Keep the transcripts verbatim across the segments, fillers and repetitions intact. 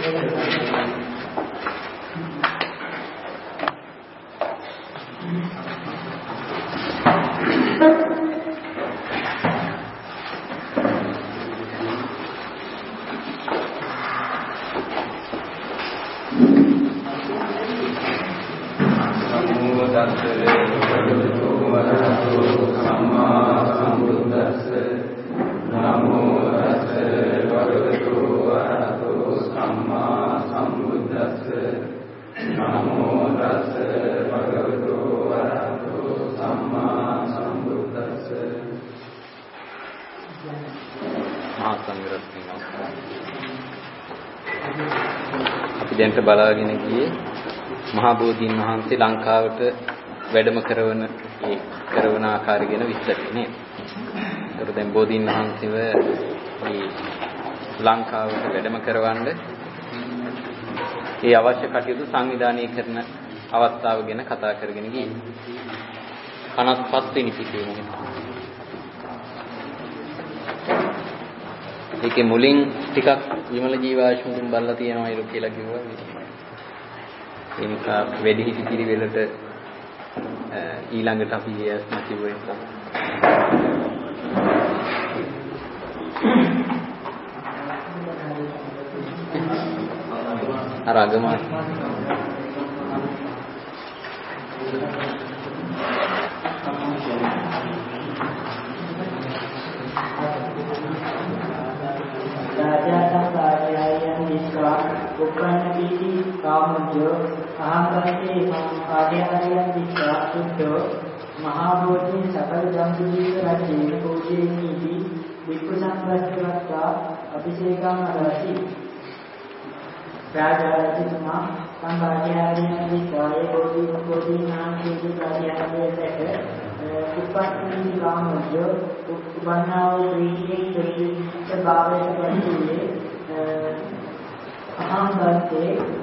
දැන්ට බලාගෙන ගියේ මහා බෝධීන් වහන්සේ ලංකාවට වැඩම කරවන ඒ කරවන ආකාරය ගැන විස්තර නේ. ඒතර දැන් බෝධීන් වහන්සේව මේ ලංකාවට වැඩම කරවන්න ඒ අවශ්‍ය කටයුතු සංවිධානය කරන අවස්ථාව ගැන කතා කරගෙන ගියේ. පනස් පහ වෙනි පිටුවේ. ඒකේ මුලින් ටිකක් විමල ජීවාශුතුන් බලලා තියෙනවා ඒක කියලා කිව්වා. ඒ නිසා වැඩිහිටි පිළිවෙලට ඊළඟට අපි එයස් නැතිවෙ නිසා. අර අගම Ukkanati kamujo ahamkante adhyayam dikha suddho mahabodhi sakal jambudika rajena pujyeniti vikku samvattavatta abhisekam adasi rajarajanama sambhadyayam dikha ye bodhi bodhi nan kiti adhyayam dikha ukkanati kamujo ukkannavu pritiye priti sabhavaya prantuye aham bante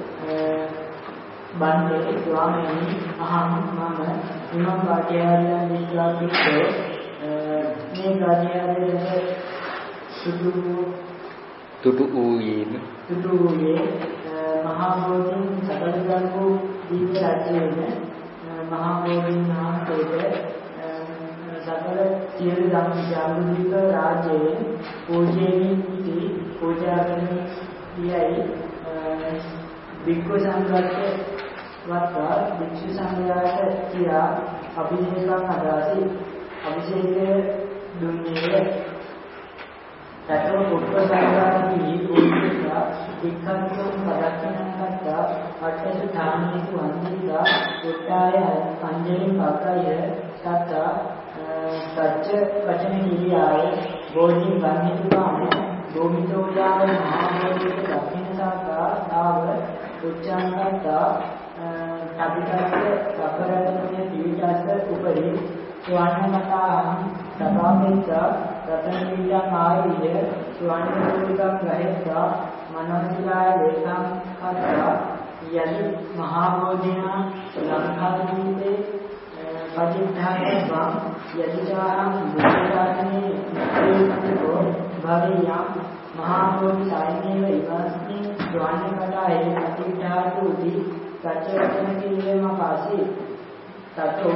bante swamini aham mama imam bhatyaryan vidyapitto me bhatyaryan sudu tutu uye tutu uye mahabodhin sakalajanku divya rajyena mahabodhin naamtete sakala siyalu jambudika rajyen pujyeni iti puja karani iyai Bhikkhu Sanghatte Vatta Bhikkhu Sanghayata Kiya Abhisekam Adasi Abhiseke Dunneye Tato Bhikkhu Sanghayati Pujita Bhikkhantum Padakkinakatta Attasu Thanisu Andita Uttaya Anjalim Bhakkaya Tatta Satcha Vachana Kiriyaya Bodhi Vannitukama Gomitodaya Mahabodhika Dakkina Saka Dava Uchchankata Tapitasa Saparatanya Divitasa Upari Swanamata Sabhamita Ratanvita Mahaya Swanamurika Graheta Manasilaya Lekam Kata Yadi Mahabodhina Lankadite Pajitthayam Yadichaham Buddhadani Nityo Bhaviyam Mahabodhi Saineva Ivasni Dwanakataye Atitthatuti Satchavachanakiriyama Pasi Tato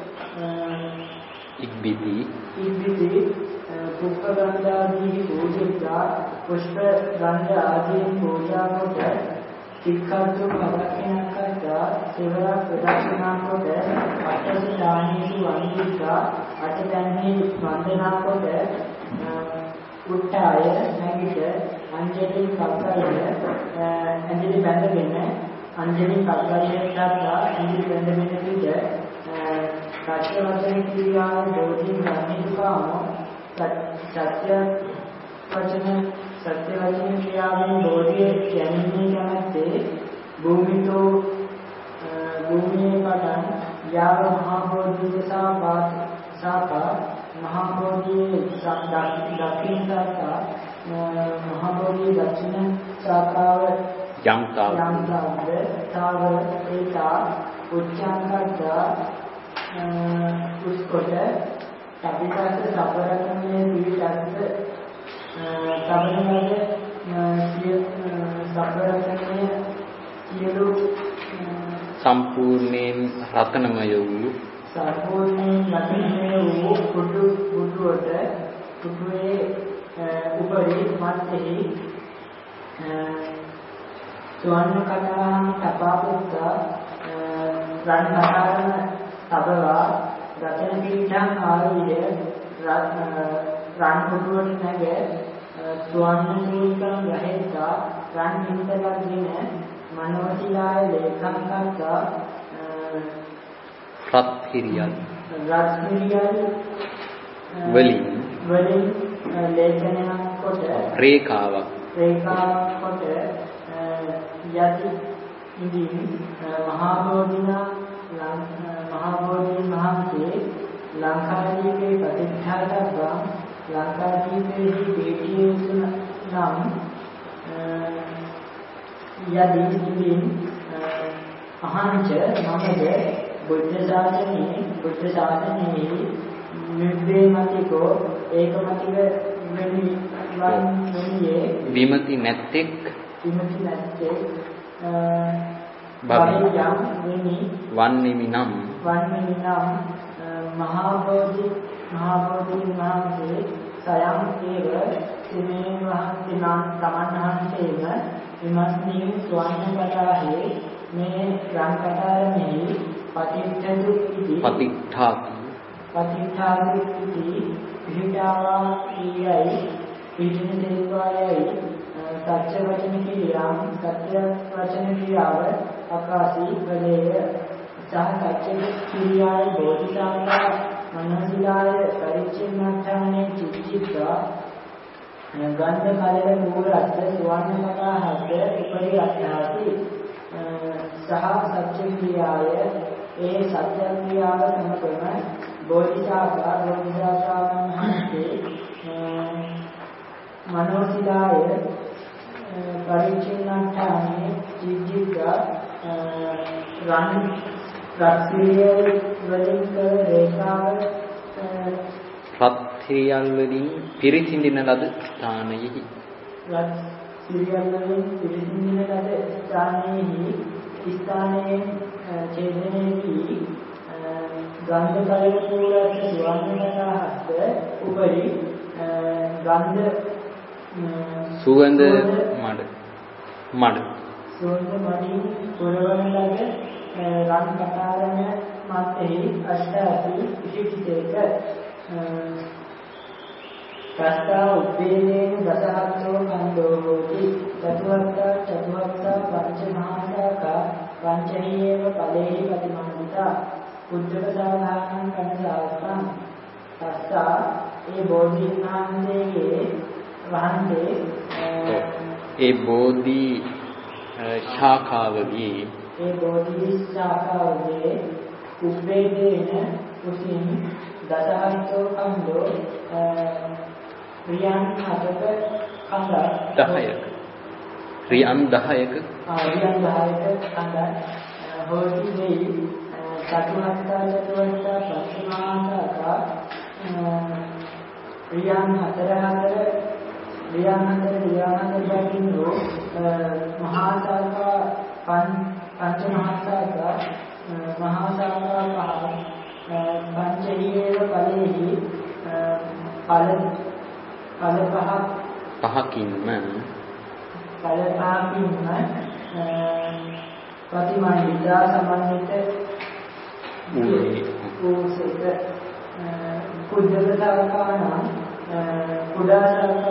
Igbiti Igbiti Pushpa Gandhadi Pujita Pushpa Gandhadi Puja Kota Sikkhattu Padakkinakatta Sivara Pradakshina Kota Attasu Danisu Vandita Attatanhi Vandana Kota Uttaya Nagita Anjali Kakkaya Anjali Bandagena Anjali Kakkaya Tatta Anjali Bandagena Pita Satya Vachana Kiriyaya Bodhi Vannitukamo Satya Vachana Satya Vachana Kiriyaya Bodhi Janini Kamatte Bhumito Bhumiye Patan Yava Mahabodhi Sapa Mahabodhi Dakkin Saka Mahabodhi Dakshina Saka Yamta Yamta Tava Eta Uchchankata Uskota Tapitasa Saparatanya Divitasa Saparatanya Saparatanya සම්පූර්ණයෙන් රතනමය වූ සම්පූර්ණයෙන් රතනමය වූ පුදු පුදුවට පුදුවේ උපරි මැත්තේ සුවර්ණ කතාහං තපාපුත්තා රන් කතාරණ තබවා රතන පීඨං ආවිය රන් පුදුවට නැග සුවර්ණ සූත්‍රං ගහෙත්තා රන් හිතලක්ගෙන මනෝසිලාය ලේඛං කත්තා රත්හිරියල් රත්හිරියල් වලින් වලින් ලේඛනයක් කොට රේඛාවක් රේඛාවක් කොට යති ඉදින් මහා බෝධිනා මහා බෝධි මහන්සේ ලංකාදීපේ ප්‍රතිෂ්ඨාතබ්බා ලංකාදීපේහි බේටියේසු නම් යදි ඉදින් අහංච මමද බුද්ධ ශාසනයේ බුද්ධ ශාසනයේ නිර්දේමතිකෝ ඒකමතික වෙනි වන්නේ විමති නැත්තේක් විමති නැත්තේ බබියම් වෙනි වන්නේමි නම් වන්නේමි නම් මහා බෝධි මහා බෝධි මහන්සේ සයම් ඒව සිමේ මහන්සේ නම් තමන් වහන්සේම විමස්නී ස්වර්ණ කතාවේ මේ රන් කතාරමේ පටිච්චසු ඉති පටිච්චාති පටිච්චාති ඉති පිහිටාවා ඊයයි පිටින දේවායයි සත්‍ය වචන කිරියාම් සත්‍ය වචන කිරියාව අකාසී වලේය සහ සත්‍ය කිරියාව බෝධිසත්ව මනසිලාය පරිච්ඡේදඥානේ චිත්තිත්වා ගන්ධ කලල මූලත් සුවර්ණ කතාහත් උපරි අත්‍යාති සහ සත්‍ය ක්‍රියාය ඒ සත්‍ය ක්‍රියාව සමගම බෝධිසත්ව බෝධිසත්වයන් වහන්සේ මනෝසිලාය පරිච්ඡේදඥානේ චිත්තිත්වා රන් රත්සිරිය වලින් කර රේඛාව රත්සිරියල් වලින් පිරිසිඳින ලද ස්ථානයෙහි රත්සිරියල් වලින් පිරිසිඳින ලද ස්ථානයෙහි ස්ථානයේ ඡේදනයේදී ගන්ධ කලක පූර්වක සුවඳනහත් උපරි ගන්ධ සුවඳ මඩ මඩ සුවඳ මඩින් පුරවන ලද රන් කතාරණ මැත්තේ අෂ්ටාති විශිෂ්ටේක කස්තා උපේනේන දසහත්ෝ කන්දෝ හෝති චතුවත්තා චතුවත්තා පංච මහාසාකා පංචහියේව පලේහි ප්‍රතිමානිතා උද්දක සාධානං කනසාත්තං තස්සා ඒ බෝධිඥානයේ වහන්සේ ඒ බෝධි ශාඛාවගේ ඒ බෝධි ශාඛාවගේ උපේදේන කුසින් දසහත්ෝ කන්දෝ රියන් හතක කන්ද දහයක රියන් දහයක රියන් දහයක කන්ද හෝති දෙයි චතුහත්තා චතුවත්තා පස්මාසක රියන් හතර හතර රියන් හතර රියන් හතර දකින්නෝ මහාසක පංච මහාසක මහාසක පහ පංචහියේව පලේහි පල පල පහ පහකින්ම පල පහකින්ම ප්‍රතිමානිතා සමන්විත වූසේක කුද්දකතාවකාන කුඩාසක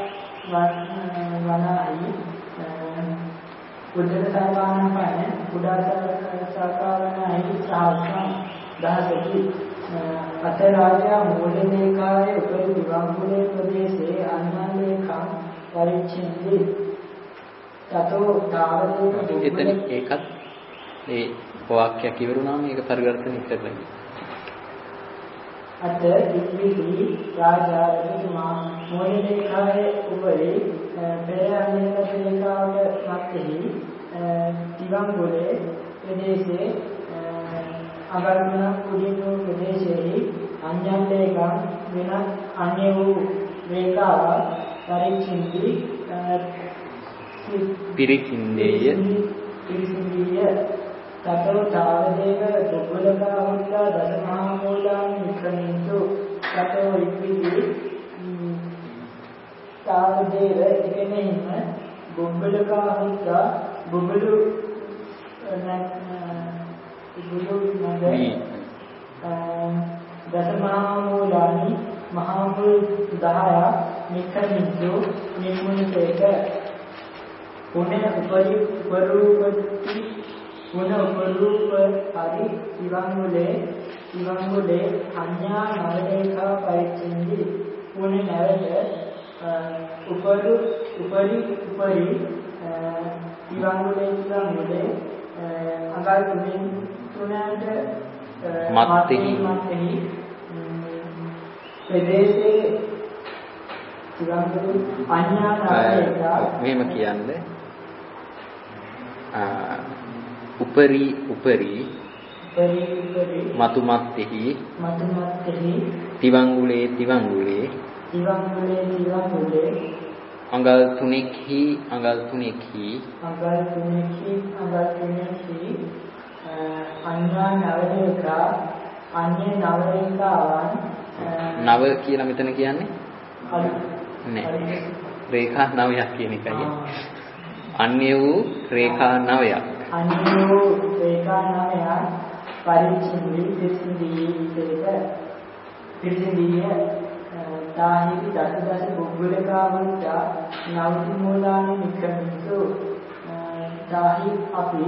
වනායි කුද්දකතාවකාන පන කුඩාසකවනායි සාස්ත්‍රම් දහසකි අතරාජා මූලදේකායේ උපරි දිවංගුලේ ප්‍රදේශයේ අන්නාලේකම් පරිච්ඡේදි තතෝ තාවදේක එතන ඒකත් ඒ වාක්‍යයක් ඉවරුනාම ඒක පරිවර්තනය කරලා අත ඉක්විලි රාජා රජතුමා මූලදේකායේ උපරි පෙරාණේකේකාවට මැත්තේ දිවංගුලේ ප්‍රදේශයේ අගර්මන කුඩිනු ප්‍රදේශයේ අඤ්ඤලේකම් වෙන අන්‍ය වූ රේඛාව පරිච්ඡේදි පිරිකින්දේය පිරිසින්දිය තතෝ තාවදේව දුබ්බලකා හොත්තා දසමහා මූලානි නික්ඛමින්තු තතෝ ඉක්ඛිති තාවදේව එකෙනෙහිම දුබ්බලකා හොත්තා බුබුලු බුබුලු නදී දසමහා මූලානි මහා මුල් දහයක් නික්ඛමින්තු නිමුනිතේක පුනේ උපරි උපරූපති පුන උපරූප හරි ඉවංගුලේ ඉවංගුලේ අඤ්ඤා නවදේඛා පරිච්ඡින්දි පුනේ නැවත උපරු උපරි උපරි ඉවංගුලේ ඉවංගුලේ අගල් තුنين තුනට මත්ති මත්ති ප්‍රදේශේ ඉවංගුලේ අඤ්ඤා නවදේඛා මෙහෙම කියන්නේ උපරි උපරි උපරි උපරි මතුමත්ෙහි මතුමත්ෙහි තිවංගුලේ තිවංගුලේ තිවංගුලේ තිවංගුලේ අඟල් තුනෙක්හි අඟල් තුනෙක්හි අඟල් තුනෙක්හි අඟල් තුනෙක්හි අඤ්ඤා නවදේඛා අඤ්ඤ නවදේඛාවන් නව කියලා මෙතන කියන්නේ නෑ රේඛා නවයක් කියන එකයි අන්‍ය වූ රේඛා නවයක් අන්‍ය වූ රේඛා නවයක් පරිච්ඡින්දි පිරිසිදුයි විතේක පිරිසිදුයි තාහිති දස දස බුබ්බුලකාවන්තා නවති මූලානි නික්ඛමින්තු තාහි අපි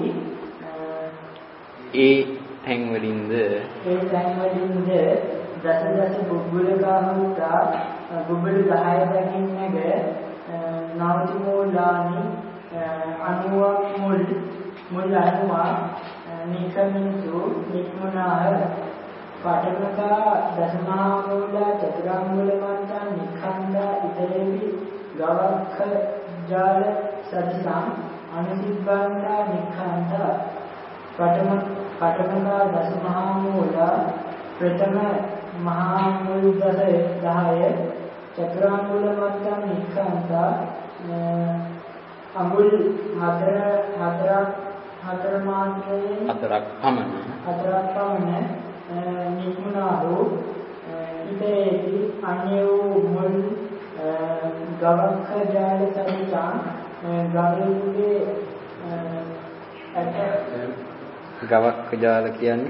ඒ තැන් වලින්ද ඒ තැන් වලින්ද දස දස බුබ්බුලකාවන්තා බුබ්බුලු දහය දකින්නක නවති මූලානි අනුවක් මුල් මුල් අනුවා නික්ඛමින්තු නික්මුනාහ පඨමකා දසමහා මූලා චතුරාංගුල මන්තා නිඛණ්ඩා ඉතරේවි ගවක්ඛ ජාල සතිසං අනුසිබ්බන්තා නිඛණ්ඩා පඨම පඨමකා දසමහා මූලා ප්‍රථම මහා මූල දහය චතුරාංගුල මන්තා නිඛණ්ඩා අඟුල් හතර හතරක් හතර මාත්‍රයේ හතරක් පමණ හතරක් පමණ නිකුණාදෝ ඉතේති අන්‍ය වූ මුල් ගවක්ඛ ජාල සහිතං ගවරුගේ අට ගවක්ඛ ජාල කියන්නේ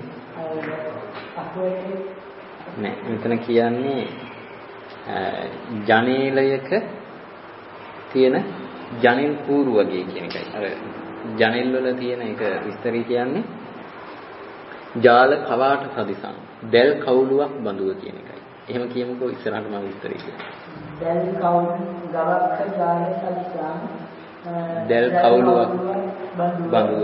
නෑ මෙතන කියන්නේ ජනේලයක තියෙන ජනෙල් කූරු වගේ කියන එකයි. අර ජනෙල් වල තියෙන එක විස්තරي කියන්නේ ජාල කවාට සදිසං දැල් කවුලුවක් බඳුව කියන එකයි. එහෙම කියමුකෝ ඉස්සරහට මම විස්තරي කියනවා. දැල් කවුලු ගවක්ඛ ජාල සදිසං දැල් කවුලුවක් බඳුව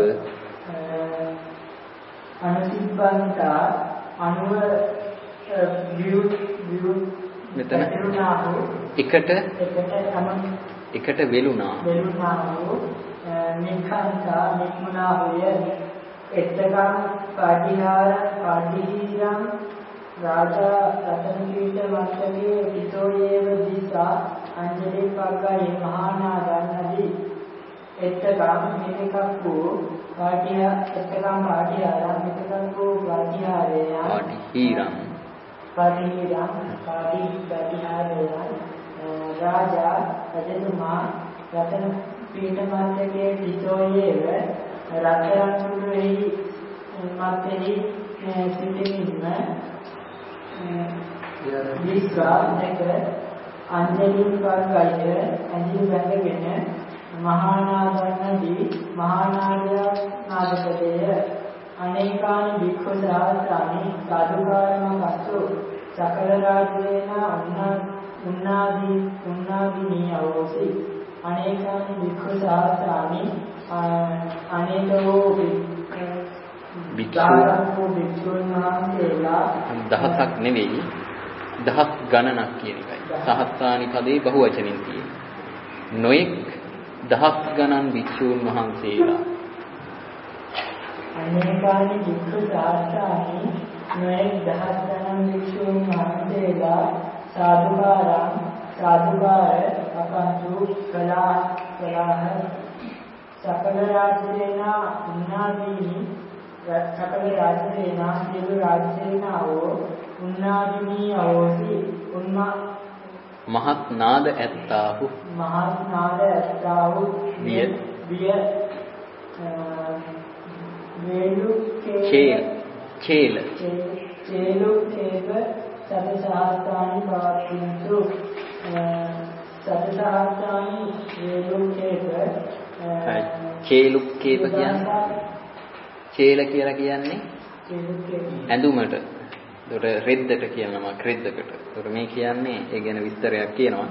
අනුසිබ්බන්තා අනුව වියු වියු මෙතන එකට එකට වෙලුණා වෙලුණාවෝ නිඛාන්තා නික්මනාවය එත්තකම් පාටිහාර පාටිහිරං රාජා රතනපීඨ වත්තගේ පිතෝයේව දිසා අංජලි පග්ගයි මහානාගන්නදී එත්තකම් මෙතකක්කු පාටිහා එත්තකම් පාටිහාර මෙතකක්කු පාටිහාරය පාටිහිරං පාටිහිරං පාටි පාටිහාරය राजा रजतुमा रतन पीठमात्रे पितोयेव रतनपुरेहि मात्रेहि सिद्धिमिन्म विश्वा एक अंजलि पागय अंजलि बंदගෙන මහානාදන්නදී මහානාදය නාදකදේය අනේකානි භික්ඛු සහස්‍රානි සාදුකාරමකස්සු සකල රාජ්‍යේන උන්නා උන්නාදී උන්නාදීනී අවෝසි අනේකානි භික්ඛු සහස්‍රානි අනේකෝ භික්ඛු භික්ඛුන් වහන්සේලා දහසක් නෙවෙයි දහස් ගණනක් කියන එකයි. සහස්‍රානි පදේ බහුවචනින් තියෙන්නේ. නොඑක් දහස් ගණන් භික්ෂූන් වහන්සේලා අනේකානි භික්ඛු සහස්‍රානි නොඑක් දහස් ගණන් භික්ෂූන් වහන්සේලා साधुकारं साधुकार अकंतु कला कलाह सकल राज्येन उन्नादीनि සකල රාජසේනා සියලු රාජසේනාවෝ උන්නාදිනී අවෝසි උන්මා මහත් නාද ඇත්තාහු මහත් නාද ඇත්තාහු විය විය වේලු චේල චේල චේලු කේප සතසහස්තානි පවත්තින්තු සතසහස්තානි වේලු කේප චේලු කේප කියන්නේ චේල කියලා කියන්නේ ඇඳුමට. ඒකට රෙද්දට කියනවා ක්‍රෙද්දකට. ඒකට මේ කියන්නේ ඒ ගැන විස්තරයක් කියනවා.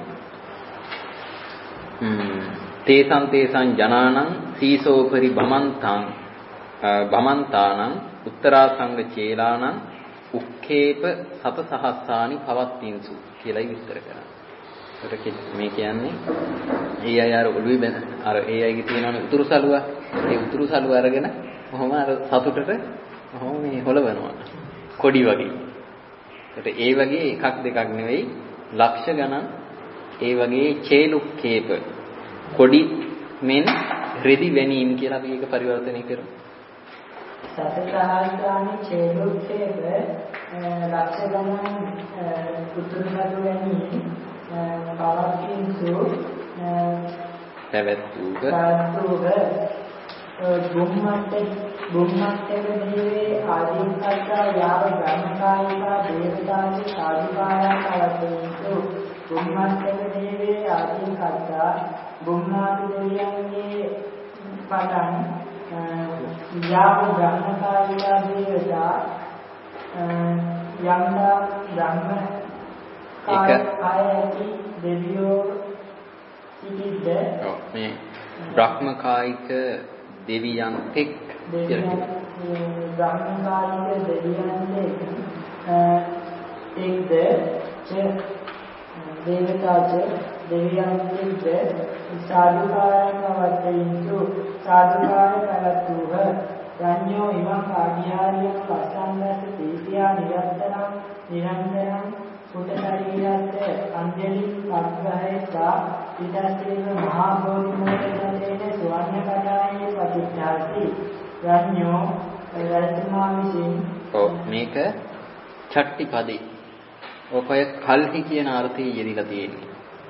හ්ම් තේසං තේසං ජනානං සීසෝපරි භමන්තං භමන්තානං උත්තරාසංග චේලානං උක්ඛේප සතසහස්සානි පවත්තින්සු කියලායි විස්තර කරන්නේ. ඒකට මේ කියන්නේ ඒ අය අර ඔළුවේ බැන අර ඒ අයගේ තියෙනවනේ උතුරු සලුව. ඒ උතුරු සලුව අරගෙන කොහොම අර සතුටට කොහොම මේ හොලවනවා. කොඩි වගේ. ඒකට ඒ වගේ එකක් දෙකක් නෙවෙයි ලක්ෂ ගණන් ඒ වගේ චේලුක්කේප කොඩි මෙන් රෙදි වැනීම් කියලා අපි ඒක පරිවර්තනය කරමු. සතසහස්‍රානි චේලුක්කේප ලක්ෂ ගණන් උතුරු සලුව වැනීම් පවත්ින්සු පැවැත්වූහ බුම්මත් බුම්මත්තේ දේවේ ආදීකත්තා යාව ග්‍රහණකායිකා දේවතාවේ සාධිකාරා කලතේසු බුම්මත්තේ දේවේ ආදීකත්තා බුම්මාති දෙවියන්ගේ පටන් යාව ග්‍රහණකායිකා දේවතා යම්දා ධම්ම කායති දෙවියෝ සිටිද්ද මේ බ්‍රහ්මකායික දෙවියන් එක් බ්‍රහ්මකායික දෙවියන් එක්ද ච දේවතාච දෙවියන් එක්ද සාදුකාරයන් වත්තයින්තු සාදුකාර කලතුහ රඤ්ඤෝ ඉමං ආග්‍යාරියං පස්සන්නස්ස තීතියා නිරන්තරං නිරන්තරං පුතශරීරස්ස අංජලි අග්‍රහේසා ඊටස්සේව මහා බෝධි මූලයෙන් සුවර්ණ කඩායේ ප්‍රතිඥාති රඤ්ඤෝ රජතුමා විසින් ඔව් මේක චට්ටිපදේ ඔකය කල්හි කියන අර්ථය යෙදিলা තියෙන්නේ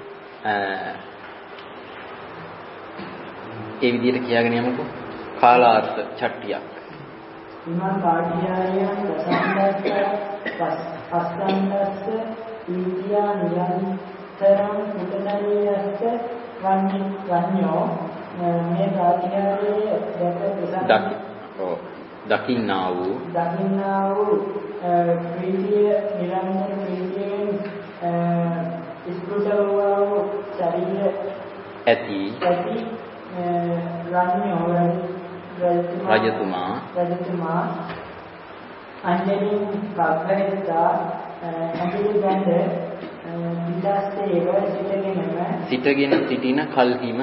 ඒ විදිහට කියාගෙන යමුකෝ කාලාර්ථ චට්ටියක් ඉමං කාඩියායන් දසන්දස්ස පස්සන්දස්ස ඊතියා නිරන්තරං පුතනරියස්ස වන්නි වඤ්ඤෝ මේ කාඩියායේ දැක ඔව් දකින්නා වූ දකින්නා වූ ප්‍රීතිය නිරන්තර ප්‍රීතියෙන් ඉස්කුටවවා වූ ශරීර ඇති ඇති රඤ්ඤෝ රජතුමා රජතුමා අංජලි කග්ගහෙත්තා අංජලි ගන්ධ විලාසේව සිටගෙනම සිටගෙන සිටින කල්හිම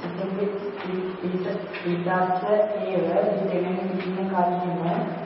විලාස ඒව සිටගෙන සිටින කල්හිම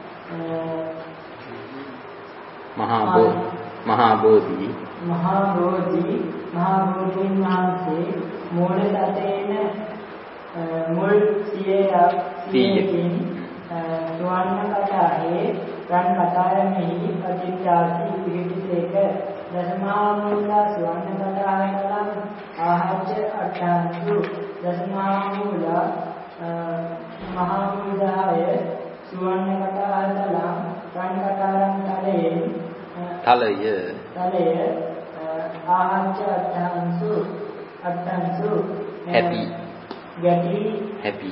මහා බෝ මහා බෝධි මහා බෝධි මහා බෝධින් වහන්සේ මූල තතේන මුල් සියයක් සියකින් සුවර්ණ කටායේ රන් කටායමෙහි ප්‍රතිචාති පිහිටිසේක දසමහා මූල සුවර්ණ කටායකලම් ආහච්ච අට්ඨාන්තු දසමහා මූල මහා මූලාය සුවර්ණ කටායකලම් රන් කටායම් තලයෙන් තලය තලය ආහච්ච අට්ඨාන්තු අට්ඨාන්තු happy ගැටි happy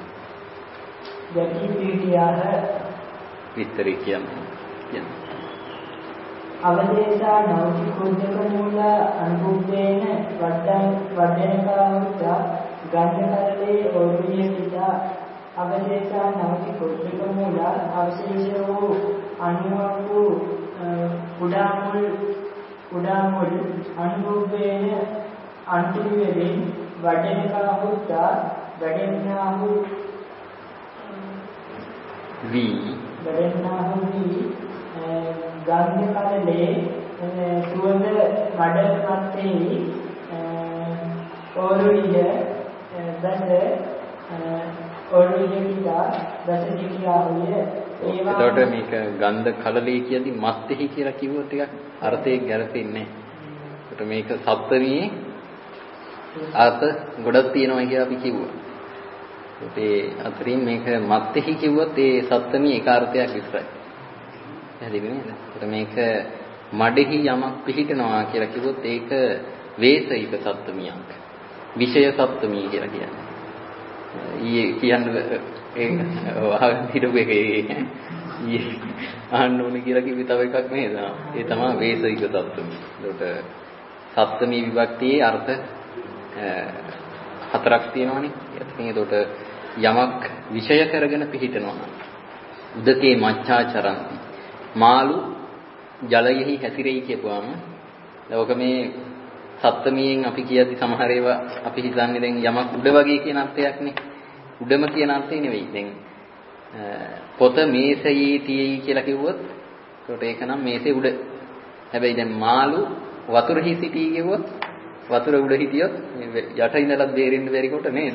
ගැටි පිටියාර විතරේ කියන්නේ කියන්නේ අවදේශා නෞති කුද්දක මූල අනුභවයෙන් වඩන වඩනකාවුත ගන්ධකරලේ ඕවිය පිටා අවදේශා නෞති කුද්දක මූල අවශේෂ වූ අනුවක් වූ කුඩා මුල් කුඩා මුල් අනුභවයෙන් අන්තිමයෙන් වඩනකාවුත වැඩෙන්නාහු වී වැඩෙන්නාහු වී ගන්ධ කලලේ සුවඳ මඩපත්තේ ඕරුිය දස ඕරුිය පිටා දස දිකියාවිය එතකොට මේක ගන්ධ කලලී කියදී මත්ෙහි කියලා කිව්වොත් ටිකක් අර්ථයේ ගැලපෙන්නේ නැහැ. ඒකට මේක සප්තමියේ අර්ථ ගොඩක් තියෙනවා කියලා අපි කිව්වා. ඒ අතරින් මේක මත්ෙහි කිව්වොත් ඒ සප්තමියේ එක අර්ථයක් විතරයි. හරිද නේද? ඒකට මේක මඩෙහි යමක් පිහිටනවා කියලා කිව්වොත් ඒක වේසයික සප්තමියක්. විෂය සප්තමිය කියලා කියන්නේ. ඊයේ කියන්නේ ඒ වහන් හිටපු එකේ ඊයේ අහන්න ඕනේ කියලා කිව්වේ තව එකක් නේද? ඒ තමයි වේසයික සප්තමිය. ඒකට සප්තමී විභක්තියේ අර්ථ හතරක් තියෙනවානේ. ඉතින් ඒකට යමක් විෂය කරගෙන පිහිටනවා. උදකේ මච්ඡාචරಂತಿ. මාළු ජලයෙහි හැසිරෙයි කියපුවාම ලෝක මේ සප්තමියෙන් අපි කියද්දි සමහර ඒවා අපි හිතන්නේ දැන් යමක් උඩ වගේ කියන අර්ථයක්නේ. උඩම කියන අර්ථය නෙවෙයි. දැන් පොත මේසයේ තියෙයි කියලා කිව්වොත් ඒකට ඒක නම් මේසේ උඩ. හැබැයි දැන් මාළු වතුරෙහි සිටී කිව්වොත් වතුර උඩ හිටියොත් යට ඉඳලා බේරෙන්න බැරි කොට නේද?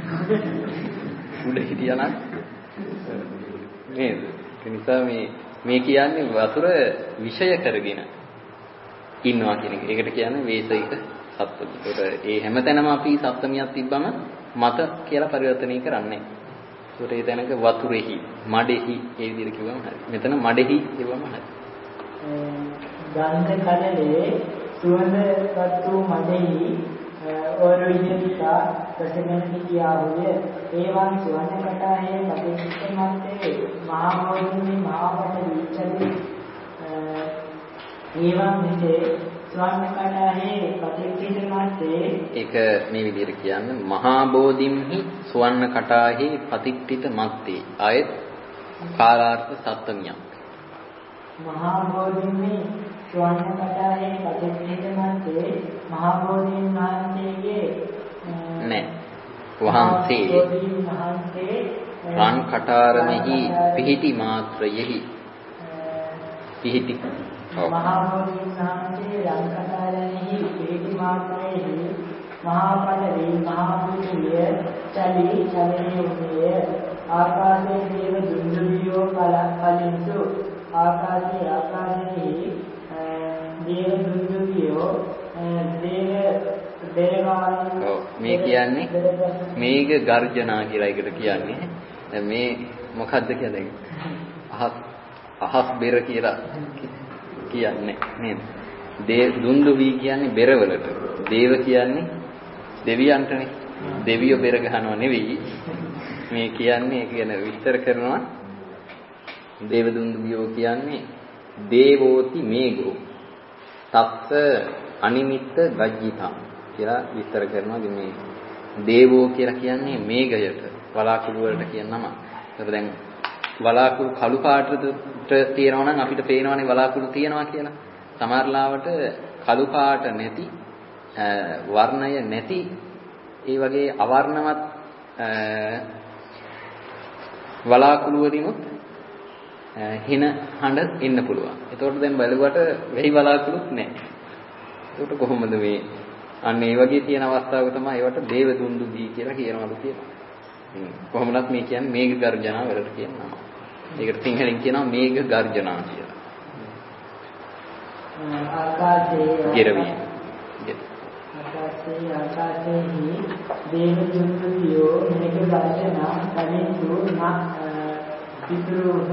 උඩ හිටියා නම් නේද? ඒ නිසා මේ මේ කියන්නේ වතුර විෂය කරගෙන ඉන්නවා කියන එක. ඒකට කියන්නේ වේසයික සප්තමිය. ඒකට ඒ හැමතැනම අපි සප්තමියක් තිබ්බම මත කියලා පරිවර්තනය කරන්නේ. ඒකට ඒ තැනක වතුරෙහි, මඩෙහි ඒ විදිහට කිව්වම හරි. මෙතන මඩෙහි කිව්වම හරි. ගන්ධ කඩලේ සුවඳපත් වූ මඩෙහි ඕර විදිහට ප්‍රසන්නති කියාවුය. ඒවන් සුවඳ කටායේ පටිච්චසමුප්පාදයේ මහා මොහිනී මහාවට විචරි ඒවන් විසේ සුවඳ කටායේ පටිච්චසමුප්පාදයේ ඒක මේ විදිහට කියන්නේ මහා බෝධිම්හි සුවන්න කටාහි පතික්ඨිත මත්තේ ආයත් කාලාර්ථ සප්තමියක්. මහා බෝධිම්හි සුවන්න කටායේ පටිච්චිත මත්තේ මහා බෝධීන් වහන්සේගේ නෑ වහන්සේ රන් කටාරමෙහි පිහිටි මාත්‍රයෙහි පිහිටි මහා බෝධීන් වහන්සේ රන් කටාරමෙහි පිහිටි මාත්‍රයෙහි මහා පඬවි මහා බුදුලිය චලි චලනිය ආකාශයේ දේව දුන්දුවියෝ කලින්සු ආකාශයේ ආකාශයේ දේව දුන්දුවියෝ දේව දේවාලි මේ කියන්නේ මේක ගර්ජනා කියලා එකට කියන්නේ. දැන් මේ මොකද්ද කියන්නේ? අහස් අහස් බෙර කියලා කියන්නේ නේද? දේ දුන්දුවි කියන්නේ බෙරවලට. දේව කියන්නේ දෙවියන්ටනේ. දෙවියෝ බෙර ගහනවා නෙවෙයි. මේ කියන්නේ ඒ කියන විස්තර කරනවා දේව දුන්දුවියෝ කියන්නේ දේවෝති මේඝෝ තත්ස අනිමිත්ත ගජ්ජිතා කියලා විස්තර කරනවා. මේ දේවෝ කියලා කියන්නේ මේඝයට වලාකුළු වලට කියන නම. ඒතර දැන් වලාකුළු කළු පාටට තියෙනවා නම් අපිට පේනවනේ වලාකුළු තියෙනවා කියලා. සමහරලාවට කළු පාට නැති වර්ණය නැති ඒ වගේ අවර්ණවත් වලාකුළු වලිනුත් හින හඬ එන්න පුළුවන්. ඒතකොට දැන් බලුවට වෙහි වලාකුළුත් නැහැ. ඒකට කොහොමද මේ අන්න ඒ වගේ තියෙන අවස්ථාවක තමයි ඒවට දේව දුන්දුබී කියලා කියනවලු කියනවා. කොහොමවත් මේ කියන්නේ මේඝ ගර්ජනා වලට කියන නම. ඒකට සිංහලෙන් කියනවා මේඝ ගර්ජනා කියලා. ආකාශයේ ගිරවි. ආකාශයේ ආකාශයේ දේව දුන්දුබියෝ මේඝ ගර්ජනා කලින්තු පිටුරුව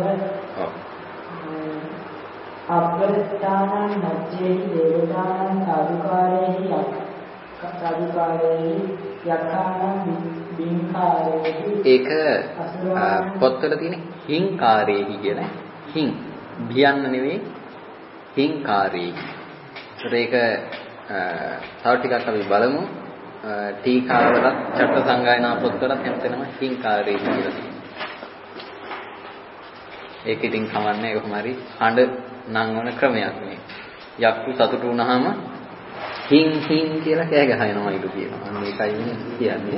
අප්‍රස්ථානං මච්චේ දේවතානං සාදුකාරේහි සාදුකාරේහි යක්ඛානං බින්කාරේහි ඒක පොත්වල තියෙන හිංකාරේහි කියන හිං බියන්න නෙවෙයි හිංකාරේහි. ඒක තව ටිකක් අපි බලමු. ටීකාවලත් චත්ත සංගායනා පොත්වලත් හැමතැනම හිංකාරේහි කියලා තියෙනවා. ඒක ඉතින් කවන්නේ කොහොම හරි හඬ නංවන ක්‍රමයක් මේ. යක්කු සතුටු වුණාම හින් හින් කියලා කෑ ගහනවා ඊට කියනවා. අන්න ඒකයි මේ කියන්නේ.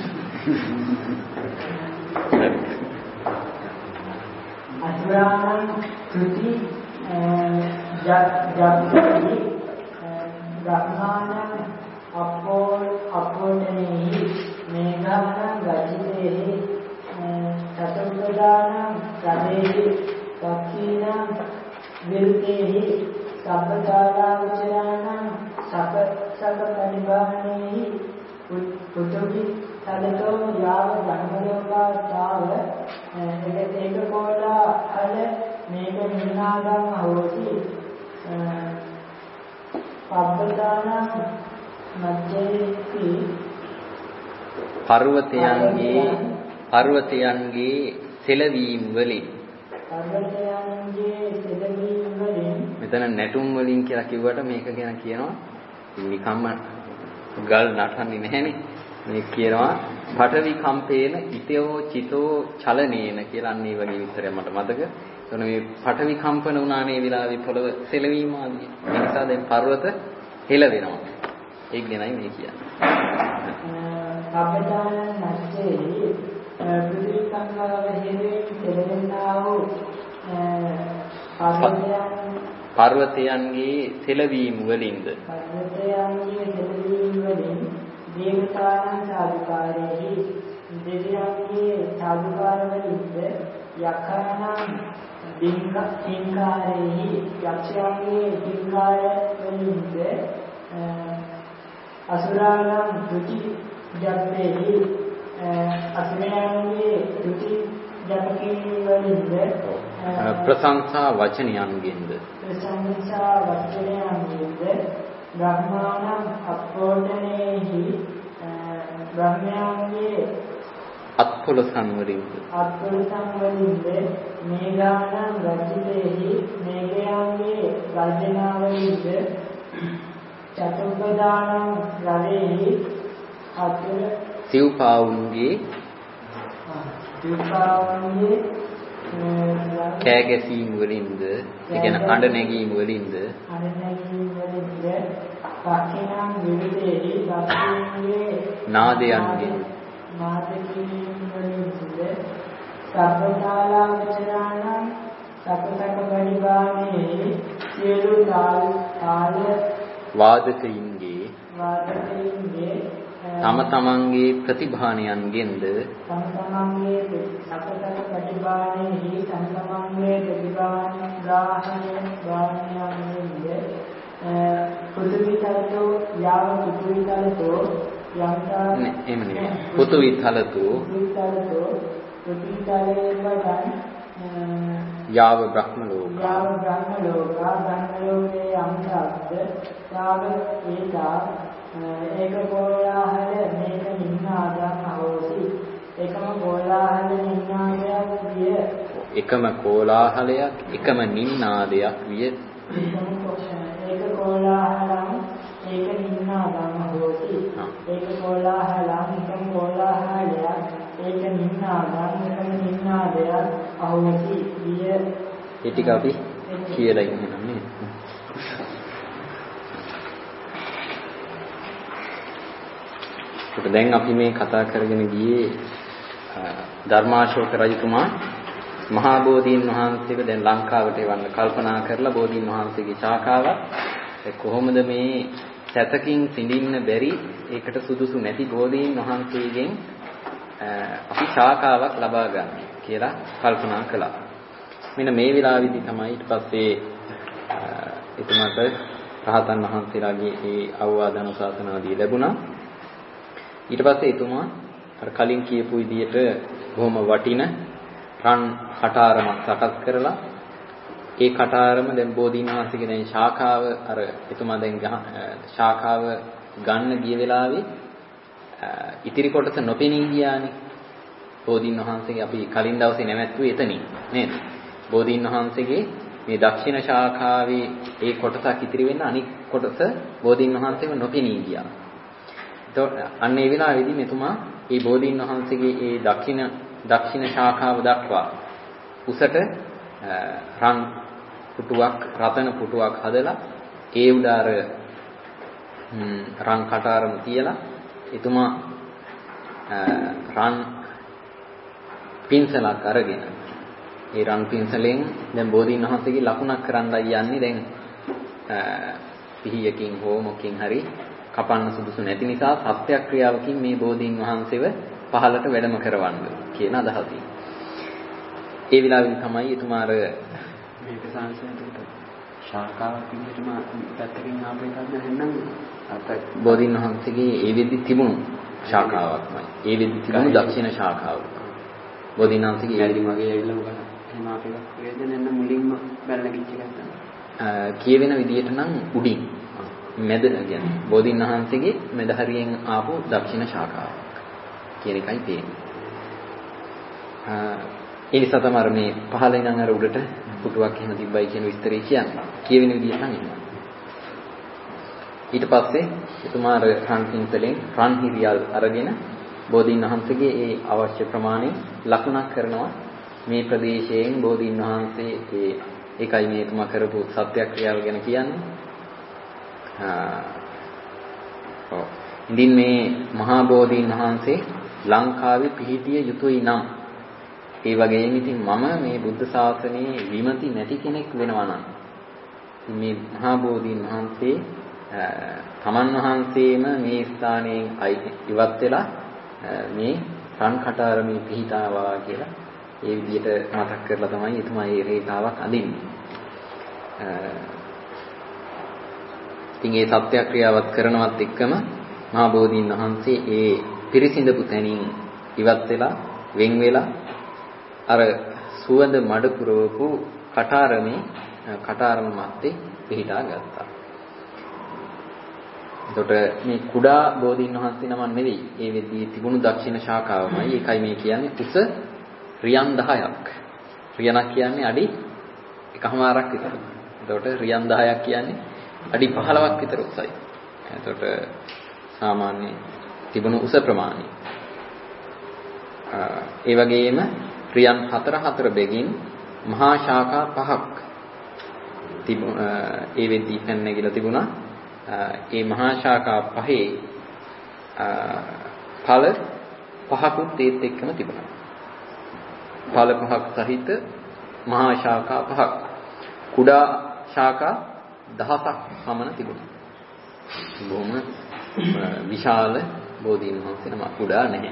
අසුරාණං ත්‍ෘති ජක් ජක්ති ග්‍රහණං අපෝ අපෝතනේහි මේඝානං ගජිතේහි චතුර්දානං සදේහි විහෙරතේහි සබ්බතාලා උචරාණං සක සක පරිභාණේහි පුතුටි තදතෝ යාව ධර්මලෝකාචාව ඒක කෝලා අල මේක නිනාදම් හොසි පබ්බදානං මජ්ජේති පර්වතයන්ගේ පර්වතයන්ගේ සෙලවීම් වලින් පර්වතයන්ගේ සෙලවීම් වලින් මෙතන නැටුම් වලින් කියලා කිව්වට මේක ගැන කියනවා නිකම්ම ගල් නටන්නේ නැහැනේ මේ කියනවා පඨවි කම්පේන ඉතෝ චිතෝ චලනේන කියලා අන්න ඒ වගේ විස්තරයක් මට මතක. එතන මේ පඨවි කම්පන වුණානේ වෙලාවේ පොළව සෙලවීම ආදී. ඒ නිසා දැන් පර්වත හෙල වෙනවා. ඒක ගැනයි මේ කියන්නේ. පබ්බදානං නැත්තේ පෘථිවි සංඝාව හේතුවෙන් සෙලවෙන්නා වූ පර්වතයන්ගේ සෙලවීම වලින්ද පර්වතයන්ගේ සෙලවීම වලින් දේවතාවයන් සාදුකාරයෙහි දෙවියන්ගේ සාදුකාර වලින්ද යක්ඛානං දින්කාරයෙහි යක්ෂයන්ගේ දින්කාර වලින්ද අසුරාණං ෘචි ජප්පේහි අසුරයන්ගේ ෘචි ජපකේ වලින්ද ප්‍රශංසා වචනයන්ගෙන්ද ප්‍රශංසා වචනයන්ගෙන්ද බ්‍රහ්මාණං අපෝඩනේහි බ්‍රහ්මයන්ගේ අත්පොලසන් වලින්ද අත්පොලසන් වලින්ද මේඝාණං රජිතේහි මේඝයන්ගේ ගර්ජනා වලින්ද චතුප්පදානං රවේහි අතුල සිව්පාවුන්ගේ සිව්පාවුන්ගේ කෑ ගැසීම් වලින්ද ඒ කියන්නේ අඬ නැගීම් වලින්ද අඬ නැගීම් වලින්ද පක්ෂිනම් විවිධේහි පක්ෂින්ගේ නාදයන්ගෙන් නාදකීම් වලින්ද සබ්බතාලා උචරාණං සකසක පරිභාණේ සියලු තාල තාල වාදකයින්ගේ වාදකයින්ගේ තම තමන්ගේ ප්‍රතිභාණයන්ගෙන්ද තම තමන්ගේ සකසක ප්‍රතිභාණෙහි තම තමන්ගේ ප්‍රතිභාණ ග්‍රාහණය ග්‍රාහණයන්ගෙන්ද පෘථිවිතලතෝ යාව පෘථිවිතලතෝ යන්තා එහෙම නෙවෙයි පෘථිවිතලතෝ පෘථිවිතලතෝ පෘථිවිතලේ වඩන් යාව බ්‍රහ්ම ලෝක යාව බ්‍රහ්ම ලෝක බ්‍රහ්ම ලෝකේ අංගාද්ද යාව ඒතා ඒක කෝලාහල මේක නින්නාදක් හොසි එකම කෝලාහල නින්නාදයක් විය එකම කෝලාහලයක් එකම නින්නාදයක් විය ඒක කෝලාහලම් ඒක නින්නාදම් හොසි ඒක කෝලාහලම් එකම කෝලාහලයක් ඒක නින්නාදම් එකම නින්නාදයක් අහොසි විය ඒ ටික අපි කියලා ඉන්නවා නේද දැන් අපි මේ කතා කරගෙන ගියේ ධර්මාශෝක රජතුමා මහා බෝධීන් වහන්සේව දැන් ලංකාවට එවන්න කල්පනා කරලා බෝධීන් වහන්සේගේ ශාඛාවක් කොහොමද මේ සැතකින් සිඳින්න බැරි ඒකට සුදුසු නැති බෝධීන් වහන්සේගෙන් අපි ශාඛාවක් ලබා ගන්න කියලා කල්පනා කළා. මෙන්න මේ වෙලාවේදී තමයි ඊට පස්සේ එතුමාට රහතන් වහන්සේලාගේ ඒ අවවාද අනුශාසනාදී ලැබුණා. ඊට පස්සේ එතුමා අර කලින් කියපු විදිහට බොහොම වටින රන් කටාරමක් සකස් කරලා ඒ කටාරම දැන් බෝධීන් වහන්සේගේ දැන් ශාඛාව අර එතුමා දැන් ශාඛාව ගන්න ගිය වෙලාවේ ඉතිරි කොටස නොපෙනී ගියානේ. බෝධීන් වහන්සේගේ අපි කලින් දවසේ නැවැත්තුවේ එතනින් නේද? බෝධීන් වහන්සේගේ මේ දක්ෂිණ ශාඛාවේ ඒ කොටසක් ඉතිරි වෙන්න අනික් කොටස බෝධීන් වහන්සේව නොපෙනී ගියා. අන්න ඒ වෙලාවේදී මෙතුමා මේ බෝධීන් වහන්සේගේ ඒ දක්ෂිණ දක්ෂිණ ශාඛාව දක්වා උසට රන් පුටුවක් රතන පුටුවක් හදලා ඒ උඩාර රන් කටාරම තියලා එතුමා රන් පින්සලක් අරගෙන ඒ රන් පින්සලෙන් දැන් බෝධීන් වහන්සේගේ ලකුණක් කරන්නයි යන්නේ දැන් පිහියකින් හෝ මොකකින් හරි කපන්න සුදුසු නැති නිසා සත්‍යක්‍රියාවකින් මේ බෝධීන් වහන්සේව පහළට වැඩම කරවන්න කියන අදහසින්. ඒ විලාසින් තමයි එතුමාර මේක සංසයන්ට ශාඛාවක් විදිහටම පැත්තකින් ආපු එකක්ද නැත්නම් බෝධීන් වහන්සේගේ ඒ වෙද්දි තිබුණු ශාඛාවක්මයි. ඒ වෙද්දි තිබුණු දක්ෂිණ ශාඛාව. බෝධීන් වහන්සේගේ ඇලි මගේ ඇවිල්ලා මොකද එහෙම ආපු එකක් වේද නැත්නම් මුලින්ම බැලලා කිච්ච එකක්ද? කියවෙන විදිහට නම් උඩින් මැද කියන්නේ බෝධීන් වහන්සේගේ මැද හරියෙන් ආපු දක්ෂිණ ශාඛාවක් කියන එකයි තියෙන්නේ. ඒ නිසා තමයි මේ පහළ ඉඳන් අර උඩට පුටුවක් එහෙම තිබ්බයි කියන විස්තරය කියන්නේ. කියවෙන විදිහට නම් එහෙම. ඊට පස්සේ එතුමා අර රන් පින්තලෙන් රන් හිරියල් අරගෙන බෝධීන් වහන්සේගේ ඒ අවශ්‍ය ප්‍රමාණය ලකුණක් කරනවා. මේ ප්‍රදේශයෙන් බෝධීන් වහන්සේ ඒ ඒකයි මේ එතුමා කරපු සත්‍යක්‍රියාව ගැන කියන්නේ. ඔව්. ඉතින් මේ මහා බෝධීන් වහන්සේ ලංකාවේ පිහිටිය යුතුයි නම් ඒ වගේම ඉතින් මම මේ බුද්ධ ශාසනයේ විමති නැති කෙනෙක් වෙනවා නම් මේ මහා බෝධීන් වහන්සේ තමන් වහන්සේම මේ ස්ථානයෙන් ඉවත් වෙලා මේ රන් කටාරමේ පිහිටාවා කියලා ඒ විදිහට මතක් කරලා තමයි එතුමා මේ රේඛාවක් අඳින්නේ. ඉතින් ඒ සත්‍යක්‍රියාවත් කරනවත් එක්කම මහා බෝධීන් වහන්සේ ඒ පිරිසිඳපු තැනින් ඉවත් වෙලා වෙන් වෙලා අර සුවඳ මඩ පුරවපු කටාරමේ කටාරම මැත්තේ පිහිටා ගත්තා. එතකොට මේ කුඩා බෝධීන් වහන්සේ නම නෙවෙයි. ඒ වෙද්දී තිබුණු දක්ෂිණ ශාඛාවමයි. ඒකයි මේ කියන්නේ උස රියන් දහයක්. රියනක් කියන්නේ අඩි එකමාරක් විතර. එතකොට රියන් දහයක් කියන්නේ අඩි පහළොවක් විතර උසයි. එතකොට සාමාන්‍ය තිබුණු උස ප්‍රමාණය. ඒ වගේම රියන් හතර හතර බැගින් මහා ශාඛා පහක් තිබුණ ඒ වෙද්දී පැන නැගිලා තිබුණා. ඒ මහා ශාඛා පහේ ඵල පහකුත් ඒත් එක්කම තිබුණා. ඵල පහක් සහිත මහා ශාඛා පහක්. කුඩා ශාඛා දහසක් පමණ තිබුණා. බොහොම විශාල බෝධීන් වහන්සේ නම කුඩා නැහැ.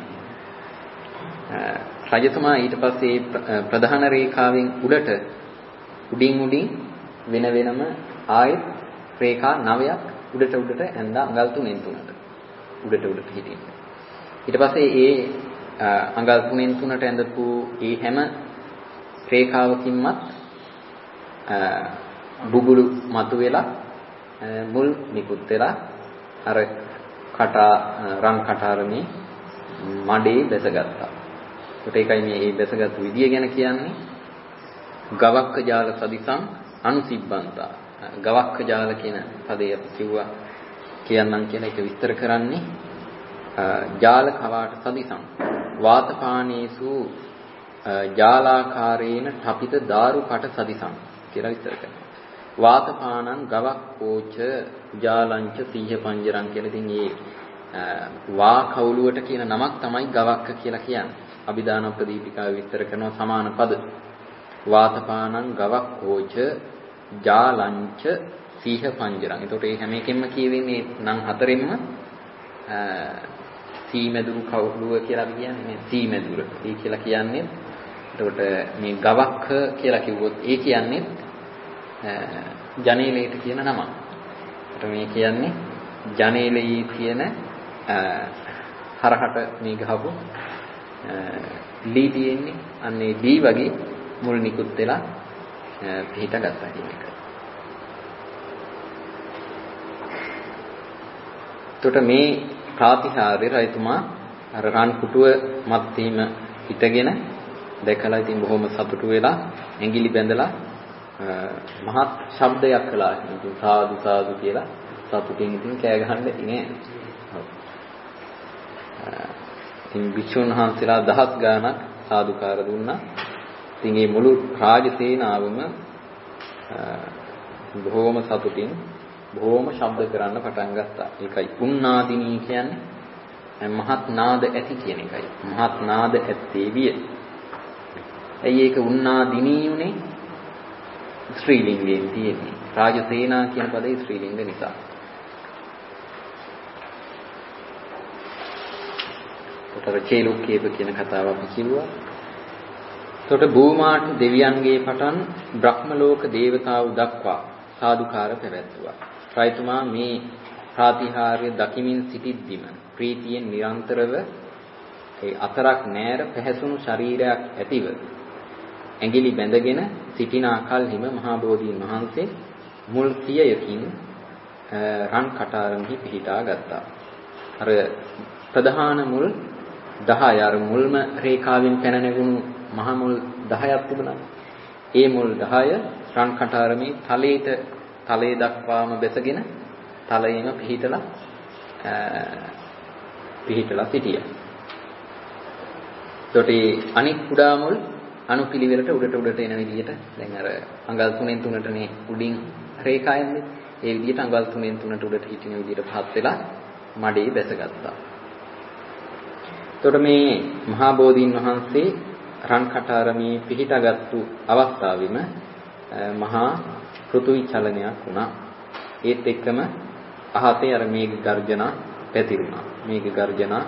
රජතුමා ඊට පස්සේ ප්‍රධාන රේඛාවෙන් උඩට උඩින් උඩින් වෙන වෙනම ආයෙත් රේඛා නවයක් උඩට උඩට ඇඳා අඟල් තුනෙන් තුනට උඩට උඩට හිටින්න. ඊට පස්සේ ඒ අඟල් තුනෙන් තුනට ඇඳපු ඒ හැම රේඛාවකින්මත් බුබුලු මතුවෙලා මුල් නිකුත් වෙලා අර කටා රන් කටාරමේ මඩේ බැසගත්තා. ඒකට ඒකයි මේ මේ බැසගත් විදිය ගැන කියන්නේ. ගවක්ක ජාල සදිසං අනුසිබ්බන්තා. ගවක්ක ජාල කියන පදේ අපි කිව්වා කියන්නම් කියලා ඒක විස්තර කරන්නේ ජාල කවාට සදිසං වාතපානීසු ජාලාකාරේන ඨපිත දාරු කට සදිසං කියලා විස්තර කරනවා. වාතපානං ගවක් කෝච ජාලංච සීහ පංජරං කියලා ඉතින් මේ වා කවුලුවට කියන නමක් තමයි ගවක්ක කියලා කියන්නේ. අභිදාන ප්‍රදීපිකාව විස්තර කරනවා සමාන පද. වාතපානං ගවක් කෝච ජාලංච සීහ පංජරං. ඒතකොට මේ හැම එකෙන්ම කියවෙන්නේ නම් හතරෙන්ම සීමෙදුරු කවුලුව කියලා අපි කියන්නේ මේ සීමෙදුර. ඒ කියලා කියන්නේ එතකොට මේ ගවක්ක කියලා කිව්වොත් ඒ කියන්නේ ජනේලයට කියන නම. ඒකට මේ කියන්නේ ජනේලයේ තියෙන හරහට මේ ගහපු ලී තියෙන්නේ අන්නේ දී වගේ මුල් නිකුත් වෙලා පිහිට ගත්තා කියන එක. එතකොට මේ ප්‍රාතිහාර්ය රජතුමා අර රන් කුටුව මැත්තේම හිටගෙන දැකලා ඉතින් බොහොම සතුටු වෙලා ඇඟිලි බැඳලා මහත් ශබ්දයක් කළා. ඉතින් සාදු සාදු කියලා සතුටින් ඉතින් කෑ ගහන්න ඉන්නේ. ඉතින් භික්ෂුන් වහන්සේලා දහස් ගාණක් සාදුකාර දුන්නා. ඉතින් මේ මුළු රාජසේනාවම බොහොම සතුටින් බොහොම ශබ්ද කරන්න පටන් ගත්තා. ඒකයි උන්නාදිනී කියන්නේ මහත් නාද ඇති කියන එකයි. මහත් නාද ඇත්තේ විය. ඇයි ඒක උන්නාදිනී උනේ? ශ්‍රී ලිංගයෙන් තියෙන්නේ. රාජසේනා කියන පදේ ශ්‍රී ලිංග නිසා. උතර චේලුක්කේප කියන කතාව අපි කිව්වා. එතකොට භූමාට දෙවියන්ගේ පටන් බ්‍රහ්ම ලෝක දේවතාවු දක්වා සාදුකාර පැවැත්වුවා. රජතුමා මේ ප්‍රාතිහාර්ය දකිමින් සිටිද්දිම ප්‍රීතියෙන් නිරන්තරව ඒ අතරක් නෑර පැහැසුණු ශරීරයක් ඇතිව ඇඟිලි බැඳගෙන සිටින අකල්හිම මහා බෝධීන් වහන්සේ මුල් සියයකින් රන් කටාරම්හි පිහිටා ගත්තා. අර ප්‍රධාන මුල් දහය අර මුල්ම රේඛාවෙන් පැන නැගුණු මහා මුල් දහයක් තිබුණා. ඒ මුල් දහය රන් කටාරමේ තලයට තලයේ දක්වාම බැසගෙන තලයේම පිහිටලා පිහිටලා සිටියා. ඒකට අනික් කුඩා මුල් අනුපිළිවෙලට උඩට උඩට එන විදිහට දැන් අර අඟල් තුනෙන් තුනටනේ උඩින් රේඛාවෙන්නේ. ඒ විදිහට අඟල් තුනෙන් තුනට උඩට හිටින විදිහට පහත් වෙලා මඩේ බැසගත්තා. එතකොට මේ මහා බෝධීන් වහන්සේ රන් කටාරමේ පිහිටාගත්තු අවස්ථාවෙම මහා පෘථුවි චලනයක් වුණා. ඒත් එක්කම අහසේ අර මේඝ ගර්ජනා පැතිරුණා. මේඝ ගර්ජනා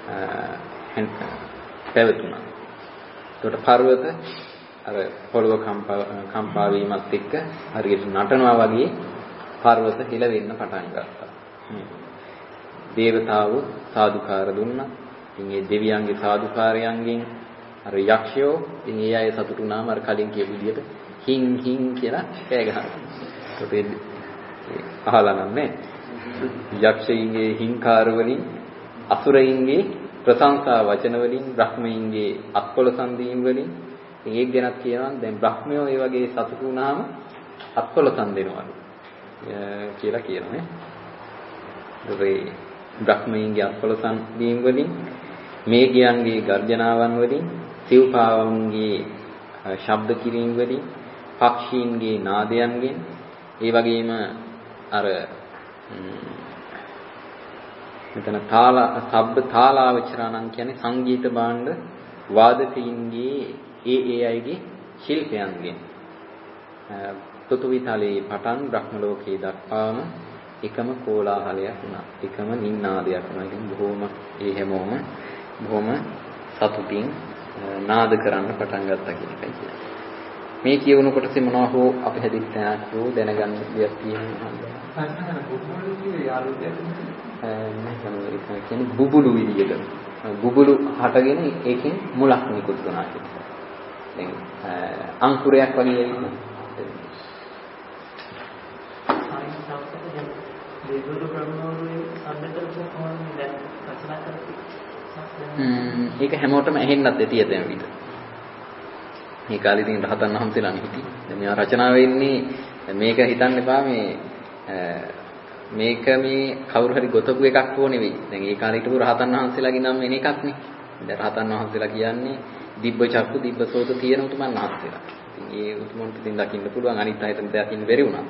පැවතුණා. එතකොට පර්වත අර පොළව කම්පා කම්පා වීමත් එක්ක හරියට නටනවා වගේ පර්වත හිල වෙන්න පටන් ගත්තා. දේවතාවෝ සාදුකාර දුන්නා. ඉතින් මේ දෙවියන්ගේ සාදුකාරයන්ගෙන් අර යක්ෂයෝ ඉතින් ඒ අය සතුටු වුණාම අර කලින් කියපු විදිහට හින් හින් කියලා කෑ ගහනවා. ඒකේ අහලා නැහැ. යක්ෂයින්ගේ හිංකාර වලින් අසුරයින්ගේ ප්‍රශංසා වචන වලින් බ්‍රහ්මයින්ගේ අත්කොල සම්දීම් වලින් ඒක ගැනත් කියනවා දැන් බ්‍රහ්මයෝ ඒ වගේ සතුටු වුණාම අත්කොල සම්දෙනවලු කියලා කියනවා. ඒ බ්‍රහ්මයින්ගේ අත්කොල සම්දීම් වලින් මේඝයන්ගේ ගර්ජනාවන් වලින් සිව්පාවන්ගේ ශබ්ද කිරීම වලින් පක්ෂීන්ගේ නාදයන්ගෙන් ඒ වගේම අර මෙතන තාල ශබ්ද තාලාවචරණම් කියන්නේ සංගීත භාණ්ඩ වාදකයින්ගේ ඒ ඒ අයගේ ශිල්පයන්ගෙන් පෘථුවි තලයේ පටන් බ්‍රහ්ම ලෝකයේ දක්වාම එකම කෝලාහලයක් වුණා. එකම නිනාදයක් වුණා. ඉතින් බොහොම ඒ හැමෝම බොහොම සතුටින් නාද කරන්න පටන් ගත්තා කියන එකයි කියන්නේ. මේ කියවුණු කොටසේ මොනවා හෝ අපහැදිලි තැනක් හෝ දැනගන්න දෙයක් තියෙනවා. සංකල්ප බුබුලු කියේ යාළුවෙක් නැහැ කියන්නේ බුබුලු විදියට. බුබුලු හටගෙන ඒකෙන් මුලක් නිකුත් වෙනවා කියන්නේ. දැන් අංකුරයක් වගේ ඇවිත් දේවදූත බ්‍රහ්මවරුන්ගේ සම්බන්ධව කොහොමද දැන් රචනා කරන්නේ? ඒක හැමෝටම ඇහෙන්නත් ඇති ඇතැම් විට. මේ කාලේ තියෙන රහතන් වහන්සේලාම හිටියේ. දැන් මේවා රචනා වෙන්නේ මේක හිතන්න එපා මේ මේක මේ කවුරු හරි ගොතපු එකක් හෝ නෙවෙයි. දැන් ඒ කාලේ හිටපු රහතන් වහන්සේලාගේ නම් එන එකක් නේ. දැන් රහතන් වහන්සේලා කියන්නේ දිබ්බ චක්කු දිබ්බ සෝත තියෙන උතුමන් වහන්සේලා. ඉතින් ඒ උතුමන්ට ඉතින් දකින්න පුළුවන් අනිත් අයටම දකින්න බැරි වුණා.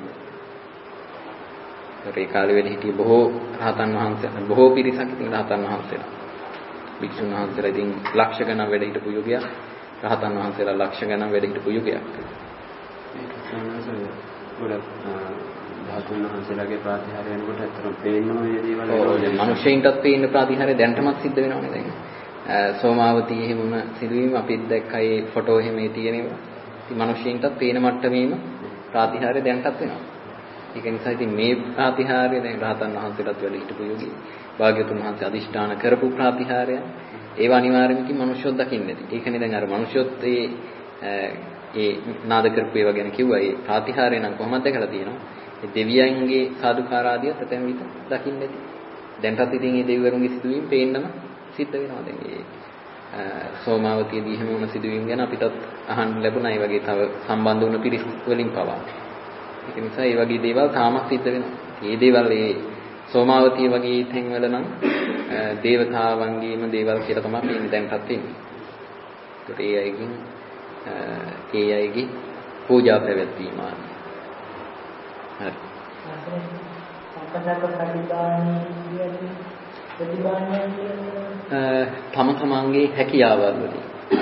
ඒ කාලේ වෙලෙ හිටිය බොහෝ රහතන් වහන්සේලා බොහෝ පිරිසක් ඉතින් රහතන් වහන්සේලා. භික්ෂුන් වහන්සේලා ඉතින් ලක්ෂ ගණන් වැඩ හිටපු යුගයක්. රහතන් වහන්සේලා ලක්ෂ ගණන් වැඩ හිටපු යුගයක්. මේක සම්මත ගොඩක් ධාතුන් වහන්සේලාගේ ප්‍රාතිහාර්ය යනකොට අතන පේනවා මේ දේවල්. ඔව් දැන් මිනිස්සුන්ටත් පේන ප්‍රාතිහාර්ය දැන්ටමත් සිද්ධ වෙනවනේ දැන්. සෝමාවතී එහෙම වුණ සිදුවීම අපිත් දැක්කා ඒ ෆොටෝ එහෙම තියෙනවා. ඉතින් මිනිස්සුන්ටත් පේන මට්ටමේම ප්‍රාතිහාර්ය දැන්ටත් වෙනවා. ඒක නිසා ඉතින් මේ ප්‍රාතිහාර්ය දැන් රහතන් වහන්සේලාත් වැඩ හිටපු යුගයේ භාග්‍යතුන් වහන්සේ අදිෂ්ඨාන කරපු ප්‍රාතිහාර්ය ඒව අනිවාර්යයෙන්ම කි මිනිස්සුත් දකින්නේ නැති. ඒකනේ දැන් අර මිනිස්සුත් ඒ ඒ නාද කරපු ඒවා ගැන කිව්වා. ඒ ප්‍රාතිහාර්ය නම් කොහොමද දැකලා තියෙනවා. ඒ දෙවියන්ගේ සාදුකාර ආදිය තතෙන් විත දකින්නේ නැති. දැන්ටත් ඉතින් මේ දෙවිවරුන්ගේ සිදුවීම් පේන්නම සිද්ධ වෙනවා. දැන් මේ සෝමාවතියදී එහෙම වුණ සිදුවීම් ගැන අපිටත් අහන්න ලැබුණා. ඒ වගේ තව සම්බන්ධ වුණ පිරිස් වලින් පවා. ඒක නිසා මේ වගේ දේවල් තාමත් සිද්ධ වෙනවා. මේ දේවල් ඒ සෝමාවතිය වගේ තැන්වල නම් දේවතාවන්ගේම දේවල් කියලා තමයි මේ දැන්ටත් තියෙන්නේ. ඒකට ඒ අයගෙන් ඒ අයගේ පූජා පැවැත්වීම. හරි. තම තමන්ගේ හැකියාවල් වලින්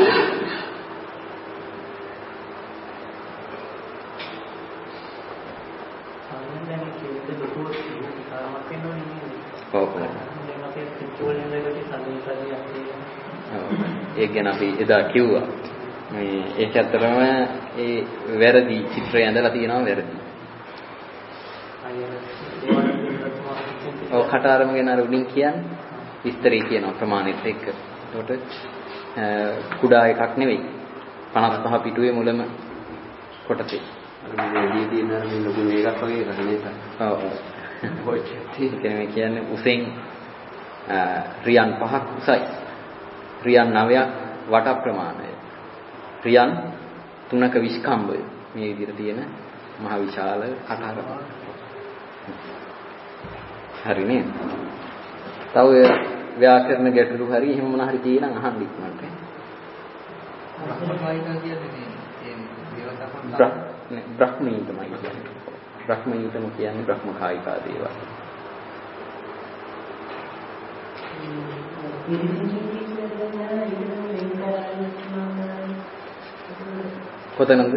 ඒක ගැන අපි එදා කිව්වා. මේ ඒක ඇත්තටම ඒ වැරදි චිත්‍රය ඇඳලා තියෙනවා වැරදි. කටාරම ගැන අර උඩින් කියන්නේ විස්තරي කියනවා ප්‍රමාණෙත් එක්ක. ඒකට කුඩා එකක් නෙවෙයි. පනස් පහ පිටුවේ මුලම කොටසේ. අර මේ එළිය තියෙන අර මේ ලොකු මේකක් වගේ එකක් නේද? ඔව්. ඔය කියන්නේ කියන්නේ උසෙන් රියන් පහක් උසයි. රියන් නවයක් වට ප්‍රමාණය. රියන් තුනක විස්කම්භය. මේ විදිහට තියෙන මහ විශාල කටහරක්. හරි නේද? තව ව්‍යාකරණ ගැටලු හරි එහෙම මොන හරි තියෙනම් අහන්න ඉක්මනට. බ්‍රහ්මකායිකා කියන්නේ ඒ දේවතාවුන් නේ බ්‍රහ්මී තමයි කියන්නේ. බ්‍රහ්මී තමයි කියන්නේ බ්‍රහ්මකායිකා දේව. කොතනද?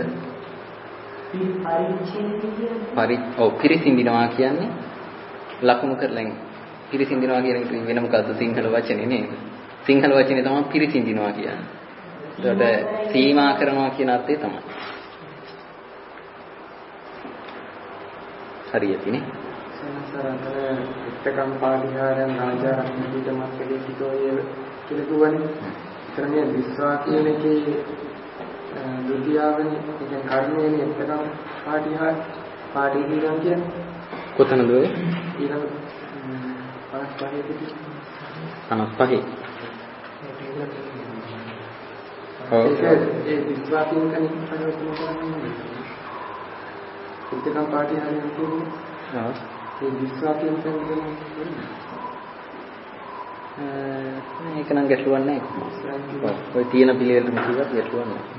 පරි ඔව් පිරිසිඳිනවා කියන්නේ ලකුණු කරලා පිරිසිඳිනවා කියන එක වෙන මොකද්ද සිංහල වචනේ නේද? සිංහල වචනේ තමයි පිරිසිඳිනවා කියන්නේ. ඒකට සීමා කරනවා කියන අර්ථය තමයි. හරියටනේ. සනසරතර එක්කම් පාටිහාරයන් රාජා රත්නපීඨ මත්තකේ සිටෝයේ කියලා කියවනේ. ක්‍රමයේ විශ්වා කියන එකේ දුතියාවනේ කියන්නේ කර්මයේ එක්කම් පාටිහාර පාටිහාරයන් කියන්නේ කොතනද ඔය? ඊළඟ පනස් පහේ පිටු පනස් පහේ. ඔව් ඒ විශ්වා කියන කෙනෙක් පරිවර්තන කරන්නේ. එක්කම් පාටිහාරයන් කියන්නේ ඔව් ඒ විශ්වා කියන කෙනෙක් ඒක නම් ගැටලුවක් නැහැ. ඔය තියෙන පිළිවෙලටම කිව්වත් ගැටලුවක් නැහැ.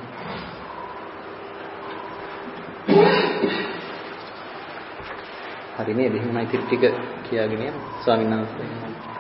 හරි නේද? එහෙමයි ඉතින් ටික කියාගෙන යන්න ස්වාමීන් වහන්සේ.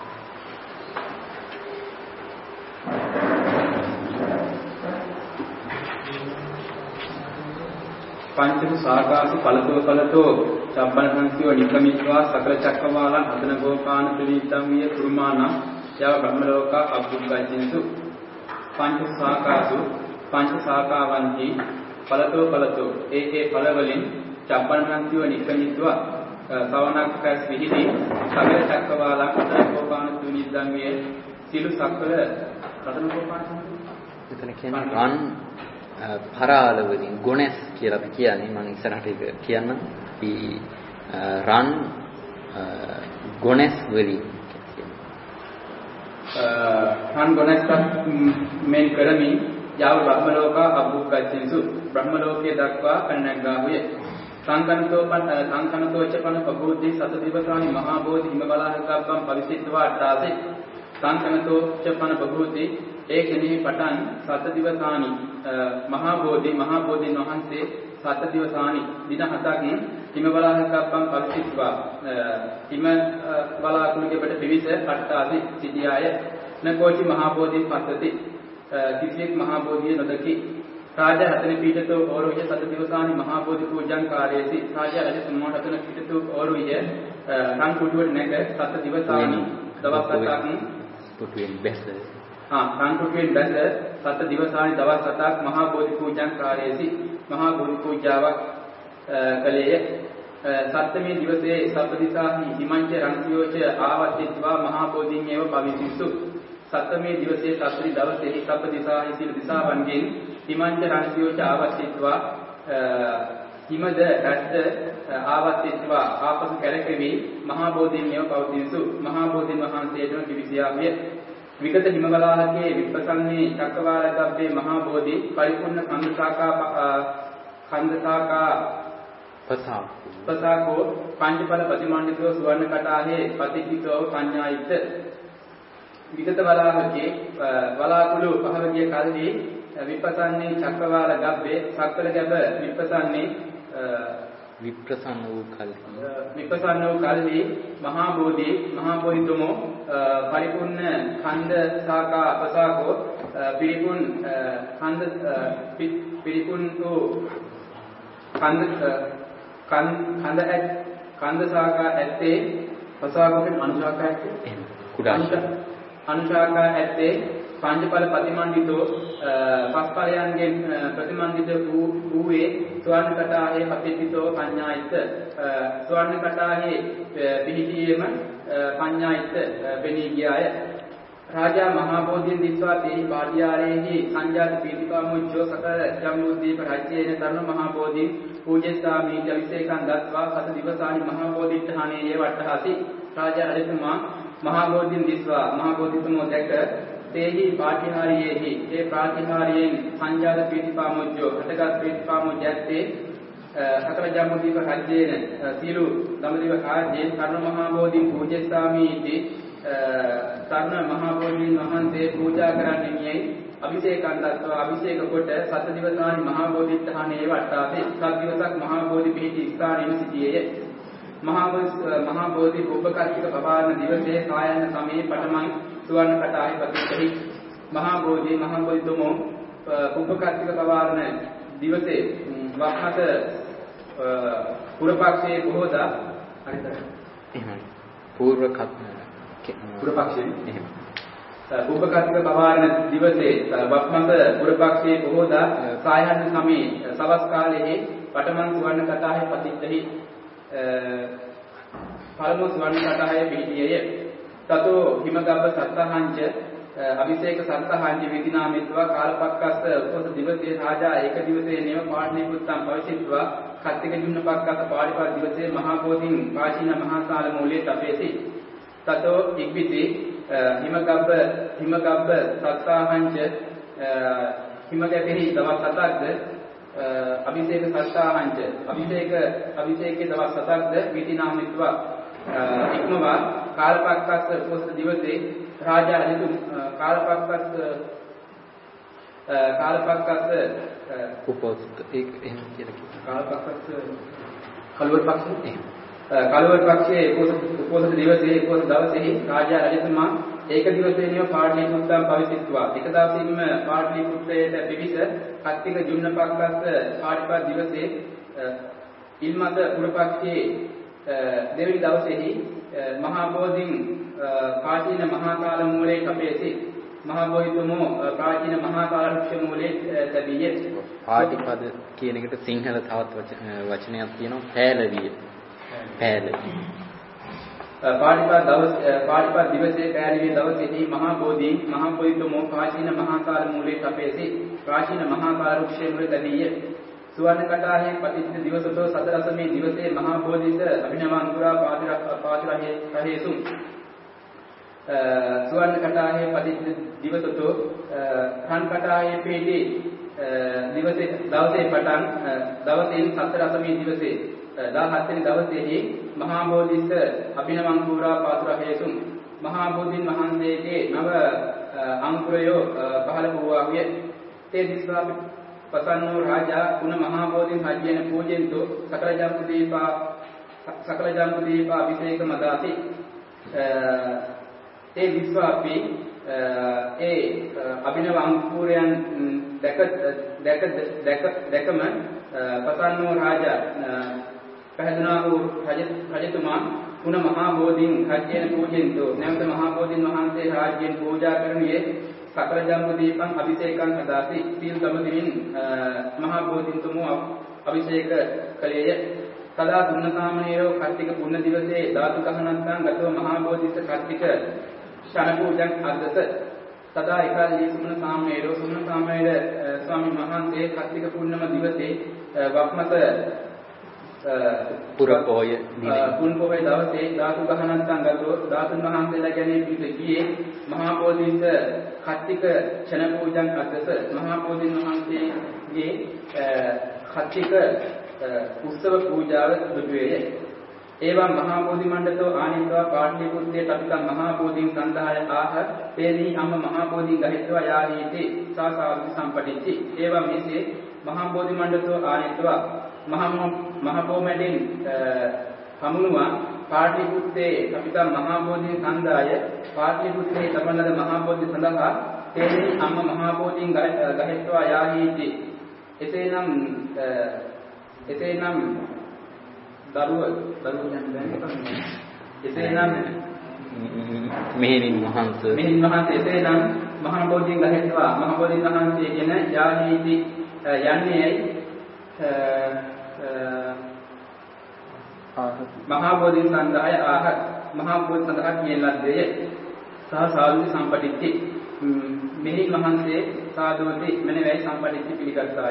පංචම සාකාසු පළතෝ පළතෝ චබ්බනසංසියෝ නිකමිත්වා සකල චක්කවාලං අතන ගෝපාන පිළිත්තම් විය පුරුමාන යව බ්‍රහ්ම ලෝක අබ්බුග්ගච්ඡින්සු පංච සාකාසු පංච සාකාවන්ති පළතෝ පළතෝ ඒ ඒ ඵල වලින් චබ්බනසංසියෝ නිකමිත්වා සවනක් පැස් විහිදී සකල චක්කවාලං අතන ගෝපාන පිළිත්තම් විය සිළු සකල අතන ගෝපාන එතන කියන්නේ රන් පරාල වලින් ගොණස් කියලා අපි කියන්නේ මම ඉස්සරහට ඒක කියන්නම්. අපි රන් ගොණස් වලින් රන් ගොණස් මෙන් කරමින් යව බ්‍රහ්ම ලෝක අබ්බුග්ගච්ඡින්සු බ්‍රහ්ම ලෝකයේ දක්වා කන්නග්ගාහුය. සංකන්තෝ පන සංකනතෝච පන පබෝධි සත දිවසානි මහා බෝධි හිම බලාහකබ්බම් පරිසිට්ඨවා අට්ඨාසි සංකනතෝච පන පබෝධි ඒ කෙනෙහි පටන් සත දිවසානි මහා බෝධි මහා බෝධින් වහන්සේ සත දිවසානි දින හතක් හිම බලාහකබ්බම් පරිසිට්ඨවා හිම බලාකුණුගේ පිට පිවිස අට්ඨාසි සිටියාය නකෝචි මහා බෝධින් පස්සති කිසියෙක් මහා බෝධිය නොදකි. රාජ රතන පීඨතෝ ඕරුය සත දිවසානි මහා බෝධි පූජං කාර්යසි රාජ රජතුමා රතන පීඨතෝ ඕරුය රන් කුඩුවට නැග සත දිවසානි දවස් හතක් පුටුවෙන් බැස ආ රන් කුඩුවෙන් බැස සත දිවසානි දවස් හතක් මහා බෝධි පූජං කාර්යසි මහා බෝධි පූජාවක් කලේය. සත්මේ දිවසේ සප්පදිසාහි හිමංච රන්සියෝච ආවත්තිත්වා මහා බෝධින් ඒව පවිසිසු සත්මේ දිවසේ සත්‍රි දවසේ සප්පදිසාහි සිල් දිසාවන්ගෙන් හිමංච රන්සියෝච ආවත්තිත්වා හිමද රැස්ත ආවත්තිත්වා ආපසු කැරකෙවි මහා බෝධින් ඒව පවිසිසු මහා බෝධින් වහන්සේටම පිවිසියාවිය. විගත හිමබලාහකේ විප්පසන්නේ චක්කවාලගබ්බේ මහා බෝධි පරිපූර්ණ කන්දසාකා කන්දසාකා පසා පසාකෝ පංචඵල ප්‍රතිමාන්විතෝ සුවර්ණ කටාහේ පතික්ඛිතෝ පඤ්ඤායිත විගත බලාහකේ බලාකුළු පහවගිය කල්හි විප්පසන්නේ චක්කවාල ගබ්බේ සක්වල ගැබ විප්පසන්නේ විප්‍රසන්න වූ කල්හි විප්පසන්න වූ කල්හි මහා බෝධි මහා බෝධිතුමෝ පරිපූර්ණ ඛණ්ඩ සාකා පසාකෝ පිරිපුන් ඛණ්ඩ පිරිපුන් වූ ඛණ්ඩ ඛණ්ඩ ඛණ්ඩ සාකා ඇත්තේ පසාකෝෙන් අනුශාකා ඇත්තේ කුඩා අනුශාකා ඇත්තේ පංචඵල ප්‍රතිමන්විතෝ පස්පලයන්ගෙන් ප්‍රතිමන්විත වූයේ ස්වර්ණ කටාහේ පතිත්තිතෝ පඤ්ඤායිත ස්වර්ණ කටාහේ පිහිටියේම පඤ්ඤායිත බෙනී ගියාය. රාජා මහා බෝධින් දිස්වා තේ වාඩියාරේහි සංජාත පීතිකාමුච්චෝ සකල ජම්මුද්දීප රාජ්‍යයේන තරුණ මහා බෝධින් පූජ්‍යසාමි අවිසේකං දත්වා සත දිවසානි මහා බෝධිත්ථානයේ වට්ටහති. රාජා රජතුමා මහා බෝධින් දිස්වා මහා බෝධිතුමෝ දැක තේහි පාටිහාරියේහි ඒ ප්‍රාතිහාරියෙන් සංජාත පීතිකාමුච්චෝ හටගත් පීතිකාමුච්චයත්තේ සකල ජම්මුද්දීප රාජ්‍යයේන සීලු දඹදිව කාර්යයෙන් තරුණ මහා බෝධින් පූජ්‍යසාමි इति තරුණ මහා බෝධීන් වහන්සේ පූජා කරන්නෙමියයි අභිෂේකන් දත්වා අභිෂේක කොට සත දිවසානි මහා බෝධිත්ථානයේ වට්ටාපේ සත් දිවසක් මහා බෝධි පිහිටි ස්ථානයේ සිටියේය. මහා මහා බෝධි උපකර්ෂික පවාරණ දිවසේ කායන සමයේ පඨමං සුවර්ණ කටායි පතිතෙහි මහා බෝධි මහා බෝධිතුමෝ උපකර්ෂික පවාරණ දිවසේ වක්හත පුරපක්ෂයේ බොහෝදා හරිද එහෙමයි పూర్ව කත්න පුරපක්ෂයෙන් එහෙම. උපකර්ෂක පවාරණ දිවසේ වක්මත පුරපක්ෂයේ බොහෝදා සායහන සමයේ සවස් කාලයේ පඨමං සුවර්ණ කටාහේ පතිත්තෙහි පළමු සුවර්ණ කටාහේ පිහිටියේය. තතෝ හිමගබ්බ සත්තහංච අභිෂේක සත්තහංච විදිනාමිත්වා කාලපක්කස්ස උපස දිවසේ රාජා ඒක දිවසේ නේව පාඨනීපුත්තම් පවිසිත්වා කත්තික ජුන්නපක්කස පාඩිපා දිවසේ මහා බෝධින් පාචීන මහා සාල මූලයේ තපේසි. තතෝ ඉක්විති හිමගබ්බ හිමගබ්බ සත්තාහංච හිමගැපෙහි දවස් හතක්ද අභිෂේක සත්තාහංච අභිෂේක අභිෂේකයේ දවස් හතක්ද විතිනාමිත්වා ඉක්මවා කාලපක්කස්ස උපස්ත දිවසේ රාජා රජු කාලපක්කස්ස කාලපක්කස්ස උපස්ත ඒක එහෙම කියලා කියනවා. කාලපක්කස්ස කලවර පක්ෂේ කලවර පක්ෂයේ උපෝසත දිවසේ උපෝසත දවසේහි රාජා රජතුමා ඒක දිවසේනිය පාටලිපුත්තම් පවිසිත්වා එක දවසින්ම පාටලිපුත්‍රයට පිවිස කත්තික ජුන්නපක්කස්ස පාටිපා දිවසේ ඉල්මත පුරපක්ෂයේ දෙවනි දවසේහි මහා බෝධින් ප්‍රාචීන මහා කාල මූලයේ කපේසි. මහා බෝධිතුමෝ ප්‍රාචීන මහා කාල වෘක්ෂ මූලයේ තැබියේ. පාටිපද කියන එකට සිංහල තවත් වචනයක් තියෙනවා පෑලවිය. පෑලවිය. පාටිපද දවස් පාටිපද දිවසේ පෑලවිය දවසේදී මහා බෝධි මහා බෝධිතුමෝ ප්‍රාචීන මහා කාල මූලයේ කපේසි. ප්‍රාචීන මහා කාල වෘක්ෂ මූලයේ තැබියේ. සුවර්ණ කටාහේ පතිච්ච දිවසතෝ සතරසමේ දිවසේ මහා බෝධිස අභිනව අංකුරා පාතිරහේ රහේසු සුවර්ණ කටාහේ පතිච්ච දිවසතෝ රන් කටාහේ පිහිටි දිවසේ දවසේ පටන් දවසෙන් සතරසමේ දිවසේ දහහත් වෙනි දවසේදී මහා බෝධිස අභිනව අංකුරා පාතිරහේසු මහා බෝධින් වහන්සේගේ නව අංකුරයෝ පහළ වූවා විය. තේ දිස්වා පසන්නෝ රාජා පුන මහා බෝධින් හජ්ජේන පූජෙන්තෝ සකල ජම්පදීපා සකල ජම්පදීපා අභිෂේක මදාති. ඒ විශ්වාපි ඒ අභිනව අංකුරයන් දැක දැක දැක දැකම පසන්නෝ රාජා පහදනා වූ රජතුමා පුන මහා බෝධින් හජ්ජේන පූජෙන්තෝ නැවත මහා බෝධින් වහන්සේ රාජ්‍යයෙන් පූජා කරනුයේ සකල ජම්මුදීපං අභිෂේකං හදාති. සීල් දඹදිවින් මහා බෝධිතුමෝ අභිෂේක කලේය. සදා පුන්නසාමනීයෝ කර්තික පුන්න දිවසේ ධාතු ගහනත්තං ගතව මහා බෝධිස්ස කර්තික ශන පූජං අද්දස. සදා එකල්ලී සුමන සාමනීයෝ සුමන සාමනීය ස්වාමීන් වහන්සේ කර්තික පුන්නම දිවසේ වක්මත පුරපෝය පුන්පෝය දවසේ ධාතු ගහනත්තං ගතව ධාතුන් වහන්සේලා ගැනීම පිට ගියේ මහා බෝධිස්ස කත්තික ක්ෂණ පූජන් අද්දස. මහා බෝධින් වහන්සේගේ කත්තික උත්සව පූජාව දුටුවේය. ඒවම් මහා බෝධි මණ්ඩතෝ ආනිත්වා පාටලිපුත්තේ තපිකම් මහා බෝධින් සන්දාය ආහ තේනී අම්ම මහා බෝධින් ගහිත්වා යාහීති සාසාවි සම්පටිච්චි. ඒවම් මෙසේ මහා බෝධි මණ්ඩතෝ ආනිත්වා මහා මහබෝමැඩින් හමුනුවා පාටලිපුත්තේ තපිකම් මහා බෝධින් සන්දාය පාටලිපුත්තේ තපනද මහා බෝධි සඳහා තේනී අම්ම මහා බෝධින් ගහිත්වා යාහීති. එසේනම් එසේනම් දරුව දරුව යන්නේ එසේනම් මෙහෙණින් වහන්සේ මෙහෙණින් වහන්සේ එසේනම් මහා බෝධින් ගහිත්වා මහා බෝධින් වහන්සේ කියන යාහීති යන්නේයි මහා බෝධින් සන්දාය ආහ මහා බෝධි සඳහා කියන ලද්දේ සහ සාධුති සම්පටිච්චි මෙහි මහන්සේ සාධුති මෙනෙවයි සම්පටිච්චි පිළිගත්තාය.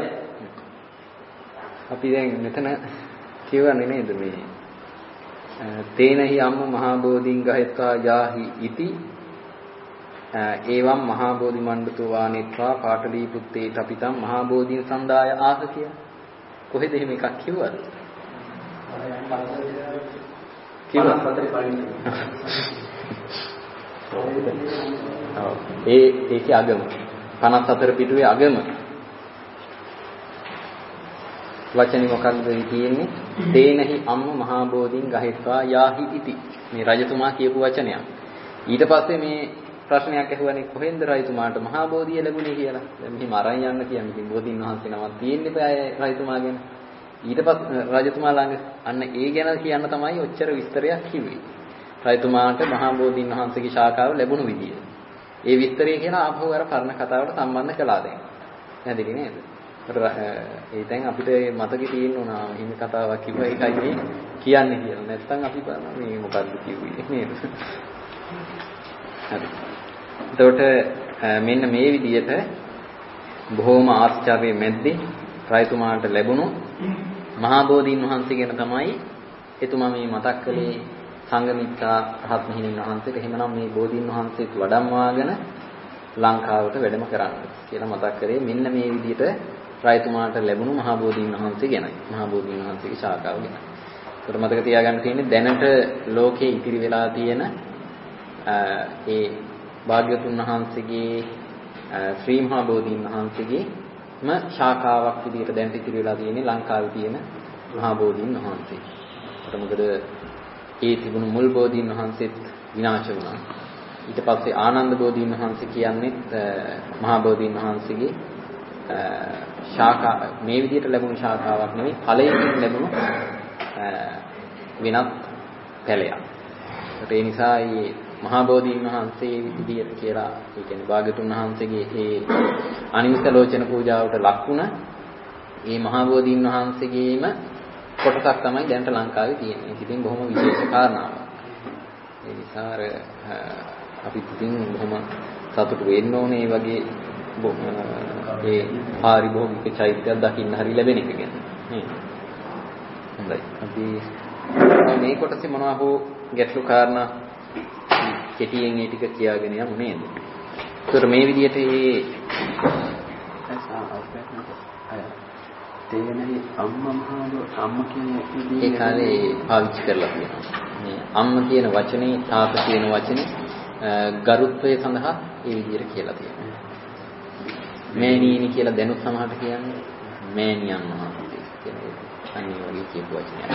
අපි දැන් මෙතන කියවන්නේ නේද මේ තේනහි අම්ම මහා බෝධින් ගහෙත්වා යාහි ඉති ඒවම් මහා බෝධි මණ්ඩතෝ වානෙත්වා පාටලී පුත්තේ තපිතම් මහා බෝධින් සන්දාය ආහ කිය. කොහෙද එහෙම එකක් කිව්වද? කිව්වා සතරේ පරිණි. ඒ ඒකේ අගම පනස් හතර පිටුවේ අගම වචනේ මොකක්ද තියෙන්නේ? තේනහි අම්ම මහා බෝධින් ගහෙත්වා යාහි ඉති. මේ රජතුමා කියපු වචනයක්. ඊට පස්සේ මේ ප්‍රශ්නයක් ඇහුවානේ කොහෙන්ද රජතුමාට මහා බෝධිය ලැබුණේ කියලා. දැන් මෙහිම අරන් යන්න කියන්නේ. ඉතින් බෝධීන් වහන්සේ නමක් තියෙන්නේ බෑ රජතුමා ගැන. ඊට පස්සේ රජතුමා ළඟ අන්න ඒ ගැන කියන්න තමයි ඔච්චර විස්තරයක් කිව්වේ. රජතුමාට මහා බෝධීන් වහන්සේගේ ශාඛාව ලැබුණු විදිය. ඒ විස්තරය කියලා ආපහු අර පරණ කතාවට සම්බන්ධ කළා දැන්. නැදෙන්නේ නේද? ඒ දැන් අපිට මතකෙ තියෙන්න ඕන එහෙම කතාවක් කිව්වා ඒකයි මේ කියන්නේ කියලා. නැත්නම් අපි මේ මොකද්ද කිව්වේ නේද? හරි. එතකොට මෙන්න මේ විදිහට බොහොම ආශ්චර්ය මැද්දේ රජතුමාට ලැබුණු මහා බෝධීන් වහන්සේ ගැන තමයි එතුමා මේ මතක් කළේ සංඝමිත්තා රහත් මෙහෙණින් වහන්සේට. එහෙමනම් මේ බෝධීන් වහන්සේත් වඩම්වාගෙන ලංකාවට වැඩම කරන්න කියලා මතක් කරේ මෙන්න මේ විදිහට රජතුමාට ලැබුණු මහා බෝධීන් වහන්සේ ගැනයි. මහා බෝධීන් වහන්සේගේ ශාඛාව ගැන. ඒකට මතක තියාගන්න තියෙන්නේ දැනට ලෝකේ ඉතිරි වෙලා තියෙන ඒ භාග්‍යවතුන් වහන්සේගේ ශ්‍රී මහා බෝධීන් වහන්සේගේම ශාඛාවක් විදිහට දැන් ඉතිරි වෙලා තියෙන්නේ ලංකාවේ තියෙන මහා බෝධීන් වහන්සේ. ඒකට මොකද ඒ තිබුණු මුල් බෝධීන් වහන්සේත් විනාශ වුණා. ඊට පස්සේ ආනන්ද බෝධීන් වහන්සේ කියන්නේ මහා බෝධීන් වහන්සේගේ ශාඛා මේ විදිහට ලැබුණු ශාඛාවක් නෙවෙයි ඵලයෙන් ලැබුණු වෙනත් ඵලයක්. ඒ නිසා මේ මහා බෝධීන් වහන්සේ විදියට කියලා ඒ කියන්නේ භාග්‍යතුන් වහන්සේගේ ඒ අනිමිත ලෝචන පූජාවට ලක්ුණ මේ මහා බෝධීන් වහන්සේගේම කොටසක් තමයි දැන්ට ලංකාවේ තියෙන්නේ. ඉතින් බොහොම විශේෂ කාරණාවක්. ඒ නිසා අපි ඉතින් බොහොම සතුටු වෙන්න ඕනේ මේ වගේ ඒ පාරිභෝගික චෛත්‍යයක් දකින්න හරි ලැබෙන එක ගැන. නේද? හොඳයි. අපි මේ කොටසේ මොනවා හෝ ගැටලු කාරණා කෙටියෙන් ඒ ටික කියාගෙන යමු නේද? ඒතර මේ විදිහට මේ තේනහි අම්මා මහා අම්මා කියන ඒ කාලේ පාවිච්චි කරලා තියෙනවා. මේ අම්මා කියන වචනේ තාත්තා කියන වචනේ ගරුත්වය සඳහා ඒ විදිහට කියලා තියෙනවා. මෑණියනි කියලා දැනුත් සමහරට කියන්නේ මෑණියන් වහන්සේ කියන අනිත් වගේ කියපු වචනයක්.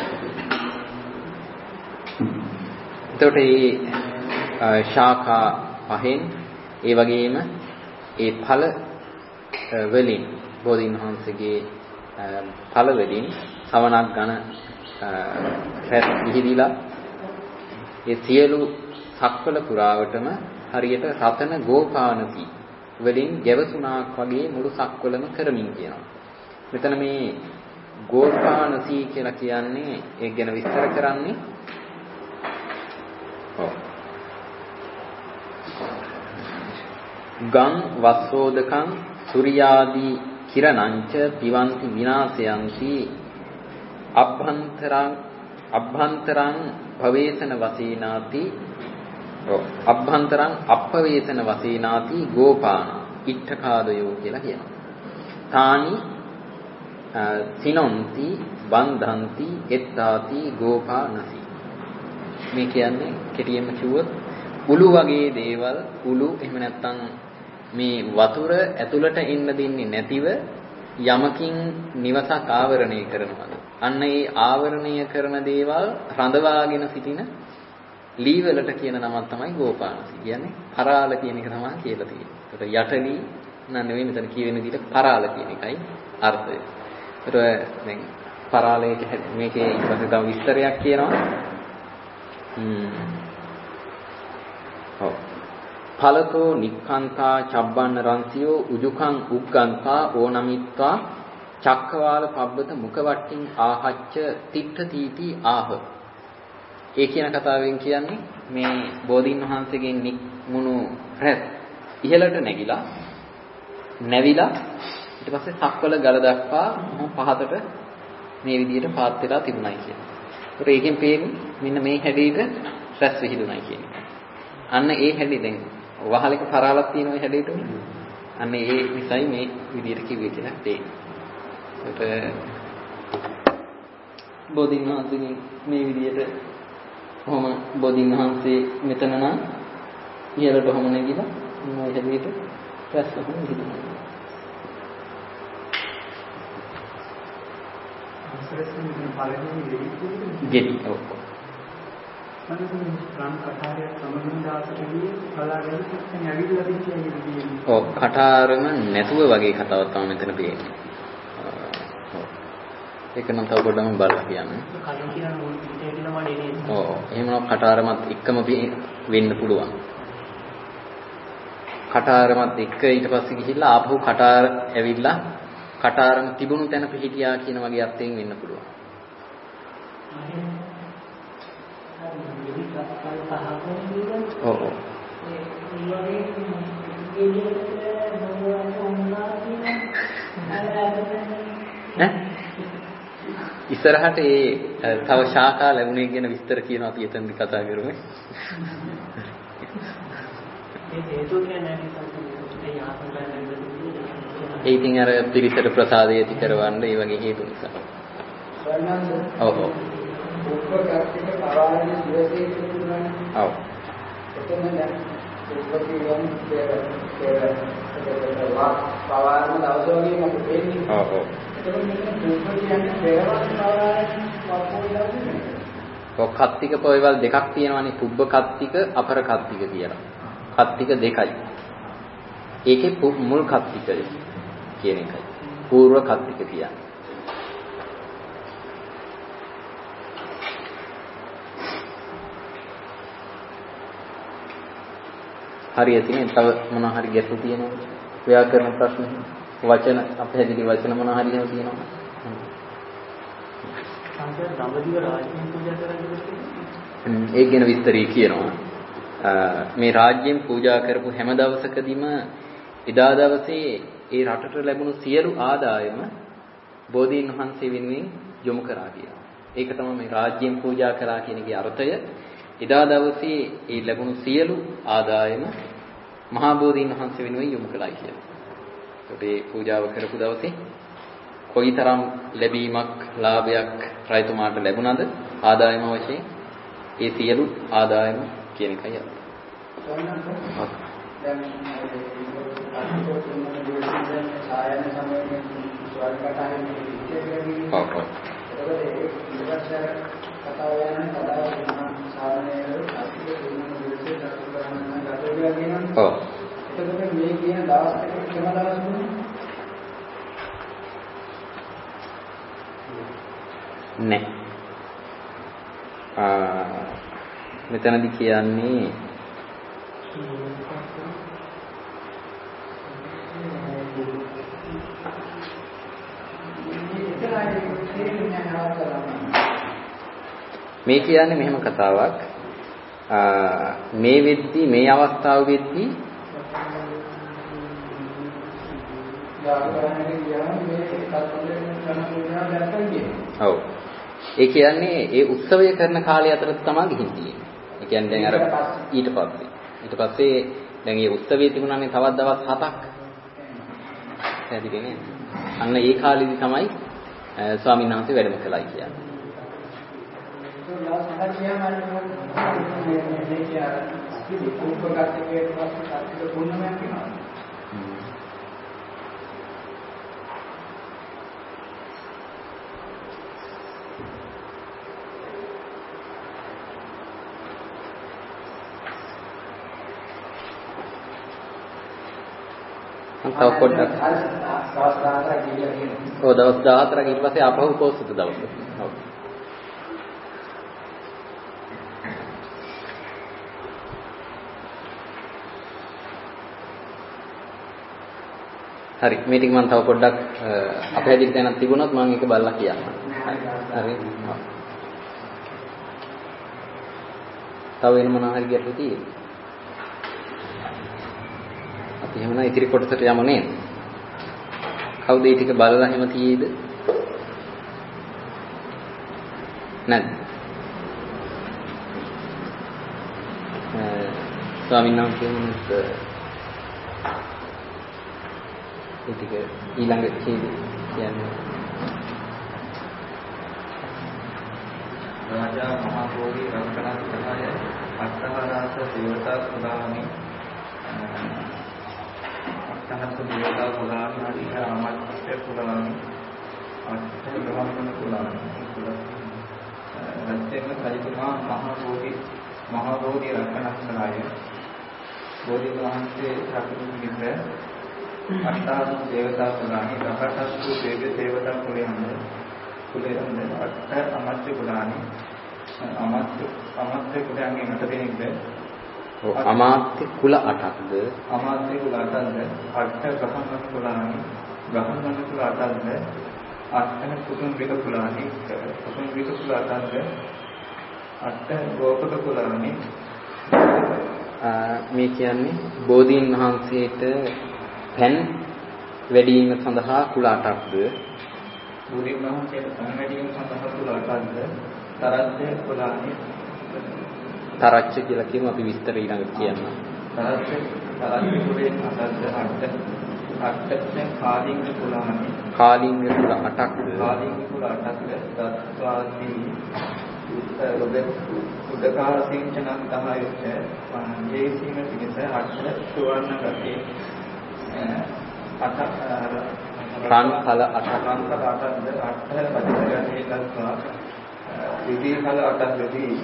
එතකොට මේ ශාඛා පහෙන් ඒ වගේම ඒ ඵල වලින් බෝධීන් වහන්සේගේ ඵල වලින් සවනක් ගණ රැස් විහිදිලා ඒ සියලු සක්වල පුරාවටම හරියට රතන ගෝපානති වලින් ගැවසුණාක් වගේ මුළු සක්වලම කරමින් කියනවා. මෙතන මේ ගෝපානති කියලා කියන්නේ ඒ ගැන විස්තර කරන්නේ ඔව් ගං වස්සෝදකං සූර්යාදී කිරණංච පිවන්ති විනාශයන්ති අභ්‍යන්තරං අභ්‍යන්තරං භවේසන වසීනාති අභ්‍යන්තරං අපවේසන වසීනාති ගෝපාන ඉත්තකාදයෝ කියලා කියනවා. තානි සිනොන්ති බන්ධන්ති එත්තාති ගෝපානසි. මේ කියන්නේ කෙටියෙන්ම කිව්වොත් උළු වගේ දේවල් උළු එහෙම නැත්නම් මේ වතුර ඇතුළට එන්න දෙන්නේ නැතිව යමකින් නිවසක් ආවරණය කරනවාද අන්න ඒ ආවරණය කරන දේවල් රඳවාගෙන සිටින ලී වලට කියන නමක් තමයි ගෝපානසි කියන්නේ. පරාල කියන එක තමයි කියලා තියෙන්නේ. ඒකට යටලී නෑ නෙවෙයි මෙතන කියවෙන විදිහට පරාල කියන එකයි අර්ථය. ඒකට දැන් පරාලයක මේකේ ඊපස්සේ තව විස්තරයක් කියනවා. හ්ම්. ඔව්. ඵලතෝ නික්ඛන්තා චබ්බන්න රංසියෝ උජුකං උග්ගන්තා ඕනමිත්වා චක්කවාල පබ්බත මුඛවට්ටින් ආහච්ච තිට්ඨ තීති ආහ. ඒ කියන කතාවෙන් කියන්නේ මේ බෝධීන් වහන්සේගෙන් නික්මුණු රැස් ඉහළට නැගිලා නැවිලා ඊට පස්සේ සක්වල ගල දක්වා පහතට මේ විදිහට පාත් වෙලා තිබුණයි කියන්නේ. ඒතර ඒකෙන් පේන්නේ මෙන්න මේ හැඩයට රැස් විහිදුණයි කියන එක. අන්න ඒ හැඩය දැන් වහලක පරාලක් තියෙන ওই හැඩයට උනේ. අන්න ඒ නිසයි මේ විදිහට කිව්වේ කියලා තේරෙනවා. ඒකට බෝධීන් වහන්සේගෙන් මේ විදිහට කොහොම බෝධීන් වහන්සේ මෙතන නම් ඉහළට කොහොම නැගිලා මේ හැඩයට රැස් කොහොම විහිදුණා. ගෙඩි ඔව්. ඔව් කටාරම නැතුව වගේ කතාවක් තමයි මෙතන තියෙන්නේ. ඒක නම් තව පොඩ්ඩක් බලලා කියන්න. ඔව් එහෙමනම් කටාරමත් එක්කම වෙන්න පුළුවන්. කටාරමත් එක්ක ඊට පස්සේ ගිහිල්ලා ආපහු කටාර ඇවිල්ලා කටාරම තිබුණු තැන පිහිටියා කියන වගේ අර්ථයෙන් වෙන්න පුළුවන්. ඔව් ඔව්. ඈ ඉස්සරහට ඒ තව ශාඛා ලැබුණේ කියන විස්තර කියනවා අපි එතනදි කතා කරමු. ඒ හේතු කියන්නේ ඒ ඉතින් අර පිරිසට ප්‍රසාදය ඇති කරවන්න ඒ වගේ හේතු නිසා. ඔව් ඔව්. උපකාර්තික පවාරයේ දිවසේ කියනවා. ඔව්. එතන දැන් උපකීයන් පෙර පෙර පවාරම දවස වගේ මට දෙන්නේ. ඔව් ඔව්. එතකොට මෙතන උපකීයන් පෙරවත් පවාරයෙන් වපෝලන්නේ. ඔව් කත්තික පොයවල් දෙකක් තියෙනවානේ පුබ්බ කත්තික අපර කත්තික කියලා. කත්තික දෙකයි. ඒකේ මුල් කත්තිකය කියන එකයි. పూర్ව කත්තික කියන්නේ. හරියටින් තව මොන හරි ගැටලු තියෙනවද? ව්‍යාකරණ ප්‍රශ්න, වචන අපහැදිලි වචන මොන හරි එහෙම තියෙනවද? සංකේත දඹදිව රාජ්‍යයෙන් පූජා කරන්නේ. ඒ කියන විස්තරي කියනවා. මේ රාජ්‍යයෙන් පූජා කරපු හැම දවසකදීම එදා දවසේ ඒ රටට ලැබුණු සියලු ආදායම බෝධීන් වහන්සේ වෙනුවෙන් යොමු කරා කියනවා. ඒක තමයි මේ රාජ්‍යයෙන් පූජා කරා කියන එකේ අර්ථය. එදා දවසේ ඒ ලැබුණු සියලු ආදායම මහා බෝධීන් වහන්සේ වෙනුවෙන් යොමු කළා කියලා. ඒකට ඒ පූජාව කරපු දවසේ කොයිතරම් ලැබීමක්, ලාභයක් රජතුමාට ලැබුණාද ආදායම වශයෙන් ඒ සියලු ආදායම කියන එකයි අර්ථය. දැන් අනිත් තුන්වන දිවසේ සායන සමයේ ස්වර්ගකාරයෙන් ඉතිරිදී ඔව් ඔව්. ඒකද ඉවර්ෂ කතාව යන කතාව සාමාන්‍යයෙන් අසිත තුන්වන දිවසේ දක්වන්න ගතෝගා කියනවා. ඔව්. එතකොට මේ කියන දවස් දෙක එකම දවසුනේ නෑ. ආ මෙතනදි කියන්නේ මේ කියන්නේ මෙහෙම කතාවක්. මේ වෙද්දී මේ අවස්ථාව වෙද්දී ඔව්. ඒ කියන්නේ ඒ උත්සවය කරන කාලය අතරත් තමයි ගිහින් තියෙන්නේ. ඒ කියන්නේ දැන් අර ඊට පස්සේ ඊට පස්සේ දැන් මේ උත්සවයේ තිබුණානේ තවත් දවස් හතක්. පැහැදිලි නේද? අන්න ඒ කාලෙදි තමයි ස්වාමීන් වහන්සේ වැඩම කළයි කියන්නේ. තව පොඩ්ඩක් දවස් දහහතරක් ගිහිල්ලා තියෙනවා. ඔව් දවස් දහහතරක් ඊට පස්සේ ආපහු උපෝසථ දවස්. ඔව්. හරි මේ ටික මම තව පොඩ්ඩක් අපහැදිලි තැනක් තිබුණොත් මම ඒක බලලා කියන්නම්. හරි. තව වෙන මොනවා හරි ගැටලු තියෙන්නේ? අපි එහෙමනම් ඉතිරි කොටසට යමු නේද? කවුද මේ ටික බලලා එහෙම තියේද? නැද්ද? ස්වාමීන් වහන්සේත් ඒ ටික ඊළඟ කියන්නේ राजा महाबोधि रक्षण सहाय अष्टहरास देवता कुलानि अष्टहरास देवता कुलानि हरिह अमर्त्य कुलानि अष्ट ब्राह्मण कुलानि रत्यंग सहितमा महाबोधि महाबोधि रक्षण सहाय बोधि वහන්සේ රකින්න පිළිපැ අෂ්ටහාස දේවතා කුලානි රහතස්සු දේව දේවතා කුලයන්ද කුලයන්ද අෂ්ට අමත්‍ය කුලානි අමත්‍ය අමත්‍ය කුලයන්ගේ මත දෙනෙක්ද ඔව් අමාත්‍ය කුල අටක්ද අමාත්‍ය කුල අටක්ද අෂ්ට ග්‍රහණ කුලානි ග්‍රහණ කුල අටක්ද අෂ්ට කුතුම්බික කුලානි කුතුම්බික කුල අටක්ද අෂ්ට ගෝපක කුලානි මේ කියන්නේ බෝධීන් වහන්සේට පෙන් වැඩිම සඳහා කුල අටක්ද බෝධීන් වහන්සේට පෙන් වැඩිම සඳහා කුල අටක්ද තරච්ච කුලානි තරච්ච කියලා කියමු අපි විස්තර ඊළඟට කියන්න. තරච්ච තරච්ච කුලේ අටක්ද අට අටක කාලිංග කුලානි කාලිංග කුල අටක්ද කාලිංග කුල අටක්ද දස්වාදී උදකාර සිංචනක් දහයක ජේසීම පිණිස අට්ඨ සුවර්ණ ගතේ අට රන් කල අටක් රන් කල අටක්ද අට්ඨ පදිගතේ දස්වා විදී කල අටක්දී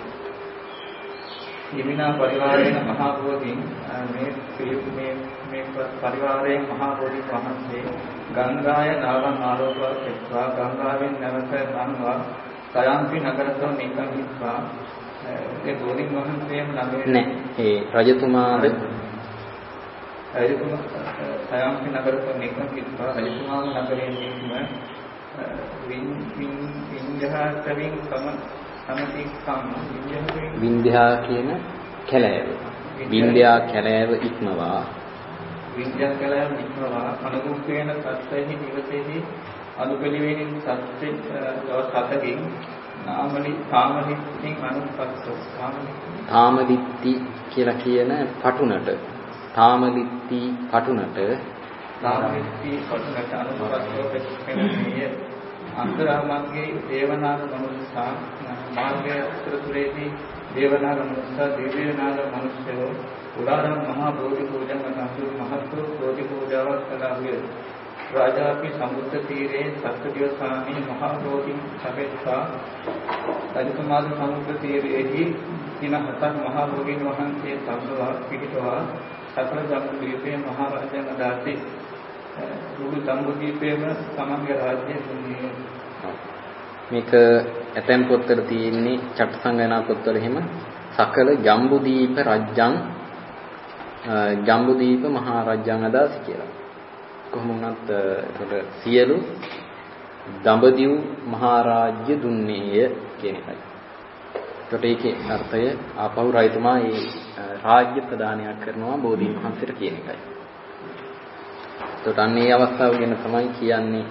හිමිනා පරිවාරයෙන් මහා බෝධින් මේ මේ මේ පරිවාරයෙන් මහා බෝධි වහන්සේ ගංගාය නාගම් ආරෝපවා කෙත්වා ගංගාවෙන් නැවත ගංගා සයන්පි නගරතෝ නිකම්පා ඒ බෝධින් වහන්සේම නගරේ නෑ ඒ රජතුමාද රජතුමා සයන්පි නගරතෝ නිකම්පා රජතුමාම නගරේ නික්ම වින් වින් වින්දහාතරින් සම සමති කම් වින්දහා කියන කැලෑව වින්දයා කැලෑව ඉක්මවා වින්දයා කැලෑව ඉක්මවා අනුගුප්ත වෙන සත්‍යෙහි නිවසේදී අනුපලිවෙනින් සත්‍ය දවස් හතකින් නාමලි තාමලිත්‍තින් අනුපස්සස් තාමලිත්‍ති කියලා කියන පටුනට තාමලිත්‍ති පටුනට තාමලිත්‍ති පටුනට අනුපස්සෝ පෙනෙන්නේ අන්තරාමග්ගේ දේවනාග මනුස්සා මාර්ගය අතරතුරේදී දේවනාග මනුස්සා දිව්‍යනාග මනුස්සයෝ උදාරම් මහා බෝධි පූජන සම්පූ මහත්ව බෝධි පූජාවක් කළාවිය. රාජාපි සමුද්‍ර තීරේ සත්‍යදේවසාමී මහා බෝධි සමෙත්තා රජතුමාද සමුද්‍ර තීරයේදී දින හතක් මහා බෝධීන් වහන්සේ සම්බවා පිහිටවා සකල ජම්බුද්වීපයේ මහා රාජයන් දාසී මුළු ජම්බුද්වීපයේම තමන්ගේ රාජ්‍යය දුන්නේ. මේක ඇතැම් පොත්වල තියෙන්නේ චට්ටසංගායනා පොත්වල එහෙම සකල ජම්බුද්වීප රජ්‍යං ජම්බුද්වීප මහා රජ්‍යං අදාසි කියලා. කොහොම වුණත් ඒකට සියලු දඹදිව් මහා රාජ්‍ය දුන්නේය කියන එකයි. ඒකට ඒකේ අර්ථය ආපහු රජතුමා ඒ රාජ්‍ය ප්‍රදානයක් කරනවා බෝධීන් වහන්සේට කියන එකයි. ඒකට අන්නේ අවස්ථාව ගැන තමයි කියන්නේ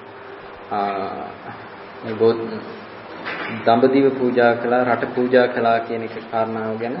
මේ බෝධ දඹදිව පූජා කළා රට පූජා කළා කියන එක කාරණාව ගැන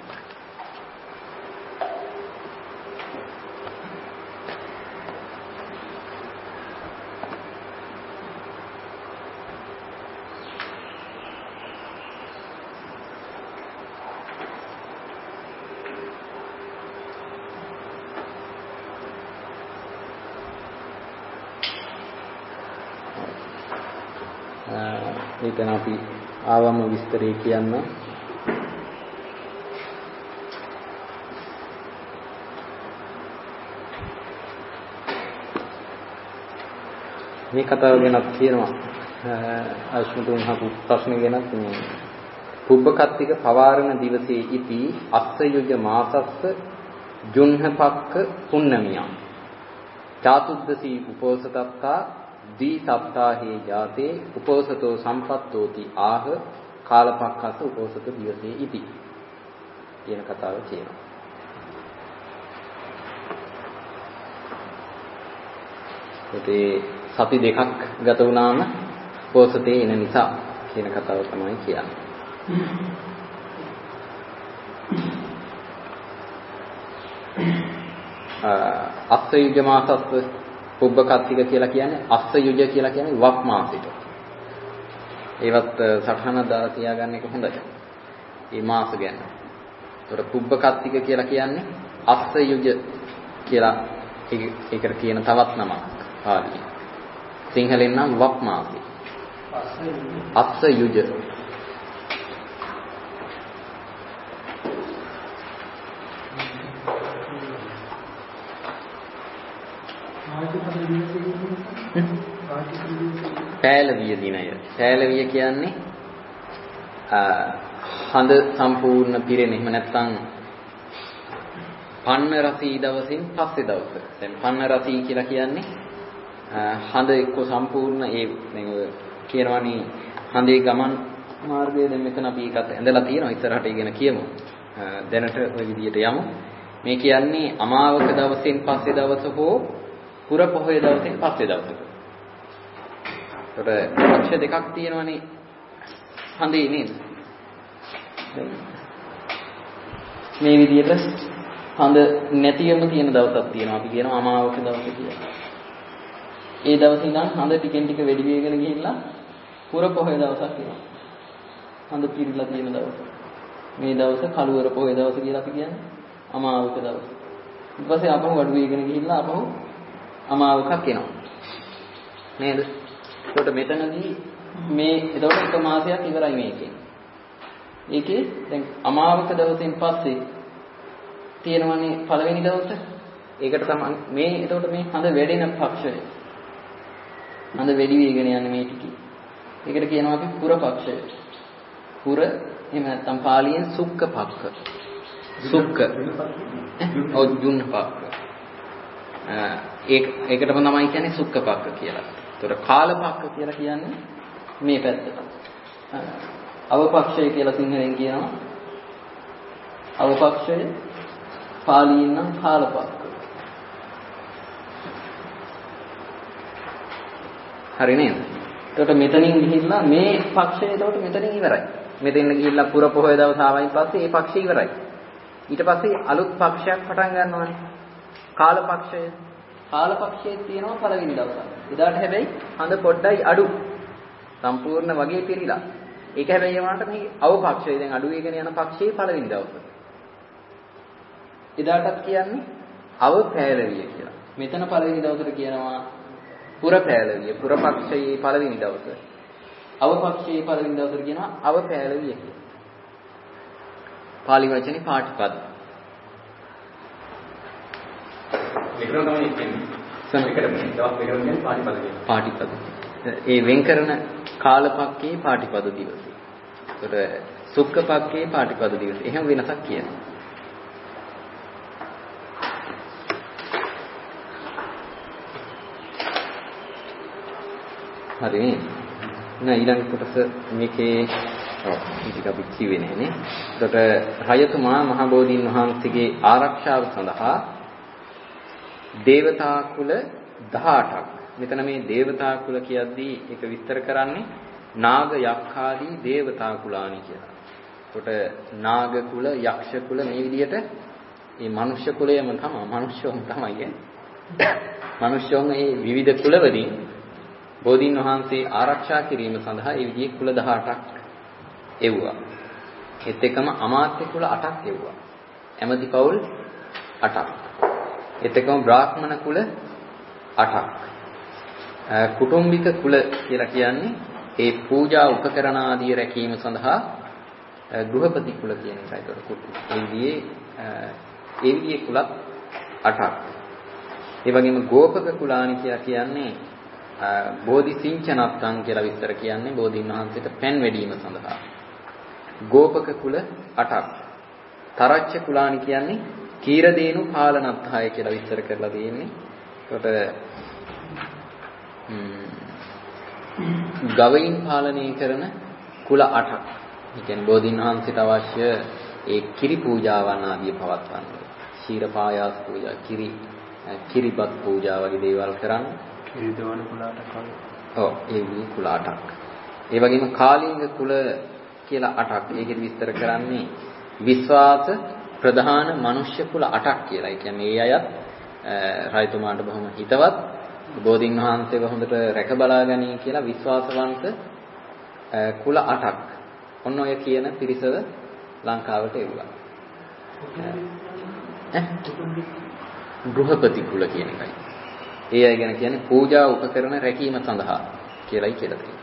ඒක අපි ආවම විස්තරේ කියන්න. මේ කතාව ගැනත් කියනවා අශ්මතුන් හපු ප්‍රශ්න ගැනත් මේ පුබ්බකත්තික පවාරණ දිවසේ ඉති අස්සයුජ මාසස්ස ජුන්හපක්ක පුන්නමියා චාතුද්දසී උපෝසතත්තා දී සප්තාහේ ජාතේ උපෝසතෝ සම්පත්තෝති ආහ කාලපක්ඛස උපෝසත දිවසේ ඉති. කියන කතාව කියනවා. ඒකේ සති දෙකක් ගත වුණාම පෝසතේ එන නිසා කියන කතාව තමයි කියන්නේ. අස්සයුජ මාසස්ස පුබ්බකත්තික කියලා කියන්නේ අස්සයුජ කියලා කියන්නේ වක් මාසෙට. ඒවත් සටහන දාලා තියාගන්න එක හොඳයි. මේ මාස ගැන. ඒතර පුබ්බකත්තික කියලා කියන්නේ අස්සයුජ කියලා ඒකට කියන තවත් නමක් පාලියෙන්. සිංහලෙන් නම් වක් මාසෙ. අස්සයුජ. පෑලවිය දිනය. පෑලවිය කියන්නේ හඳ සම්පූර්ණ පිරෙන. එහෙම නැත්නම් පන්න රසී දවසින් පස්සේ දවස. දැන් පන්න රසී කියලා කියන්නේ හඳ එක්ක සම්පූර්ණ ඒ දැන් ඔය කියනවනේ හඳේ ගමන් මාර්ගය. දැන් මෙතන අපි ඒකත් ඇඳලා තියෙනවා. ඉස්සරහට ඉගෙන කියමු. දැනට ওই විදිහට යමු. මේ කියන්නේ අමාවක දවසින් පස්සේ දවස හෝ පුර පොහොය දවසින් පස්සේ දවසක. ඒකට පක්ෂ දෙකක් තියෙනවනේ හඳේ නේද? මේ විදිහට හඳ නැතිවම තියෙන දවසක් තියෙනවා. අපි කියනවා අමාවක දවස කියලා. ඒ දවසේ ඉඳන් හඳ ටිකෙන් ටික වැඩි වෙගෙන ගිහිල්ලා පුර පොහොය දවසක් වෙනවා. හඳ පිරීලා තියෙන දවස. මේ දවස කළුවර පොහොය දවස කියලා අපි කියන්නේ අමාවක දවස. ඊට පස්සේ අපහු අඩු වෙගෙන ගිහිල්ලා අපහු අමාවකක් එනවා. නේද? ඒකට මෙතනදී මේ එතකොට එක මාසයක් ඉවරයි මේකේ. ඒකේ දැන් අමාවක දවසෙන් පස්සේ තියෙනවනේ පළවෙනි දවස. ඒකට තමයි මේ එතකොට මේ හඳ වැඩෙන පක්ෂය. හඳ වැඩි වෙගෙන යන්නේ මේ ටිකේ. ඒකට කියනවා අපි පුර පක්ෂය. පුර එහෙම නැත්නම් පාලියෙන් සුක්ක පක්ක. සුක්ක. ඔව් ජුන් පක්ක. ඒක ඒකටම තමයි කියන්නේ සුක්ක පක්ක කියලා. ඒතර කාල පක්ක කියලා කියන්නේ මේ පැත්තට. අවපක්ෂය කියලා සිංහලෙන් කියනවා. අවපක්ෂය පාලියෙන් නම් කාල පක්ක. හරි නේද? එතකොට මෙතනින් ගිහිල්ලා මේ පක්ෂය එතකොට මෙතනින් ඉවරයි. මෙතෙන් ගිහිල්ලා පුර පොහොය දවස ආවයින් පස්සේ මේ පක්ෂය ඉවරයි. ඊට පස්සේ අලුත් පක්ෂයක් පටන් ගන්නවානේ. කාල පක්ෂය. කාල පක්ෂයේ තියෙනවා පළවෙනි දවස. එදාට හැබැයි හඳ පොඩ්ඩයි අඩු. සම්පූර්ණ වගේ පිරීලා. ඒක හැබැයි ඒවට මේ අවපක්ෂය දැන් අඩු වෙගෙන යන පක්ෂයේ පළවෙනි දවස. එදාටත් කියන්නේ අවපෑලවිය කියලා. මෙතන පළවෙනි දවසට කියනවා පුරපෑලවිය. පුරපක්ෂයේ පළවෙනි දවස. අවපක්ෂයේ පළවෙනි දවසට කියනවා අවපෑලවිය කියලා. පාලි වචනේ පාටිපද. විකරණ තමයි කියන්නේ. සමහරකට මේ දවස් විකරණ කියන්නේ පාටිපද කියනවා. පාටිපද. ඒ වෙන් කරන කාලපක්කේ පාටිපද දිවසේ. ඒකට සුක්කපක්කේ පාටිපද දිවසේ. එහෙම වෙනසක් කියනවා. හරි නේ. නෑ ඊළඟ කොටස මේකේ ඔව් මේක අපි කිව්වේ නෑනේ. ඒකට රයතුමා මහ බෝධීන් වහන්සේගේ ආරක්ෂාව සඳහා දේවතා කුල දහඅටක්. මෙතන මේ දේවතා කුල කියද්දී ඒක විස්තර කරන්නේ නාග යක්ඛාදී දේවතා කුලානි කියලා. ඒකට නාග කුල, යක්ෂ කුල මේ විදිහට මේ මනුෂ්‍ය කුලයම තමයි මනුෂ්‍යෝම තමයි කියන්නේ. මනුෂ්‍යෝම මේ විවිධ කුලවලින් බෝධීන් වහන්සේ ආරක්ෂා කිරීම සඳහා ඒ විදිහේ කුල දහඅටක් එව්වා. ඒත් එකම අමාත්‍ය කුල අටක් එව්වා. ඇමති පවුල් අටක්. ඒත් එකම බ්‍රාහ්මණ කුල අටක්. කුටුම්බික කුල කියලා කියන්නේ ඒ පූජා උපකරණ ආදී රැකීම සඳහා ගෘහපති කුල කියන එකයි. ඒකට කුටු. ඒ විදිහේ ඒ විදිහේ කුල අටක්. ඒ වගේම ගෝපක කුලානි කියලා කියන්නේ බෝධි සිංචනත්තං කියලා විස්තර කියන්නේ බෝධීන් වහන්සේට පෙන් වැඩිම සඳහා. ගෝපක කුල අටක්. තරච්ච කුලානි කියන්නේ කීරදේනු පාලනත්හය කියලා විස්තර කරලා තියෙන්නේ. ඒකට ගවයින් පාලනය කරන කුල අටක්. ඒ කියන්නේ බෝධීන් වහන්සේට අවශ්‍ය ඒ කිරි පූජාවන් ආදී පවත්වන්නේ. ශීර පායාස පූජා, කිරි කිරිපත් පූජා වගේ දේවල් කරන්නේ. කිරි දවන කුලාටක් වගේ. ඔව් ඒ වගේ කුල අටක්. ඒ වගේම කාලිංග කුල කියලා අටක්. ඒකෙදි විස්තර කරන්නේ විශ්වාස ප්‍රධාන මනුෂ්‍ය කුල අටක් කියලා. ඒ කියන්නේ ඒ අයත් රාජතුමාට බොහොම හිතවත් බෝධීන් වහන්සේව හොඳට රැක බලා ගනී කියලා විශ්වාසවන්ත කුල අටක්. ඔන්න ඔය කියන පිරිසව ලංකාවට එවුවා. ගෘහපති කුල කියන එකයි. ඒ අය ගැන කියන්නේ පූජා උපකරණ රැකීම සඳහා කියලායි කියලා තියෙනවා.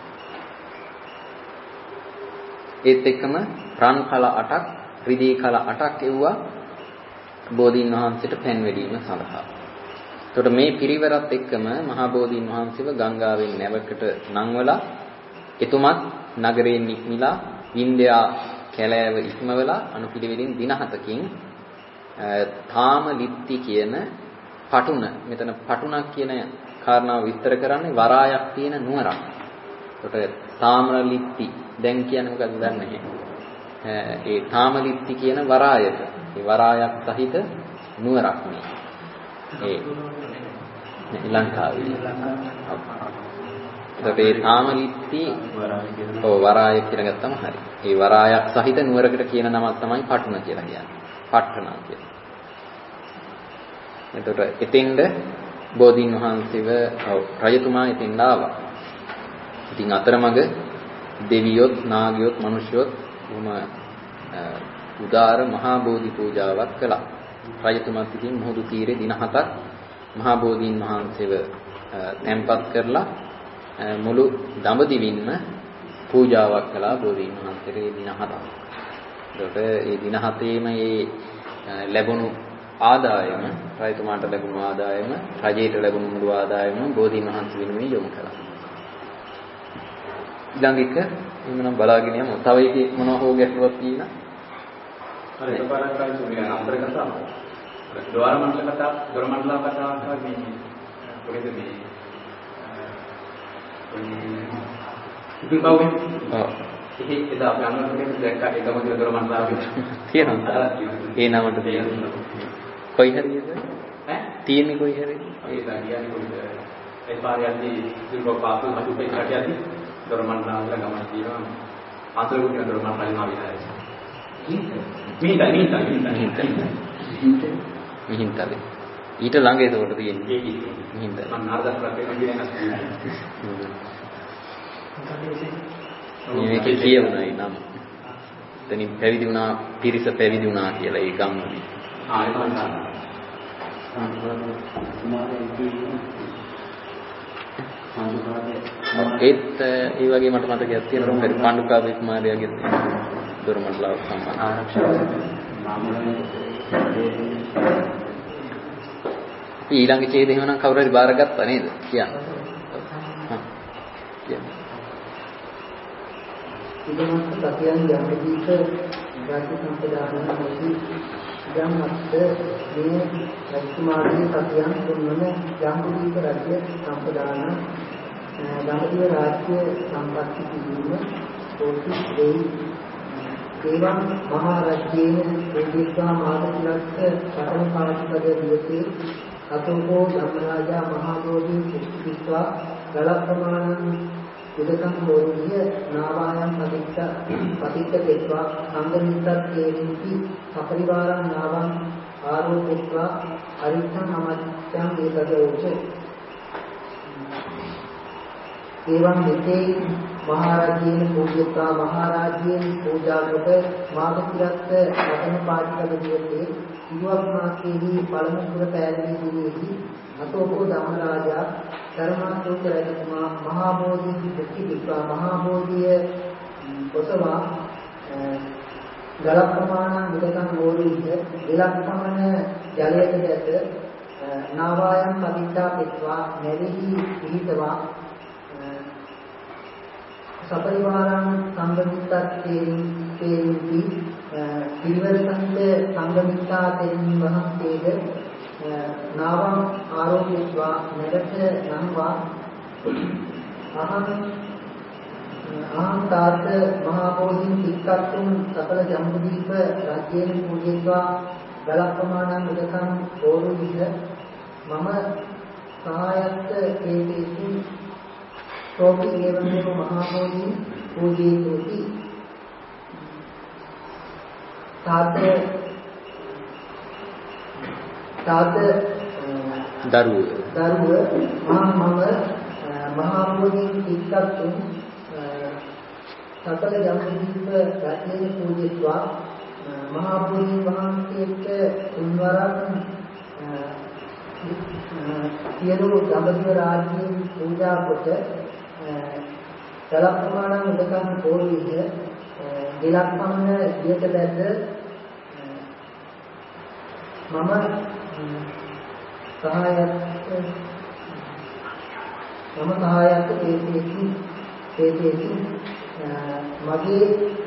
ඒත් එක්කම රන් කල අටක්, රිදී කල අටක් එවුවා බෝධීන් වහන්සේට පෙන් වැඩීම සඳහා. එතකොට මේ පිරිවරත් එක්කම මහා බෝධීන් වහන්සේව ගංගාවෙන් නැවකට නංවලා එතුමත් නගරයෙන් නික්මිලා වින්ද්‍යා කැලෑව ඉක්මවලා අනුපිළිවෙලින් දින හතකින් තාම ලිප්ති කියන පටුන, මෙතන පටුනක් කියන කාරණාව විස්තර කරන්නේ වරායක් තියෙන නුවරක්. එතකොට තාම්‍ර ලිප්ති දැන් කියන්නේ මොකක්ද දන්නේ නැහැ. ඒ තාම ලිප්ති කියන වරායක, ඒ වරායක් සහිත නුවරක් මේ. ඒ ලංකාවේ. එතකොට ඒ තාම ලිප්ති ඔව් වරාය කියලා ගත්තම හරි. ඒ වරායක් සහිත නුවරකට කියන නමක් තමයි පටුන කියලා කියන්නේ. පට්ටනා කියලා. එතකොට එතෙන්ද බෝධීන් වහන්සේව රජතුමා එතෙන්ද ආවා. ඉතින් අතරමඟ දෙවියොත්, නාගයොත්, මිනිස්යොත් උම උදාර මහා බෝධි පූජාවක් කළා. රජතුමාත් ඉතින් මුහුදු තීරේ දින හතක් මහා බෝධීන් වහන්සේව තැන්පත් කරලා මුළු දඹදිවින්ම පූජාවක් කළා බෝධීන් වහන්සේට දින හතක්. එතකොට ඒ දින හතේම මේ ලැබුණු ආදායම, රජතුමාට ලැබුණු ආදායම, රජයට ලැබුණු මුළු ආදායම බෝධීන් වහන්සේ වෙනුවෙන් යොමු කළා. ඊළඟ එක එමුනම් බලාගෙන යමු. තව එකේ මොනවා හෝ ගැටලුවක් තියෙනවා? අර එකපාරක් කාලේ සුමියන් අන්තර කතාව. ද්වාර මණ්ඩල කතාව, ද්වාර මණ්ඩල කතාව මේ කොහෙද මේ ඉතින් බවුනේ. ඔව්. ඉතින් එදා අපි අනුරාධපුරේ දැක්කා ඒකම ද්වාර මණ්ඩල තියෙනවා. ඒ නමට තියෙනවා. කොයි හරියද? ඈ? තියෙන්නේ කොයි හරියද? ඒ දඩියන්නේ කොයිද? ඒ පාරියන්දී සිල්ව පාසල් හසුපේ කටියදී ද්වාර මණ්ඩල ගමන් තියෙනවා. අන්තරුත් ද්වාර මණ්ඩල නාම විහාරය. මිහින්තයි මිහින්තයි මිහින්තයි මිහින්තයි ඊට ළඟ ඒකට තියෙන්නේ මිහින්තයි මම නාරදස් ප්‍රකේම කියන එක මේක කියවුණා නම් එතනින් පැවිදි වුණා පිරිස පැවිදි වුණා කියලා ඒ ගම්වලදී ආ ඒක තමයි ඒත් ඒ වගේ මට මතකයක් තියෙනවා මොකද පාණ්ඩුකාවේ කුමාරයාගේ දොරමඩලාව සම්බන්ධ ආරක්ෂාව ඊළඟ ඡේදය එහෙනම් කවුරු හරි බාරගත්තා නේද කියන්න. හා කියන්න. ඉදමත් සතියන් යම්කීක ජාති සම්පදාන මොසි යම්මත් මේ රජතුමාගේ සතියන් දුන්නම යම්කීක රාජ්‍ය සම්පදාන දඹදිව රාජ්‍ය සම්පත්ති කිරීම පොසි දෙයි ඒවම් මහරජ්‍යේන දෙවිස්වා මාදලස්ස පරම පාටිපද දිවසේ අතෝකෝ ධම්මරාජා මහා බෝධි කුක්ඛිස්වා ගලප්‍රමාණං උදකං බෝධිය නාවායන් පතිච්ච පතිච්ච දෙත්වා සංගමිත්තේති අපරිවාරං නාවං ආරෝපිත්වා අරිත්තං අමච්ඡං ඒකදෝච ඒවම් මෙතේ මහරජාණන් පූජිතා මහරජාණන් පූජා කොට මාගතිරත් රතන පාටිකද දිවසේ ඉුවක් මාසයේදී පළමු පුර පෑදී දිනෙහි අතෝකෝ ධම්මරාජා ධර්මාසෝක රජතුමා මහා බෝධි කුක්ඛිස්වා මහා බෝධිය ඔසවා ගල ප්‍රමාණ මුදකන් ගෝරීය දෙලක් පමණ ජලයට දැත නාවායන් පදිත්තා පෙත්වා නැවෙහි පිහිටවා සපරිවාරං සංගමිත්තත්තේති පිරිවර්තන්ත සංගමිත්තා තෙරින් වහන්සේද නාවං ආරෝපිත්වා නැරත නම්වා අහං අහං තාත මහා බෝධින් තික්කත්තුම් සකල ජම්බුදීප රාජ්‍යයෙන් පූජිත්වා ගලප්පමානං උදකං ඕරු විද මම සහායත්ත හේතේසු සෝපි ඒවමේව මහා බෝධින් පූජේතුති තාත තාත දරුව දරුව මම මම මහා බෝධින් තික්කත්තුම් සකල ජම්බුදීප රාජ්‍යයෙන් පූජිත්වා මහා බෝධි වහන්සේට තුන්වරක් සියලු දඹදිව රාජ්‍යයෙන් පූජා කොට දලප්‍රමාණ උදකන් කෝරුවිද දෙලක් පමණ දියට බැද මම සහායත් මම සහායත් හේතේසු හේතේසු මගේ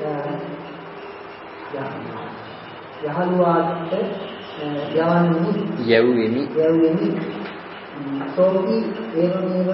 යහළුවාට යවන්නේ යැව්වෙමි යැව්වෙමි සෝපි ඒවමේව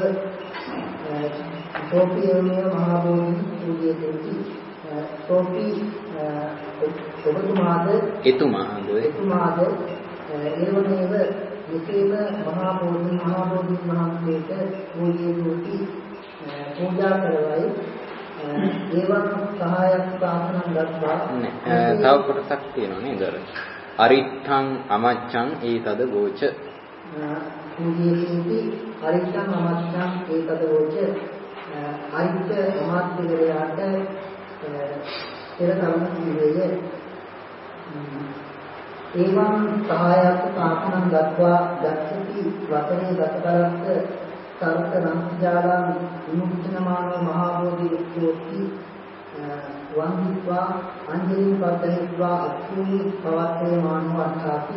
සෝපි ඒවමේව මහා බෝධි පූජිතේති සෝපි ඔබතුමාද එතුමාද එතුමාද ඒවමේව විශේෂ මහා බෝධි මහා බෝධි මහන්සේට පූජිතෝති පූජා කරවයි ඒවන් සහායක් සාසනං දක්වා තව කොටසක් තියෙනවා නේද අර අරිත්තං අමච්ඡං ඒතද වෝච පූජේති අරිත්තං අමච්ඡං ඒතද වෝච අරිත්ත අමාත්‍යවරයාට පෙර කරුණ කිවේය ඒවන් සහායක් සාසනං දක්වා දක්ෂති වතනේ දසකරස්ස සර්ත නංජාලං විමුක්තනමානෝ මහා බෝධි වික්ඛෝති වන්දිත්වා අංජලින් පදහිත්වා අක්ඛූනි පවත්තේ මානව අට්ඨාති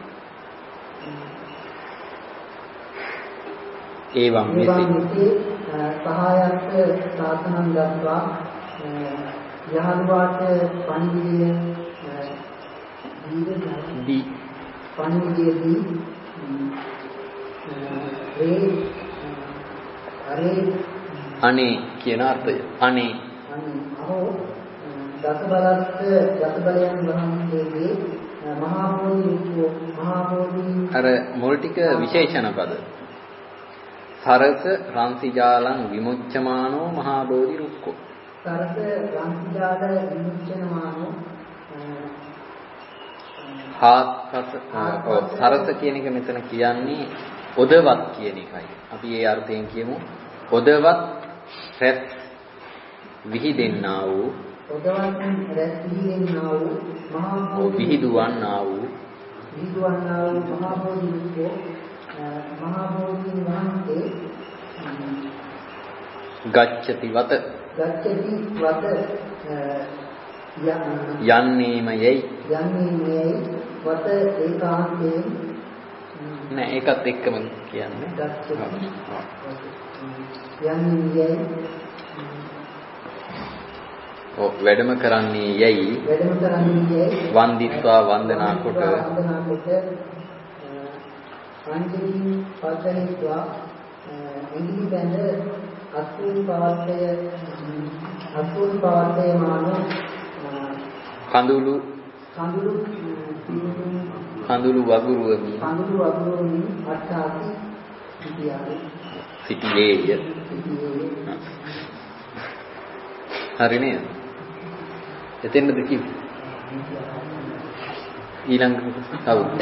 ඒවම් මෙසේ සහායත් සාසනං දක්වා යහළුවාට පණිවිඩය දී පණිවිඩයේදී ඒ අරේ අනේ කියන අර්ථය අනේ අහෝ දසබලස්ස දසබලයන් වහන්සේගේ මහා බෝධි මහා බෝධි අර මුල් ටික විශේෂණ පද සරස රන්සිජාලං විමුච්ඡමානෝ මහා බෝධි රුක්ඛෝ සරස රන්සිජාල විමුච්ඡමානෝ හාත්පස ඔව් සරස කියන එක මෙතන කියන්නේ ඔදවත් කියන එකයි. අපි ඒ අර්ථයෙන් කියමු ඔදවත් රැස් විහිදෙන්නා වූ ඔදවත් රැස් විහිදෙන්නා වූ මහා බෝධි විහිදුවන්නා වූ විහිදුවන්නා වූ මහා බෝධි රුක්ඛෝ මහා බෝධි වහන්සේ ගච්ඡති වත ගච්ඡති වත යන්නේම යයි යන්නේම වත ඒකාන්තයෙන් නෑ ඒකත් එක්කම කියන්නේ යන්නේ ඔව් වැඩම කරන්නේ යයි වැඩම කරන්නේ යයි වන්දිත්වා වන්දනා කොට වන්දනා කොට අංජලි පදහිත්වා ඉංග්‍රී බඳ අත්තුන් පවත්තය අත්තුන් පවත්තය මානෝ කඳුළු කඳුළු කඳුළු වගුරුවමි කඳුළු වගුරුවමි අට්ඨාති සිටියාවේ සිටියේය සිටියේය හරි නේද එතෙන්ද කිව්වේ ඊළඟ කවුද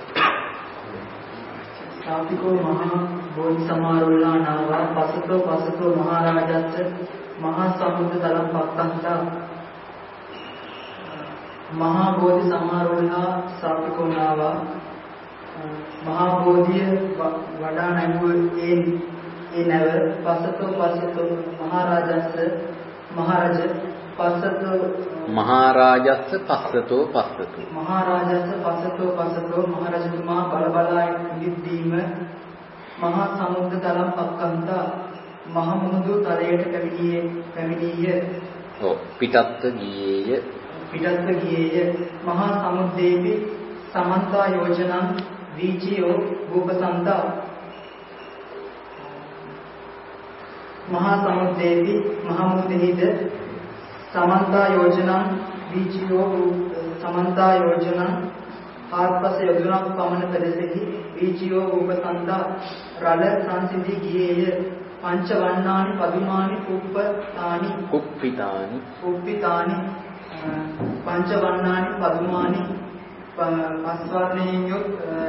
සාපිකෝ මහා බෝධි සමාරෝහලා නාවා පසතෝ පසතෝ මහරජාච්ච මහා සමුද්‍ර තලම් පක්ඛන්තා මහා බෝධි සමාරෝහලා සාපිකෝ නාවා මහා බෝධිය වඩා නැගුව ඒ ඒ නැව පසතෝ පසතෝ මහරජාච්ච මහරජ පසතෝ මහරජාස්ස පස්සතෝ පස්සතෝ මහරජාස්ස පසතෝ පසතෝ මහරජතුමා බල බලා ඉදිද්දීම මහා සමුද්‍ර තලම් පක්ඛන්තා මහ මුහුදු තලයට පැමිණියේ පැමිණිය ඔව් පිටත්ව ගියේය පිටත්ව ගියේය මහා සමුද්දේපි සමන්තා යෝජනං වීචියෝ භූපසන්තා මහා සමුද්‍රයේදී මහා මුහුදෙහිද සමන්තා යෝජනං වීචියෝ සමන්තා යෝජනං ආත්පස යොදුනක් පමණ පෙරසෙහි වීචියෝ උපසන්දා රළ සංසිඳී ගියේය. පංච වන්නානි පදුමානි කුප්පතානි කුප්පිතානි කුප්පිතානි පංච වන්නානි පදුමානි පස්වර්ණයෙන් යුත්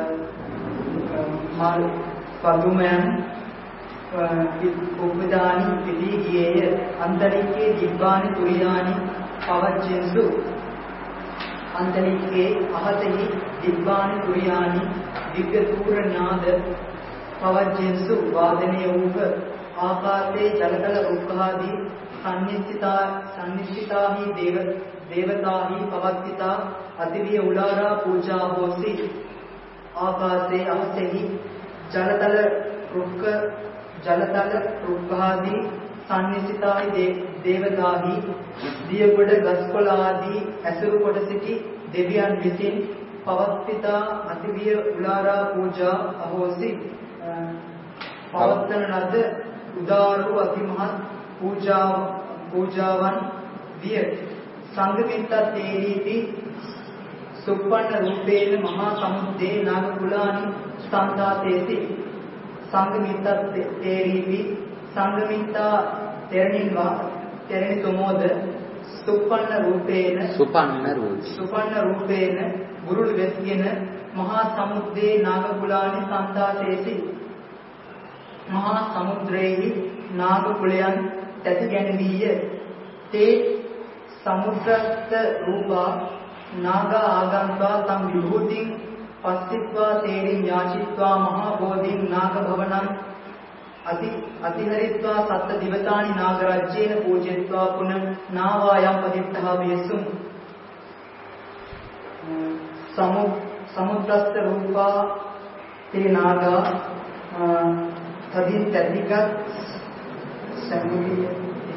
මාල් පදුමයන් කුප්පිතානි පිළී ගියේය. අන්තරික්කේ දිබ්බානි තුරියානි පවච්චෙන්සු අන්තරික්කේ අහතෙහි දිබ්බානි තුරියානි දිව්‍ය තූර නාද පවච්චෙන්සු වාදනය වූහ. ආකාශේ ජලතල රුක්ඛාදී සම්නිස්සිතා සම්නිස්සිතාහි දේව දේවතාහි පවත්තිතා අතිවිය උලාරා පූජා හෝසි. ආකාශේ අහසෙහි ජලතල රුක්ඛ ජලතල රුක්ඛාදී සම්නිස්සිතාහි දේවතාහි දියගොඩ ගස්කොළ ආදී ඇසුරු කොට සිටි දෙවියන් විසින් පවත්තිතා අතිවිය උලාරා පූජා අහෝසි. පවත්තන ලද උදාරු අතිමහත් පූජා පූජාවන් විය. සංඝමිත්ත තේරීති සුප්පන්න රූපේන මහා සමුද්දේ නාග කුලානි සංඝාතේති. සංඝමිත්ත තේරීති සංඝමිත්තා තෙරණින් වා තෙරණි තුමෝද සුප්පන්න රූපේන සුපන්න රූප සුපන්න රූපේන ගුරුළු වෙස්ගෙන මහා සමුද්දේ නාග කුලානි සංඝාතේති. මහා සමුද්‍රයේ නාග කුලයන් තැති ගැනීය. තේ සමුද්‍රස්ත රූපා නාග ආගන්වා තම් විභූතින් පස්සිත්වා තේරින් යාචිත්වා මහා බෝධින් නාග භවනං අති අතිහරිත්වා සත්ත දිවතානි නාග රජ්‍යේන පූජිත්වා පුන නාවායම් පදිත්තහා වේසුම්. සමු සමුද්‍රස්ත රූපා තේ නාගා තදින් තදික සම්මුතිය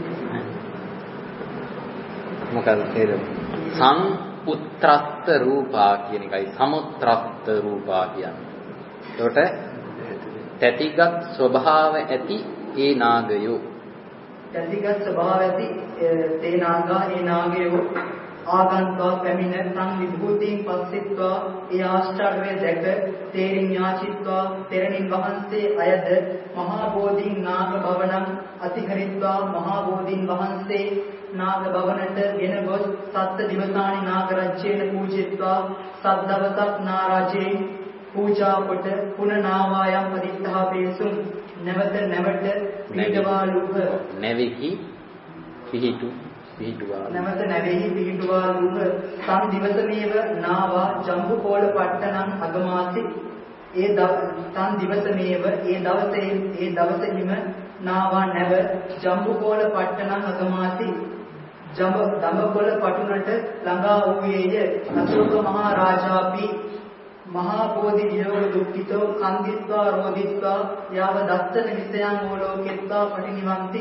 මොකද තේරෙන්නේ? සං උත්‍රත්ත රූපා කියන එකයි සමුත්‍රත්ත රූපා කියන්නේ. එතකොට තැතිගත් ස්වභාව ඇති ඒ නාගයෝ තැතිගත් ස්වභාව ඇති තේ නාගා ඒ නාගයෝ ආගන්වා පැමිණ සං විභූතින් පස්සිත්වා ඒ ආශ්චර්ය දැක තේරින් යාචිත්වා තෙරණින් වහන්සේ අයද මහා බෝධින් නාග භවනං අතිහරිත්වා මහා බෝධින් වහන්සේ නාග භවනට ගෙන ගොස් සත්ත දිවසානි නාග රජ්‍යේන පූජිත්වා සත් දවසක් නාරජේ පූජා කොට පුන නාවායම් පදිත්තා වේසුම්. නැවත නැවත පිහිටවාලුහ. නැවෙහි පිහිටු පිහිටුවා නැවත නැවෙහි පිහිටවාලුහ. සම් දිවසමේව නාවා ජම්බුකෝල පට්ටනම් අගමාසි. ඒ සම් දිවසමේව ඒ දවසේ ඒ දවසෙහිම නාවා නැව ජම්බුකෝල පට්ටනම් අගමාසි. ජම්බ දඹකොළ පටුනට ළඟා වූයේය. අශෝක මහා රාජාපි මහා බෝධි වියෝග දුක්ඛිතෝ කන්දිත්වා රෝදිත්වා යාව දත්තන විසයන් ඕලෝකෙත්වා පටිනිවන්ති.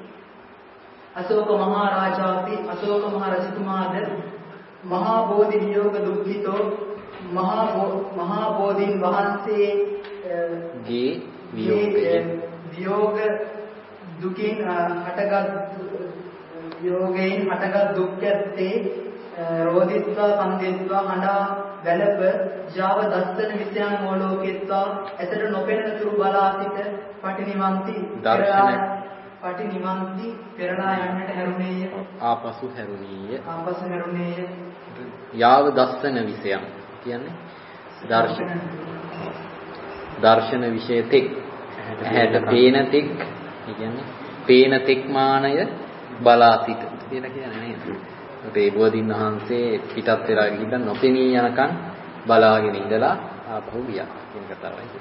අශෝක මහා රාජාපි අශෝක මහ රජතුමාද මහා බෝධි වියෝග දුක්ඛිතෝ මහා මහා බෝධින් වහන්සේ ගේ වියෝගයෙන් වියෝග දුකින් හටගත් වියෝගයෙන් හටගත් දුක් ඇත්තේ රෝදිත්වා කන්දිත්වා හඬා වැළප ජාව දස්සන විසයන් ඕලෝකෙත්වා ඇතට නොපෙනෙන තුරු බලා සිට පටිනිවන්ති. දර්ශන පටිනිවන්ති පෙරණා යන්නට හැරුණේය. ආපසු හැරුණීය. ආපසු හැරුණේය. යාව දස්සන විසයන් කියන්නේ දර්ශන දර්ශන විෂය තෙක් ඇහැට පේන තෙක් කියන්නේ පේන තෙක් මානය බලා සිට කියලා කියන්නේ නේද? ඒ බෝධින් වහන්සේ පිටත් වෙලා ගිහින් නොපෙනී යනකන් බලාගෙන ඉඳලා ආපහු ගියා කියන කතාවයි.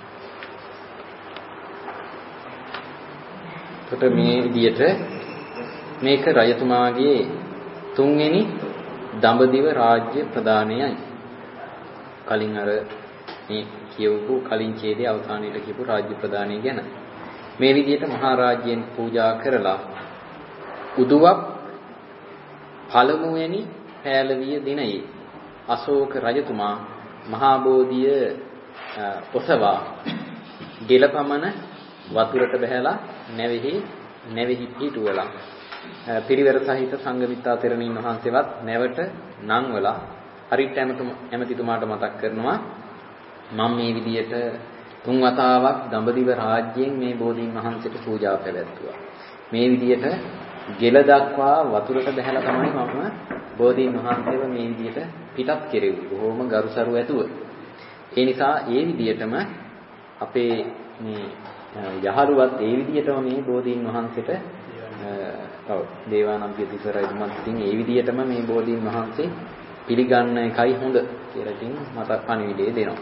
එතකොට මේ විදියට මේක රජතුමාගේ තුන්වෙනි දඹදිව රාජ්‍ය ප්‍රදානයයි. කලින් අර මේ කියවපු කලින් ඡේදයේ අවසානයේට කියපු රාජ්‍ය ප්‍රදානය ගැන මේ විදියට මහා රාජ්‍යයෙන් පූජා කරලා උදුවක් පළමුවෙනි පෑලවිය දිනයේ අශෝක රජතුමා මහා බෝධිය ඔසවා ගෙලපමණ වතුරට බහැලා නැවෙහි නැවෙහි පිටුවලා පිරිවර සහිත සංඝමිත්තා තෙරණීන් වහන්සේවත් නැවට නංවලා හරිට ඇමතිතුමාට මතක් කරනවා මම මේ විදියට තුන් වතාවක් දඹදිව රාජ්‍යයෙන් මේ බෝධීන් වහන්සේට පූජා පැවැත්තුවා. මේ විදියට ගෙල දක්වා වතුරට බහැලා තමයි මම බෝධීන් වහන්සේව මේ විදියට පිටත් කෙරෙව්වේ. බොහොම ගරුසරු ඇතුව. ඒ නිසා ඒ විදියටම අපේ මේ යහළුවත් ඒ විදියටම මේ බෝධීන් වහන්සේට ඔව් දේවානම්පිය තිසරයිතුමත් ඉතින් ඒ විදියටම මේ බෝධීන් වහන්සේ පිළිගන්න එකයි හොඳ කියලා ඉතින් මට පණිවිඩය දෙනවා.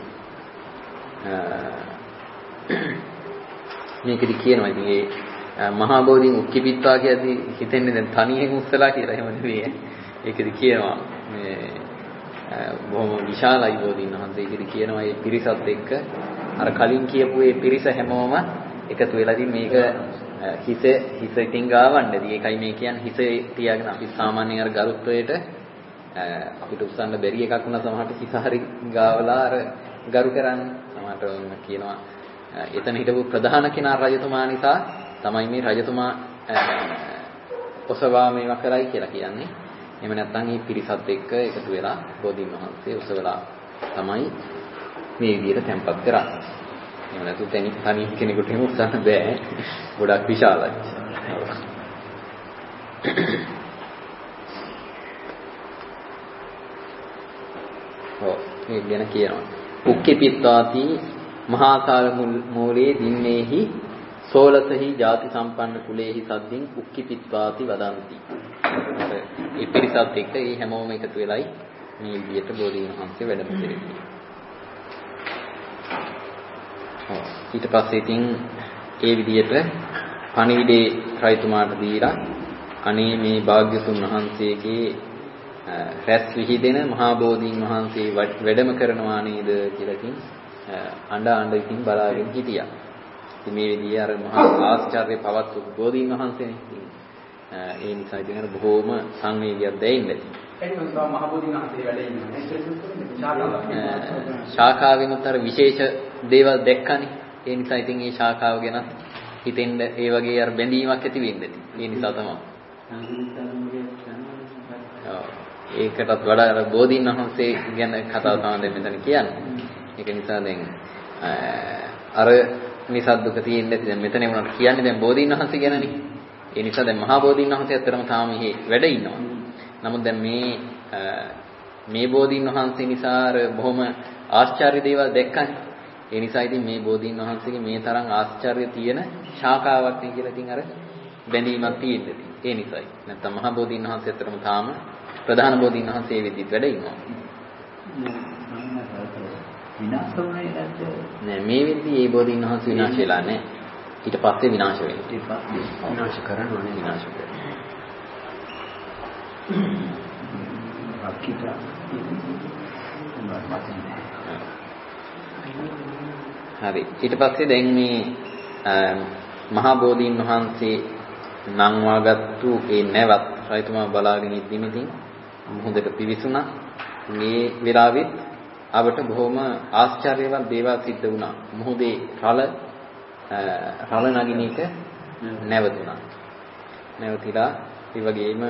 මේකෙදි කියනවා ඉතින් ඒ මහා බෝධීන් උක්කිපිත්වා කියද්දි හිතෙන්නේ දැන් තනියෙන් උස්සලා කියලා එහෙම නෙවෙයි. ඒකෙදි කියනවා මේ බොහොම විශාලයි බෝධීන් වහන්සේ. ඒකෙදි කියනවා මේ පිරිසත් එක්ක අර කලින් කියපු ඒ පිරිස හැමෝම එකතු වෙලා ඉතින් මේක හිත හිත ඉතින් ගාවන්නේදී ඒකයි මේ කියන්නේ හිතේ තියාගෙන අපි සාමාන්‍යයෙන් අර ගරුත්වයට අපිට උස්සන්න බැරි එකක් වුණා සමහරට හිත හරි ගාවලා අර ගරු කරන්නේ සමහරට කියනවා එතන හිටපු ප්‍රධාන කෙනා රජතුමා නිසා තමයි මේ රජතුමා ඔසවා මේවා කරයි කියලා කියන්නේ. එහෙම නැත්නම් මේ පිරිසත් එක්ක එකතු වෙලා බෝධීන් වහන්සේ ඔසවලා තමයි මේ විදිහට තැන්පත් කරන්නේ. එහෙම නැතු තනි තනි කෙනෙකුට එහෙම උස්සන්න බෑ. ගොඩක් විශාලයි. ඔව් මේ ගැන කියනවා. උක්කිපිත්වාති මහාකාල මූලේ දින්නේහි සෝලසහි ಜಾති සම්පන්න කුලේහි සද්දින් උක්කිපිත්වාති වදන්ති. ඒ පිරිසත් එක්ක ඒ හැමෝම එකතු වෙලයි මේ විදියට බෝධීන් වහන්සේ වැඩම කෙරෙන්නේ. ඔව් ඊට පස්සේ ඉතින් ඒ විදියට පණිවිඩේ රජතුමාට දීලා අනේ මේ භාග්‍යතුන් වහන්සේගේ රැස් විහිදෙන මහා බෝධීන් වහන්සේ වැඩම කරනවා නේද කියලා ඉතින් අඬ අඬ ඉතින් බලාගෙන හිටියා. ඉතින් මේ විදිහේ අර මහා ආශ්චර්ය පවත්තු බෝධීන් වහන්සේනේ. ඒ නිසා ඉතින් අර බොහෝම සංවේගයක් දැනෙන්නේ. ඒක නිසා මහා බෝධීන් වහන්සේ වැඩ ඉන්නේ. ශාඛාවෙනුත් අර විශේෂ දේවල් දැක්කනේ. ඒ නිසා ඉතින් මේ ශාඛාව ගැන හිතෙන්න ඒ වගේ අර බැඳීමක් ඇති වෙන්නේ. ඒ නිසා තමයි. ඒකටත් වඩා අර බෝධීන් වහන්සේ ගැන කතාව තමයි දැන් මෙතන කියන්නේ. ඒක නිසා දැන් අර නිසද්දුක තියෙන්නේ දැන් මෙතන වුණාට කියන්නේ දැන් බෝධීන් වහන්සේ ගැනනේ. ඒ නිසා දැන් මහා බෝධීන් වහන්සේ අතරම තාම මෙහි වැඩ ඉන්නවා. නමුත් දැන් මේ මේ බෝධීන් වහන්සේ නිසා අර බොහොම ආශ්චර්ය දේවල් දැක්කනේ. ඒ නිසා ඉතින් මේ බෝධීන් වහන්සේගේ මේ තරම් ආශ්චර්ය තියෙන ශාඛාවක් නේ කියලා ඉතින් අර බැඳීමක් තියෙන්නේ. ඒ නිසායි. නැත්නම් මහා බෝධීන් වහන්සේ අතරම තාම ප්‍රධාන බෝධීන් වහන්සේ වෙද්දිත් වැඩ ඉන්නවා. විනාශ වුණේ නැද්ද? නෑ මේ වෙද්දි මේ බෝධීන් වහන්සේ විනාශ වෙලා නෑ. ඊට පස්සේ විනාශ වෙනවා. ඊට පස්සේ විනාශ කරනවනේ විනාශ කරනවා. අක්කිට හරි. ඊට පස්සේ දැන් මේ මහා බෝධීන් වහන්සේ නංවාගත්තු ඒ නැවත් රජතුමා බලාගෙන ඉද්දිම ඉතින් මුහුදට පිවිසුණා. මේ වෙලාවෙත් අපට බොහොම ආශ්චර්යවත් දේවල් සිද්ධ වුණා. මුහුදේ රළ රළ නගින එක නැවතුණා. නැවතිලා ඒ වගේම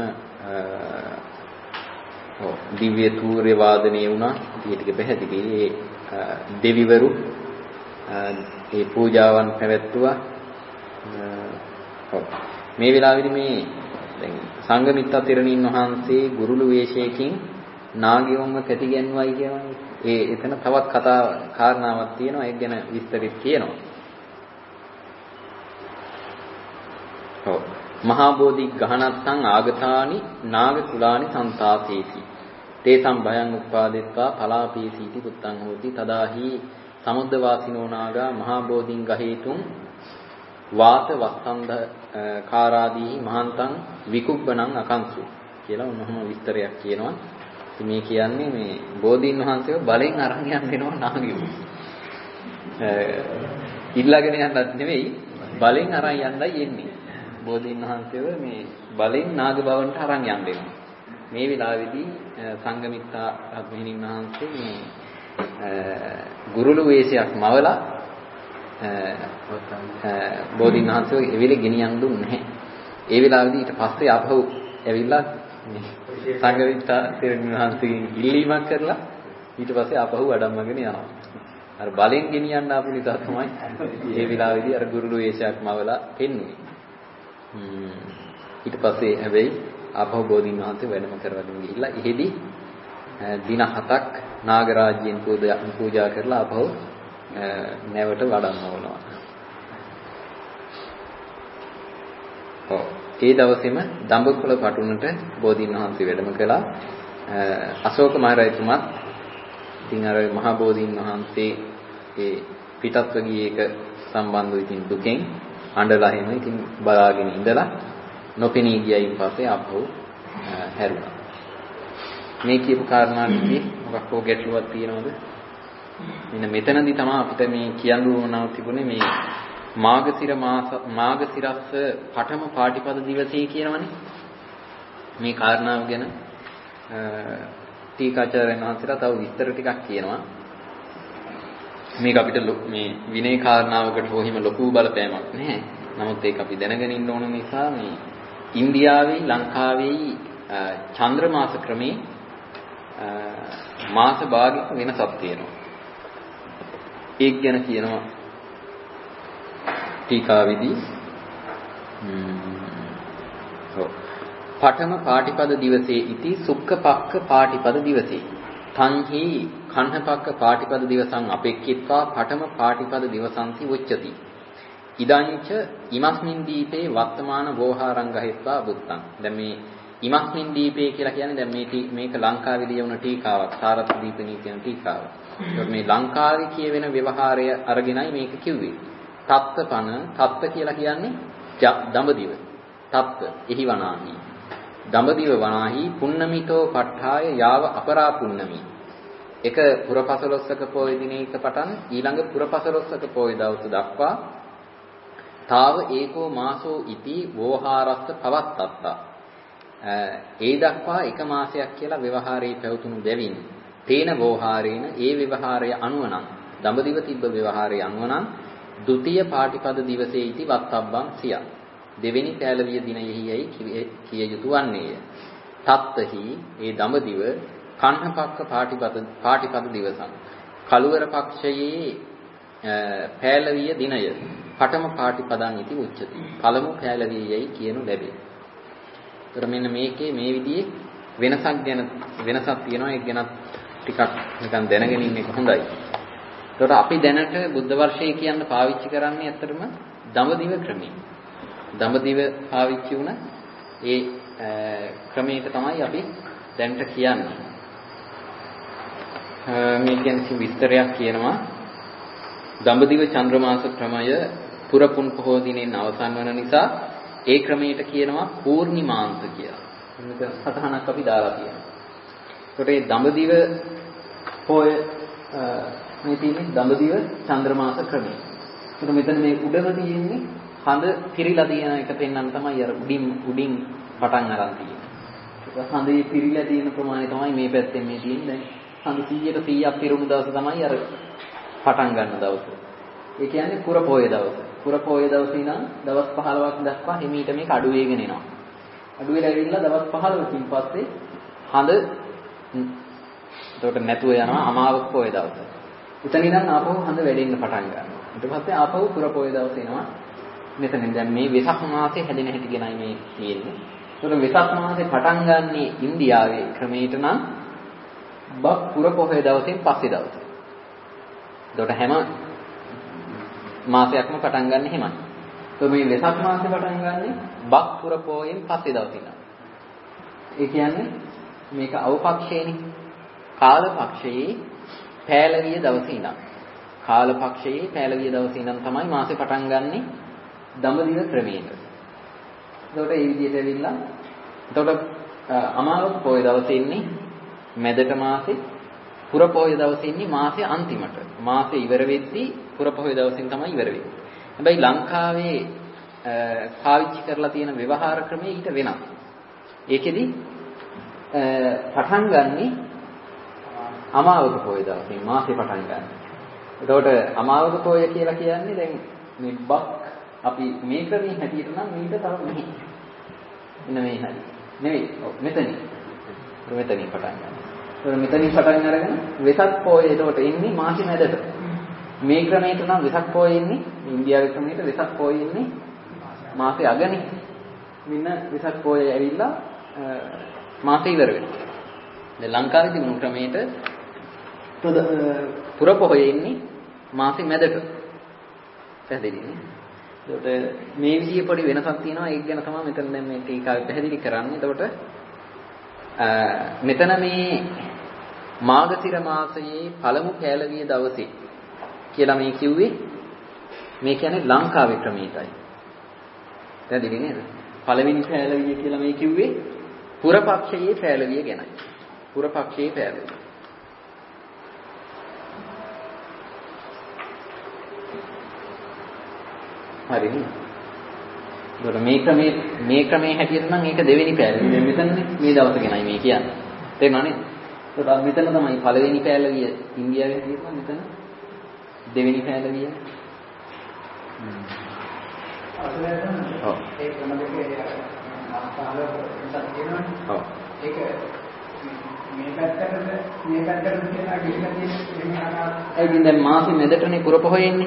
ඔව් දිව්‍ය තූර්ය වාදනය වුණා. ඊට ටික පැහැදිලි. ඒ දෙවිවරු ඒ පූජාවන් පැවැත්තුවා. ඔව් මේ වෙලාවේදී මේ දැන් සංඝමිත්තා තෙරණීන් වහන්සේ ගුරුළු වේශයකින් නාගයෝන්ව කැටිගැන්වයි කියනවා. ඒ එතන තවත් කතා කාරණාවක් තියෙනවා. ඒක ගැන විස්තරිත කියනවා. ඔව් මහා බෝධි ගහනත්තං ආගතානි නාග කුලානි සන්තාසේති තේසම් භයං උප්පාදෙත්වා පලාපීසීති පුත්තං හෝති තදාහි සමුද්ද වාසිනෝ නාගා මහා බෝධින් ගහේතුම් වාත වස්සන්ධ කාරාදී මහන්තං විකුබ්බණං අකංසු කියලා උනහම විස්තරයක් කියනවා. ඉතින් මේ කියන්නේ මේ බෝධීන් වහන්සේව බලෙන් අරන් යන්න වෙනවා නාගයෝ. ඉල්ලගෙන යන්නත් නෙවෙයි බලෙන් අරන් යන්නයි එන්නේ. බෝධීන් වහන්සේව මේ බලෙන් නාග භවන්ට අරන් යන්න වෙනවා. මේ වෙලාවේදී සංඝමිත්තා රත්නහිණින් වහන්සේ මේ ගුරුළු වේශයක් මවලා බෝධීන් වහන්සේව එවිල ගෙනියන් දුන්නේ නැහැ. ඒ වෙලාවේදී ඊට පස්සේ ආපහු ඇවිල්ලා මේ සංඝවිත්තා තෙරණින් වහන්සේගෙන් ඉල්ලීමක් කරලා ඊට පස්සේ ආපහු වඩම්මගෙන යනවා. අර බලෙන් ගෙනියන්න ආපු නිසා තමයි මේ වෙලාවේදී අර ගුරුළු වේශයක් මවලා පෙන්වන්නේ. ඊට පස්සේ හැබැයි ආපහු බෝධීන් වහන්සේ වැඩම කරවගෙන ගිහිල්ලා එහෙදි දින හතක් නාගරාජ්‍යයෙන් පූජා කරලා ආපහු නැවට වඩම්මවනවා. ඔව් ඒ දවසේම දඹකොළ පටුනට බෝධීන් වහන්සේ වැඩම කළා. අශෝක මහ රජතුමත් ඉතින් අර මහා බෝධීන් වහන්සේ ඒ පිටත්ව ගියේ එක සම්බන්ධව ඉතින් දුකෙන් අඬලා එහෙම ඉතින් බලාගෙන ඉඳලා නොපෙනී ගියයින් පස්සේ ආපහු හැරුණා. මේ කියපු කාරණාවේදී මොකක් හෝ ගැටලුවක් තියෙනවද? මෙන්න මෙතනදී තමයි අපිට මේ කියන්න ඕනව තිබුණේ මේ මාගසිර මාස මාගසිරස්ස පඨම පාටිපද දිවසේ කියනවනේ. මේ කාරණාව ගැන ටීකාචාර්යයන් වහන්සේලා තව විස්තර ටිකක් කියනවා. මේක අපිට මේ විනය කාරණාවකට හෝ හිම ලොකු බලපෑමක් නැහැ. නමුත් ඒක අපි දැනගෙන ඉන්න ඕන නිසා මේ ඉන්දියාවේ ලංකාවේ චන්ද්‍ර මාස ක්‍රමේ මාස භාගයක වෙනසක් තියෙනවා. ඒක ගැන කියනවා ටීකාවේදී ඔව් පඨම පාටිපද දිවසේ ඉති සුක්ඛපක්ඛ පාටිපද දිවසේ තංහි කන්හපක්ඛ පාටිපද දිවසං අපෙක්ඛිත්වා පඨම පාටිපද දිවසන්ති උච්චති ඉදංච ඉමස්මින් දීපේ වර්තමාන වෝහාරං ගහෙත්වා බුත්තං. දැන් මේ ඉමස්මින් දීපේ කියලා කියන්නේ දැන් මේ මේක ලංකාවේ ලියවුන ටීකාවක් සාරත් දීපනී කියන ටීකාව. ඒත් මේ ලංකාවේ කියවෙන ව්‍යවහාරය අරගෙනයි මේක කිව්වේ. තත්ත්වපන තත්ත්ව කියලා කියන්නේ දඹදිව. තත්ත්ව එහි වනාහි. දඹදිව වනාහි පුන්නමිතෝ ප ဋ ාය යාව අපරා පුන්නමි. එක පුරපසළොස්වක පොය දිනයක පටන් ඊළඟ පුරපසළොස්වක පොය දවස දක්වා තාව ඒකෝ මාසෝ ඉති වෝහාරස්ස පවත්තත්තා. ඒ දක්වා එක මාසයක් කියලා ව්‍යවහාරයේ පැවතුණු බැවින් තේන වෝහාරේන ඒ ව්‍යවහාරය අනුව නම් දඹදිව තිබ්බ ව්‍යවහාරය අනුව නම් ဒုတိ ය පාටිපද දිවසේ ඉති වත්තබ්බං සිය. දෙවෙනි පෑලවිය දිනයෙහියි කිය යුතු වන්නේය. තත්ත්හි ඒ දඹදිව කන්හපක්ක පාටිපද පාටිපද දිවසං. කළුවර පක්ෂයේ පෑලවිය දිනය පඨම පාටිපදං ඉති උච්චති. පළමු පෑලවියයි කියනු ලැබේ. ඒතර මෙන්න මේකේ මේ විදිහේ වෙනසක් ගැන වෙනසක් තියෙනවා. ඒක ගැන ටිකක් නිකන් දැනගෙන ඉන්න එක හොඳයි. ඒතර අපි දැනට බුද්ධ වර්ෂය කියන්න පාවිච්චි කරන්නේ ඇත්තටම දඹදිව ක්‍රමය. දඹදිව පාවිච්චි වුණ ඒ ක්‍රමයක තමයි අපි දැනට කියන්නේ. මේ කියන්නේ විස්තරයක් කියනවා. දඹදිව චන්ද්‍රමාස ක්‍රමය පුරපුන් පොහෝ දිනෙන් අවසන් වන නිසා ඒ ක්‍රමයට කියනවා පූර්ණිමාංශ කියලා. මේක සතහනක් අපි දාලා තියෙනවා. ඒකට මේ දඹදිව පොය මේ තියෙන්නේ දඹදිව චන්ද්‍රමාස ක්‍රමය. ඒකට මෙතන මේ උඩම තියෙන්නේ හඳ පිරීලා තියෙන එක පෙන්වන්න තමයි අර උඩින් උඩින් පටන් අරන් තියෙන්නේ. ඒක හඳේ පිරීලා තියෙන ප්‍රමාණය තමයි මේ පැත්තෙන් මේ තියෙන්නේ. දැන් හඳ සීයට සීයක් පිරුණු දවස තමයි අර පටන් ගන්න දවස. ඒ කියන්නේ පුර පොය දවස. පුර පොය දවසේ ඉඳන් දවස් පහළොවක් දක්වා හිමීට මේක අඩු වෙගෙන එනවා. අඩු වෙලා ඇවිල්ලා දවස් පහළොවකින් පස්සේ හඳ එතකොට නැතුව යනවා අමාවක පොය දවස. එතන ඉඳන් ආපහු හඳ වැඩෙන්න පටන් ගන්නවා. ඊට පස්සේ ආපහු පුර පොය දවස එනවා. මෙතනින් දැන් මේ වෙසක් මාසේ හැදෙන හැටි ගැනයි මේ කියන්නේ. එතකොට වෙසක් මාසේ පටන් ගන්නේ ඉන්දියාවේ ක්‍රමයට නම් බක් පුර පොය දවසෙන් පස්සේ දවස. එතකොට හැම මාසයක්ම පටන් ගන්න එහෙමයි. તો මේ වෙසක් මාසේ පටන් ගන්නේ බක් පුර පොයෙන් පස්සේ දවසින්. ඒ කියන්නේ මේක අවපක්ෂයේනේ. කාල පක්ෂයේ පෑලවිය දවසේ ඉඳන්. කාල පක්ෂයේ පෑලවිය දවසේ ඉඳන් තමයි මාසේ පටන් ගන්නෙ දඹදිව ක්‍රමයට. එතකොට මේ විදිහට ඇවිල්ලා එතකොට අමාවක පොය දවසේ ඉන්නේ මැදට මාසේ පුර පොය දවසේ ඉන්නේ මාසේ අන්තිමට. මාසේ ඉවර වෙද්දී පුර පොය දවසින් තමයි ඉවර වෙන්නේ. හැබැයි ලංකාවේ පාවිච්චි කරලා තියෙන ව්‍යවහාර ක්‍රමය ඊට වෙනස්. ඒකෙදි පටන් ගන්නෙ අමාවක පොය දවසින් මාසේ පටන් ගන්න. එතකොට අමාවක පොය කියලා කියන්නේ දැන් මේ බක් අපි මේ ක්‍රමයේ හැටියට නම් මේක තව මෙහි. එන්න මේ හරි. නෙවෙයි. ඔව් මෙතනින්. මෙතනින් පටන් ගන්න. ඒක මෙතනින් පටන් අරගෙන වෙසක් පොය එතකොට එන්නේ මාසෙ මැදට. මේ ක්‍රමයට නම් වෙසක් පොය එන්නේ ඉන්දියාවේ ක්‍රමයට වෙසක් පොය එන්නේ මාසෙ අගනේ. මෙන්න වෙසක් පොය ඇවිල්ලා මාසෙ ඉවර වෙනවා. දැන් ලංකාවේ තිබුණු ක්‍රමයට පුර පොය එන්නේ මාසෙ මැදට. පැහැදිලිනේ. එතකොට මේ විදිහේ පොඩි වෙනසක් තියෙනවා. ඒක ගැන තමයි මෙතන දැන් මේ ටීකාවේ පැහැදිලි කරන්නේ. එතකොට මෙතන මේ මාගසිර මාසයේ පළමු කැලවිය දවසේ කියලා මේ කිව්වේ මේ කියන්නේ ලංකාවේ ක්‍රමයටයි. පැහැදිලි නේද? පළවෙනි කැලවිය කියලා මේ කිව්වේ පුරපක්ෂයේ කැලවිය ගැනයි. පුරපක්ෂයේ කැලවිය. හරිනේ. ඒකට මේ ක්‍රමේ මේ ක්‍රමේ හැටියට නම් ඒක දෙවෙනි පෑලවිය. දැන් මෙතනනේ මේ දවස ගැනයි මේ කියන්නේ. තේරුණා නේද? ඒකට මෙතන තමයි පළවෙනි පෑලවිය ඉන්දියාවේ තියෙනවා මෙතන දෙවෙනි පෑලවිය. ඔව්. ඒ ක්‍රම දෙකේ මාස්පාල ඉස්සත් තියෙනවා. ඔව්. ඒක මේ පැත්තට මේ පැත්තට කියලා ගිහිල්ලා තියෙන ආකාරය. ඒකින් දැන් මාසෙ මෙදටනේ පුර පොහොයෙන්නේ.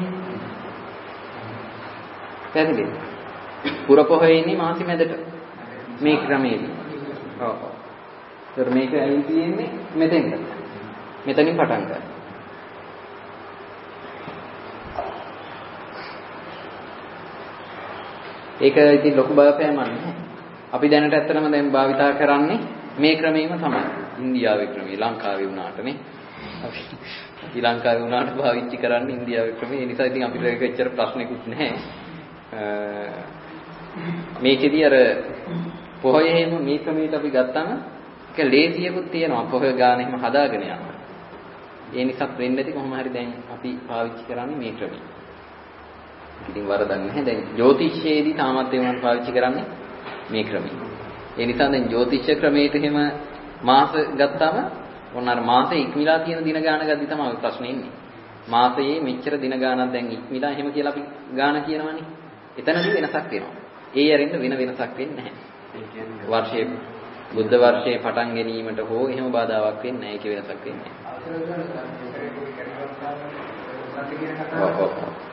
පැහැදිලිද? පුර පොහොය ඉන්නේ මාසෙ මැදට මේ ක්‍රමයේදී. ඔව්. ඒතර මේක ඇවිත් තියෙන්නේ මෙතෙන්ද. මෙතනින් පටන් ගන්න. ඒක ඉතින් ලොකු බලපෑමක් නැහැ. අපි දැනට ඇත්තටම දැන් භාවිතා කරන්නේ මේ ක්‍රමෙම තමයි. ඉන්දියාවේ ක්‍රමය ලංකාවේ වුණාටනේ. අපි ශ්‍රී ලංකාවේ වුණාට භාවිතා කරන්නේ ඉන්දියාවේ ක්‍රමය. ඒ නිසා ඉතින් අපිට ඒක එච්චර ප්‍රශ්නකුත් නැහැ. මේකෙදී අර පොහොයෙම මේ ක්‍රමයට අපි ගත්තාම ඒක ලේසියකුත් තියෙනවා පොහොය ගාන එහෙම හදාගෙන යන්න. ඒ නිසාත් වෙන්නේ නැති කොහොම හරි දැන් අපි පාවිච්චි කරන්නේ මේ ක්‍රමය. ඉතින් වරදක් නැහැ. දැන් ජ්‍යොතිෂයේදී තාමත් ඒ වුණාට පාවිච්චි කරන්නේ මේ ක්‍රමය. ඒ නිසා දැන් ජ්‍යොතිෂ ක්‍රමයට එහෙම මාස ගත්තාම ඔන්න අර මාසේ ඉක්මලා තියෙන දින ගාන ගද්දි තමයි ප්‍රශ්නේ ඉන්නේ. මාසයේ මෙච්චර දින ගානක් දැන් ඉක්මලා එහෙම කියලා අපි ගාන කියනවනේ. එතනදී වෙනසක් වෙනවා. ඒ ඇරින්න වෙන වෙනසක් වෙන්නේ නැහැ. ඒ කියන්නේ වර්ෂයේ බුද්ධ වර්ෂයේ පටන් ගැනීමට හෝ එහෙම බාධාවක් වෙන්නේ නැහැ. ඒකේ වෙනසක් වෙන්නේ නැහැ. ඔව් ඔව්.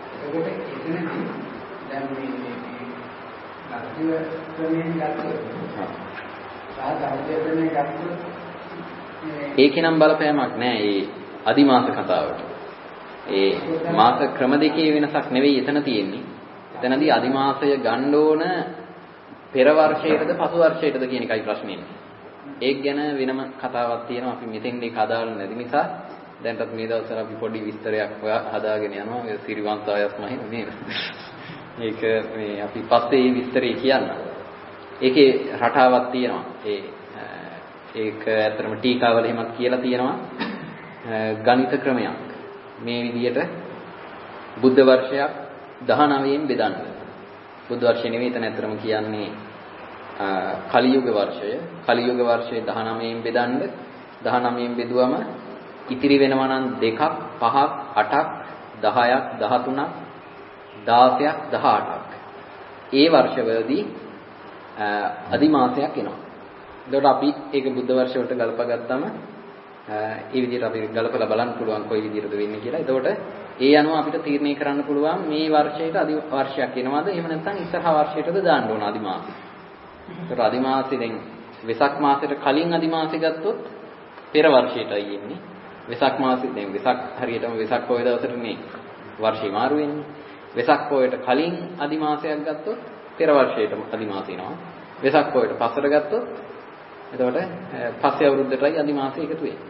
ඒකේ නම් බලපෑමක් නැහැ. ඒ අදිමාස කතාවට. ඒ මාස ක්‍රම දෙකේ වෙනසක් නෙවෙයි එතන තියෙන්නේ. එතනදී අදිමාසය ගන්න ඕන පෙර වර්ෂයටද පසු වර්ෂයටද කියන එකයි ප්‍රශ්නේ ඉන්නේ. ඒක ගැන වෙනම කතාවක් තියෙනවා. අපි මෙතෙන් දෙක අදාළ නැති නිසා දැන්ටත් මේ දවස්වල අපි පොඩි විස්තරයක් හදාගෙන යනවා. මේ සිරිවංශායස් මහින් නේද? ඒක මේ අපි පස්සේ මේ විස්තරේ කියන්න. ඒකේ රටාවක් තියෙනවා. ඒ ඒක ඇත්තටම ටීකාවල එහෙමත් කියලා තියෙනවා. ගණිත ක්‍රමයක්. මේ විදිහට බුද්ධ වර්ෂයක් දහනවයෙන් බෙදන්න. බුද්ධ වර්ෂය නෙවෙයි එතන ඇත්තටම කියන්නේ කලියුග වර්ෂය. කලියුග වර්ෂයේ දහනවයෙන් බෙදන්න. දහනවයෙන් බෙදුවම ඉතිරි වෙනවා නම් දෙකක්, පහක්, අටක්, දහයක්, දහතුනක්, දාසයක්, දහඅටක්. ඒ වර්ෂවලදී අදිමාසයක් එනවා. එතකොට අපි ඒක බුද්ධ වර්ෂ වලට ගලපා ගත්තම ඒ විදිහට අපි ගලපලා බලන්න පුළුවන් කොයි විදිහටද වෙන්නේ කියලා. එතකොට ඒ අනුව අපිට තීරණය කරන්න පුළුවන් මේ වර්ෂයට අදි වර්ෂයක් එනවද? එහෙම නැත්නම් ඉස්සරහා වර්ෂයටද දාන්න ඕන අදි මාසෙ. එතකොට අදි මාසෙ දැන් වෙසක් මාසෙට කලින් අදි මාසෙ ගත්තොත් පෙර වර්ෂයටයි එන්නේ. වෙසක් මාසෙ දැන් වෙසක් හරියටම වෙසක් පොය දවසටනේ වර්ෂය මාරු වෙන්නේ. වෙසක් පොයට කලින් අදි මාසයක් ගත්තොත් පෙර වර්ෂයටම අදි මාසෙ එනවා. වෙසක් පොයට පස්සට ගත්තොත් එතකොට පස්සේ අවුරුද්දටයි අදි මාසෙ එකතු වෙන්නේ.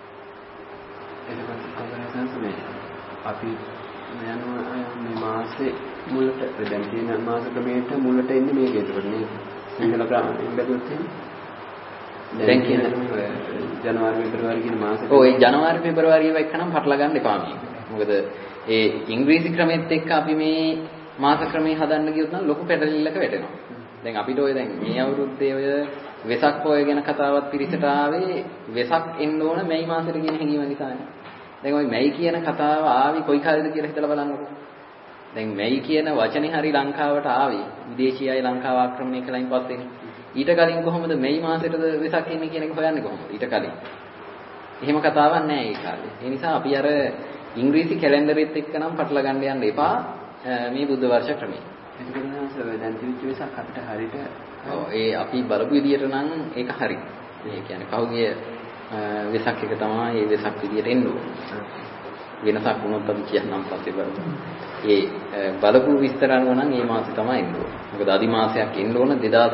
අපි යනවා මේ මාසේ මුලට දැන් තියෙන මාස ක්‍රමයට මුලට එන්නේ මේක. ඒකට මේ සිංහල ග්‍රාමයෙන් බැලුවොත් දැන් කියන ජනවාරි පෙබරවාරි කියන මාස. ඔව් ඒ ජනවාරි පෙබරවාරි ඒවා එක්කනම් පටල ගන්න එපා මේක. මොකද ඒ ඉංග්‍රීසි ක්‍රමෙත් එක්ක අපි මේ මාස ක්‍රමේ හදන්න ගියොත් නම් ලොකු පැටලිල්ලක වැටෙනවා. දැන් අපිට ඔය දැන් මේ අවුරුද්දේ ඔය වෙසක් පොය ගැන කතාවක් පිරිසට ආවේ වෙසක් එන්න ඕන මැයි මාසෙට කියන හැඟීම නිසානේ. දැන් ওই මැයි කියන කතාව ආවි කොයි කාලෙද කියලා හිතලා බලන්නකෝ. දැන් මැයි කියන වචනේ හරි ලංකාවට ආවේ විදේශීය අය ලංකාව ආක්‍රමණය කළයින් පස්සේනේ. ඊට කලින් කොහොමද මේ මාසෙටද වෙසක් එන්නේ කියන එක හොයන්නේ කොහොමද? ඊට කලින්. එහෙම කතාවක් නැහැ ඒ කාලේ. ඒ නිසා අපි අර ඉංග්‍රීසි කැලෙන්ඩරෙත් එක්ක නම් පටල ගන්න යන්න එපා මේ බුද්ධ වර්ෂ ක්‍රමයේ. එතකොට දැන් තිබිච්ච වෙසක් අපිට හරියට ඔව් ඒ අපි බලපු විදියට නම් ඒක හරි. ඒ කියන්නේ පහුගිය වෙසක් එක තමයි මේ වෙසක් විදියට එන්න ඕනේ. වෙනසක් වුණොත් අපි කියන්නම් පස්සේ බලමු. ඒ බලපු විස්තර අනුව නම් මේ මාසේ තමයි එන්න ඕනේ. මොකද අදි මාසයක් එන්න ඕන දෙදාස්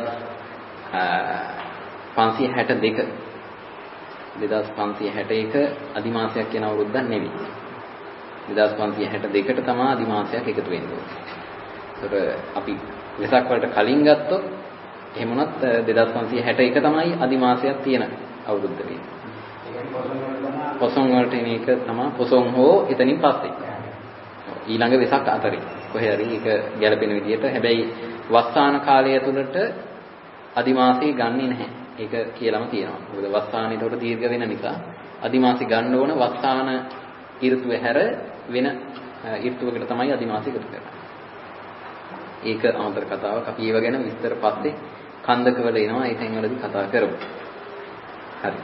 පන්සිය හැට දෙක දෙදාස් පන්සිය හැට එක අදි මාසයක් කියන අවුරුද්දක් නෙවෙයි. දෙදාස් පන්සිය හැට දෙකට තමයි අදි මාසයක් එකතු වෙන්න ඕනේ. ඒතර අපි වෙසක් වලට කලින් ගත්තොත් එහෙම වුණත් දෙදාස් පන්සිය හැට එක තමයි අදි මාසයක් තියෙන අවුරුද්ද වෙන්නේ. පොසොන් වලට එන එක තමයි පොසොන් හෝ එතනින් පස්සේ. ඊළඟ වෙසක් අතරේ කොහේ හරි ඒක ගැලපෙන විදිහට හැබැයි වස්සාන කාලය ඇතුළත අදි මාසේ ගන්නෙ නැහැ. ඒක කියලාම තියෙනවා. මොකද වස්සානෙට උඩ දීර්ඝ වෙන නිසා අදි මාසේ ගන්න ඕන වස්සාන ඍතුව හැර වෙන ඍතුවකට තමයි අදි මාසේ එකතු කරන්නේ. ඒක අමතර කතාවක්. අපි ඒව ගැන විස්තර පස්සේ කන්දකවල එනවා. ඒ තැන් වලදී කතා කරමු. හරි.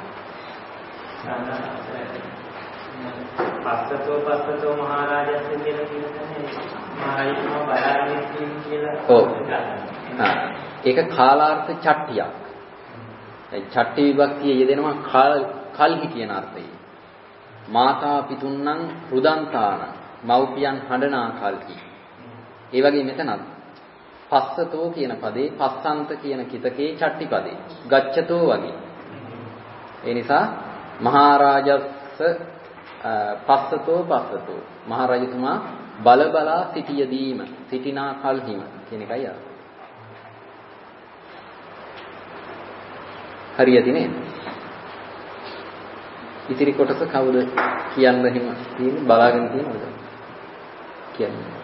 පස්සතෝ පස්සතෝ මහරජාණන් කියලා කියන්නේ මහරජතුමා බලාගෙන කියලා. ඔව්. හා. ඒක කාලාර්ථ චට්ටියක්. ඒ චට්ටි විභක්තිය යෙදෙනවා කල්හි කියන අර්ථයේ. මාතා පිතුන්නම් රුදන්තාන මව්පියන් හඬනා කල්හි. ඒ වගේ මෙතනත් පස්සතෝ කියන පදේ පස්සන්ත කියන කිතකේ චට්ටි පදේ ගච්ඡතෝ වගේ. ඒ නිසා මහරජස්ස පස්සතෝ පස්සතෝ මහරජතුමා බල බලා සිටියදීම සිටිනා කල්හිම කියන එකයි අර. හරියදී නේද? ඉතිරි කොටස කවුද කියන්න එහෙම තියෙන්නේ බලාගෙන තියෙනවද? කියන්නේ.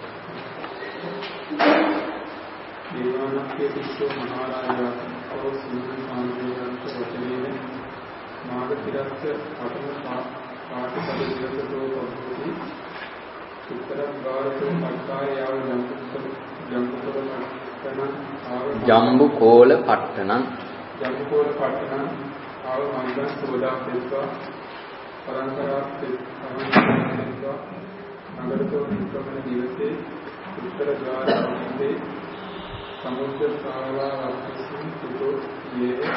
දේවානක්ඛේ තිස්සෝ මහරජා අවෝ සිංහ සාන්තියන්ත වචනේන මාගතිරස්ස අතම පාටිපද විරසතෝ පොති උත්තර ගාරතෝ අක්කාරයව ජම්බුකෝල පට්ටන ජම්බු කෝල පට්ටන ජම්බු කෝල පට්ටන ආව මංගල සෝදා පෙත්වා පරංපරා පෙත්වා නගරතෝ නිකමන දිවසේ උත්තර ගාරතේ සමුද්‍ර සාලා වස්තුන් තුතෝ යේ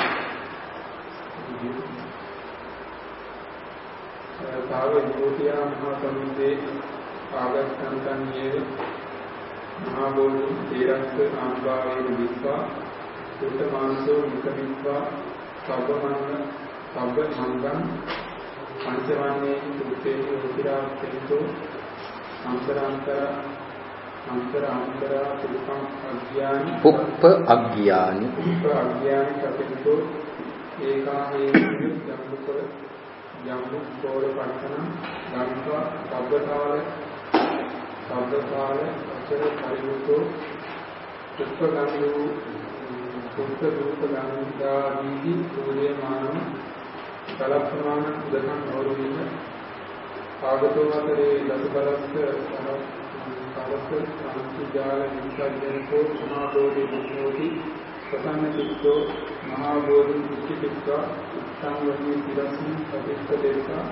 ताव ज्योतिया महासमुद्रे आगच्छन्तन्येव महाबोधि तेरस् आंगावेन विश्वा उत्तमांसो निकमित्वा सब्बमंग सब्बमंगं पंचवान्ये उत्तेजो उतिराक्षेतो अंतरांतर अंतरांतरा पुष्पं अज्ञानि पुप्प अज्ञानि पुप्प अज्ञानि कपितो एकाहेन जम्बुकर जम्बु कोल पट्टन गंगा सब्बकाल सब्बकाल अचर परिवृतो पुष्प गंगु पुष्प रूप गंगादीति सूर्यमान कलप्रमाण उदकं नौरुविन आगतो अतरे दसबलस्य सरस क्रांतिजाल विसर्जनको महाबोधि मुक्ति प्रसन्न चित्तो महाबोधि चित्तित्वा उत्तमवती तिरस्मी प्रतिष्ठदेशा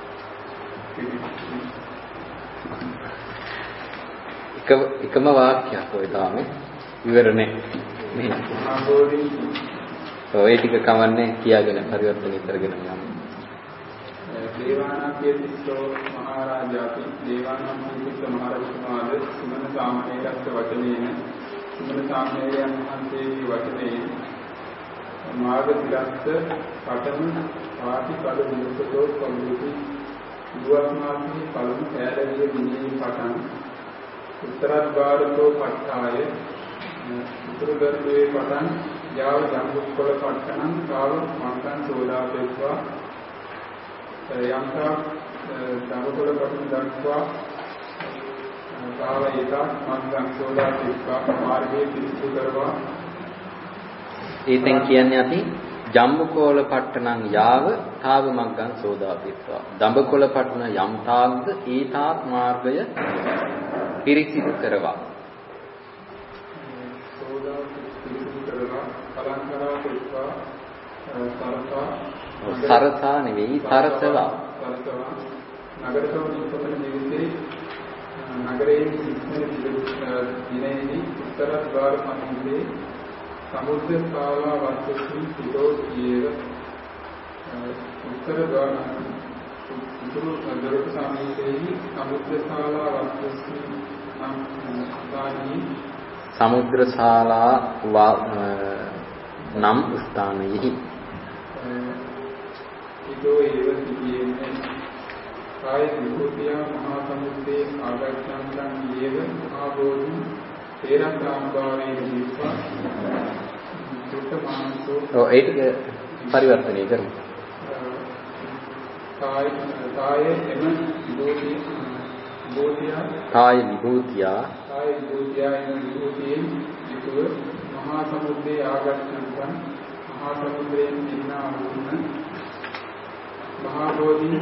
එක එකම වාක්‍යයක් ඔය තාමේ විවරණේ මේ महाबोधि ඔය ටික කවන්නේ කියාගෙන පරිවර්තනය කරගෙන යන්න. දේවානක්ඛේ තිස්සෝ මහරජාති දේවානක්ඛේ මහරජතුමාද සුමන සාමණේරස්ස වචනේන සුමන සාමණේරයන් වහන්සේගේ වචනයෙන් මාර්ග තිරස්ස පඨම පාටි පද විමුක්තෝ පමුති දුවස්මාති පළමු පෑදවිය දිනේ පටන් උත්තරත් භාරතෝ පට්ඨාය උතුරු ගර්භයේ පටන් යාව ජම්බුක්කොළ පට්ටනම් කාව මංකන් සෝදාපෙත්වා යම්තා ජම්බුක්කොළ පටන් දක්වා කාව එක මංකන් සෝදාපෙත්වා මාර්ගයේ පිරිසුදු කරවා ඒතෙන් කියන්නේ අපි ජම්බුකෝල පට්ටනම් යාව තාව මග්ගං සෝදාපෙත්වා දඹකොළ පට්ටන යම් තාක්ද ඒ තාක් මාර්ගය පිරිසිදු කරවා සෝදා පිරිසිදු කරවා කලංකරා තිස්වා සරසා සරසා නෙවෙයි සරසවා සරසවා නගරතෝ නිපතන ජීවිතේ නගරයේ සිටින දිනේදී උත්තර ద్వාර සම්මුතියේ සමුද්‍ර ශාලා වස්තුන් පිටෝ කියව උත්තර ద్వාර උතුරු දරක සම්මුතියේ සමුද්‍ර ශාලා වස්තුන් නම් ස්ථානී සමුද්‍ර ශාලා නම් ස්ථානයෙහි ඉදෝ ඒව සිටියේ කාය විභූතිය මහා සමුද්‍රයේ ආගච්ඡන්තං යේව මහා බෝධි තේරං සාම්භාවයේ දීපා සුත්තමානසෝ ඔව් ඒක පරිවර්තනය කරමු කාය කාය එම විභූතිය විභූතිය කාය විභූතිය කාය විභූතිය එම විභූතියෙන් යුතුව මහා සමුද්‍රයේ ආගච්ඡන්තං මහා සමුද්‍රයෙන් ඉන්නා වුණ මහා බෝධි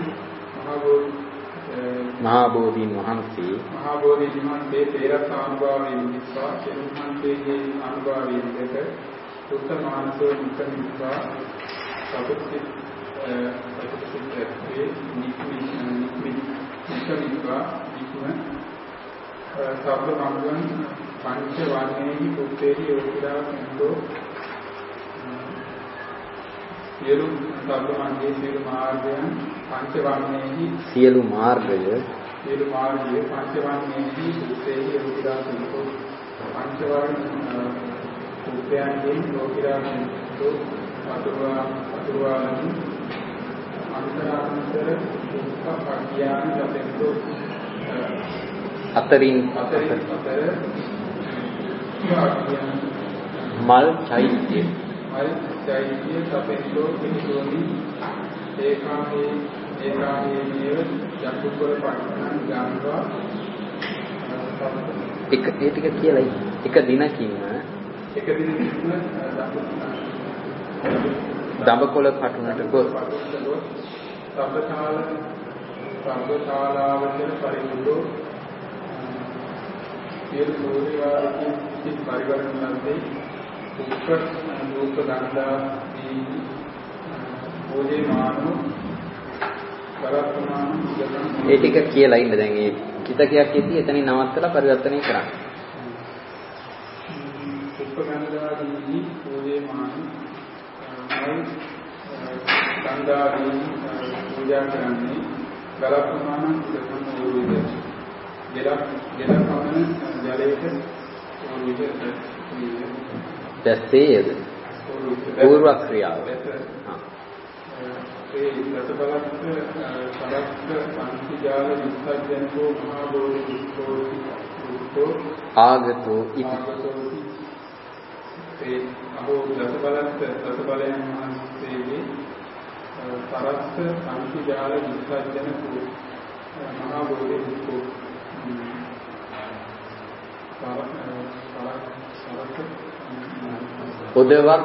මහා බෝධීන් වහන්සේ මහා බෝධීන් වහන්සේ තේරස් අනුභවයෙන් විස්සා කෙරුම්හන්සේගේ අනුභවයෙන් දෙක සුත්ත මානසෝ නිකමිස්සා සතුටි සතුටි නික්මි නික්මි නිකමිස්සා නික්ම සබ්බ මංගන් පංච වර්ණේහි පුත්තේහි යෝතිරා කෙන්දෝ සියලු සබ්බ මංගේ සියලු මාර්ගයන් පංච වර්ණේහි සියලු මාර්ගය සියලු මාර්ගයේ පංච වර්ණේහි පුත්තේහි යෝතිරා කෙන්දෝ පංච වර්ණ පුත්තයන්ගේ යෝතිරා කෙන්දෝ අතුරුවා අතුරුවාලනි අන්තරාන්තර දුක්ඛ අඥාන දතෙන්දෝ අතරින් අතරින් අතර මල් චෛත්‍ය මල් චෛත්‍ය සපෙන්දෝ පිටෝනි ඒකාමේ ඒකාමේ නියව යකුපර පට්ඨාන ගාන්වා එක ඒ ටික කියලා එක දිනකින්ම එක දිනකින්ම දඹකොළ පටුනට ගොස් සබ්බතාල සබ්බතාලාවට පරිමුදෝ සියලු සෝරිවාරකී සිත් පරිවර්තන ලද්දේ උප්පත් රූප ගන්ධා දී ඕජේ මානෝ කරත්මාන ඒ ටික කියලා ඉන්න දැන් ඒ කිතකයක් ඉති එතනින් නවත්තලා පරිවර්තනය කරන්න. උප්ප ගන්ධා දී ඕජේ මානෝ ගන්ධා දී පූජා කරන්නේ කරත්මාන ඉදකම් ඕජේ ජල ජල පවන ජලයක ඕජේ දැස්සේයද පූර්ව ක්‍රියාව ඒ දසබලස්ස සලස්ස පංචජාල විස්සජ්ජනකෝ මහා බෝධි විස්සෝ ආගතෝ ඉති ඒ අහෝ දසබලස්ස දසබලයන් මහන්සේගේ සලස්ස පංචජාල විස්සජ්ජනකෝ මහා බෝධි විස්සෝ උදවක්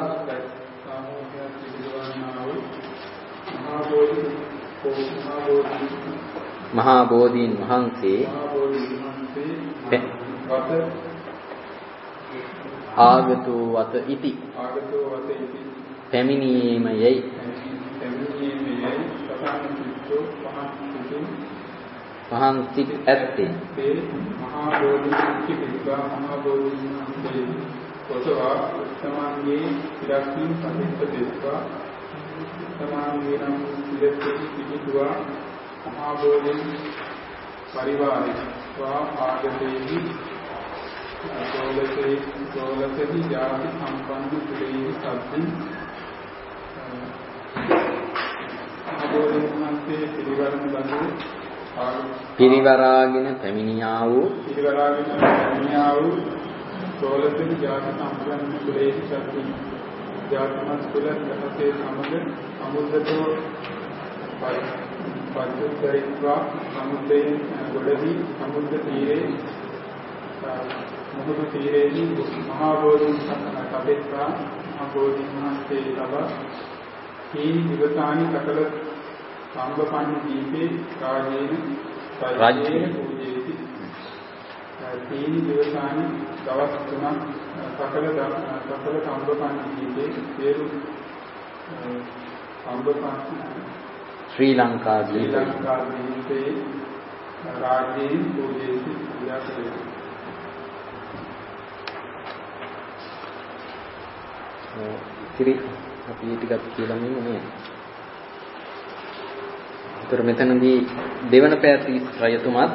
මහා බෝධීන් වහන්සේ ආගතෝ වත ඉති පැමිණීමයයි පහන් සිත් ඇත්තේ මහා බෝධි කිපිවා මහා බෝධි වහන්සේ කොටවා සමාන්ගේ ඉලක්කීම් සම්පත දෙස්වා සමාන්ගේ නම් ඉලක්කී පිටුවා මහා බෝධි පරිවාරේ වා ආගතේහි සෝලසේ සෝලසේහි ජාති සම්පන්න කුලේහි සත්‍යින් මහා බෝධි වහන්සේ පිරිවරණ බඳු පිරිවරාගෙන පැමිණියා වූ පිරිවරාගෙන පැමිණියා වූ සෝලසෙහි ජාති සම්පන්න කුලේහි සත්‍යින් ජාතිමත් කුල රහසේ සමග සමුද්‍රතෝ පච්චුත්තරිත්වා සමුද්‍රයෙන් ගොඩදී සමුද්‍ර තීරේ මුහුදු තීරේදී මහා බෝධීන් සතෙත්වා මහා බෝධීන් වහන්සේ ලබා හීනි දිවසානි සකල සම්බපන්න දීපේ රාජේන රාජ්‍යේන පූජේති හීනි දිවසානි දවස් තුනක් සකල සකල සම්බපන් ජීවිතේ සියලු සම්බපන් ශ්‍රී ලංකා ශ්‍රී ලංකා ජීවිතේ රාජ්‍යයේ පොදේසි පූජා කළේ. ඉතිරි අපි ටිකක් කියලා මෙන්නේ. ඒතර මෙතනදී දෙවන පැතිස් රජතුමත්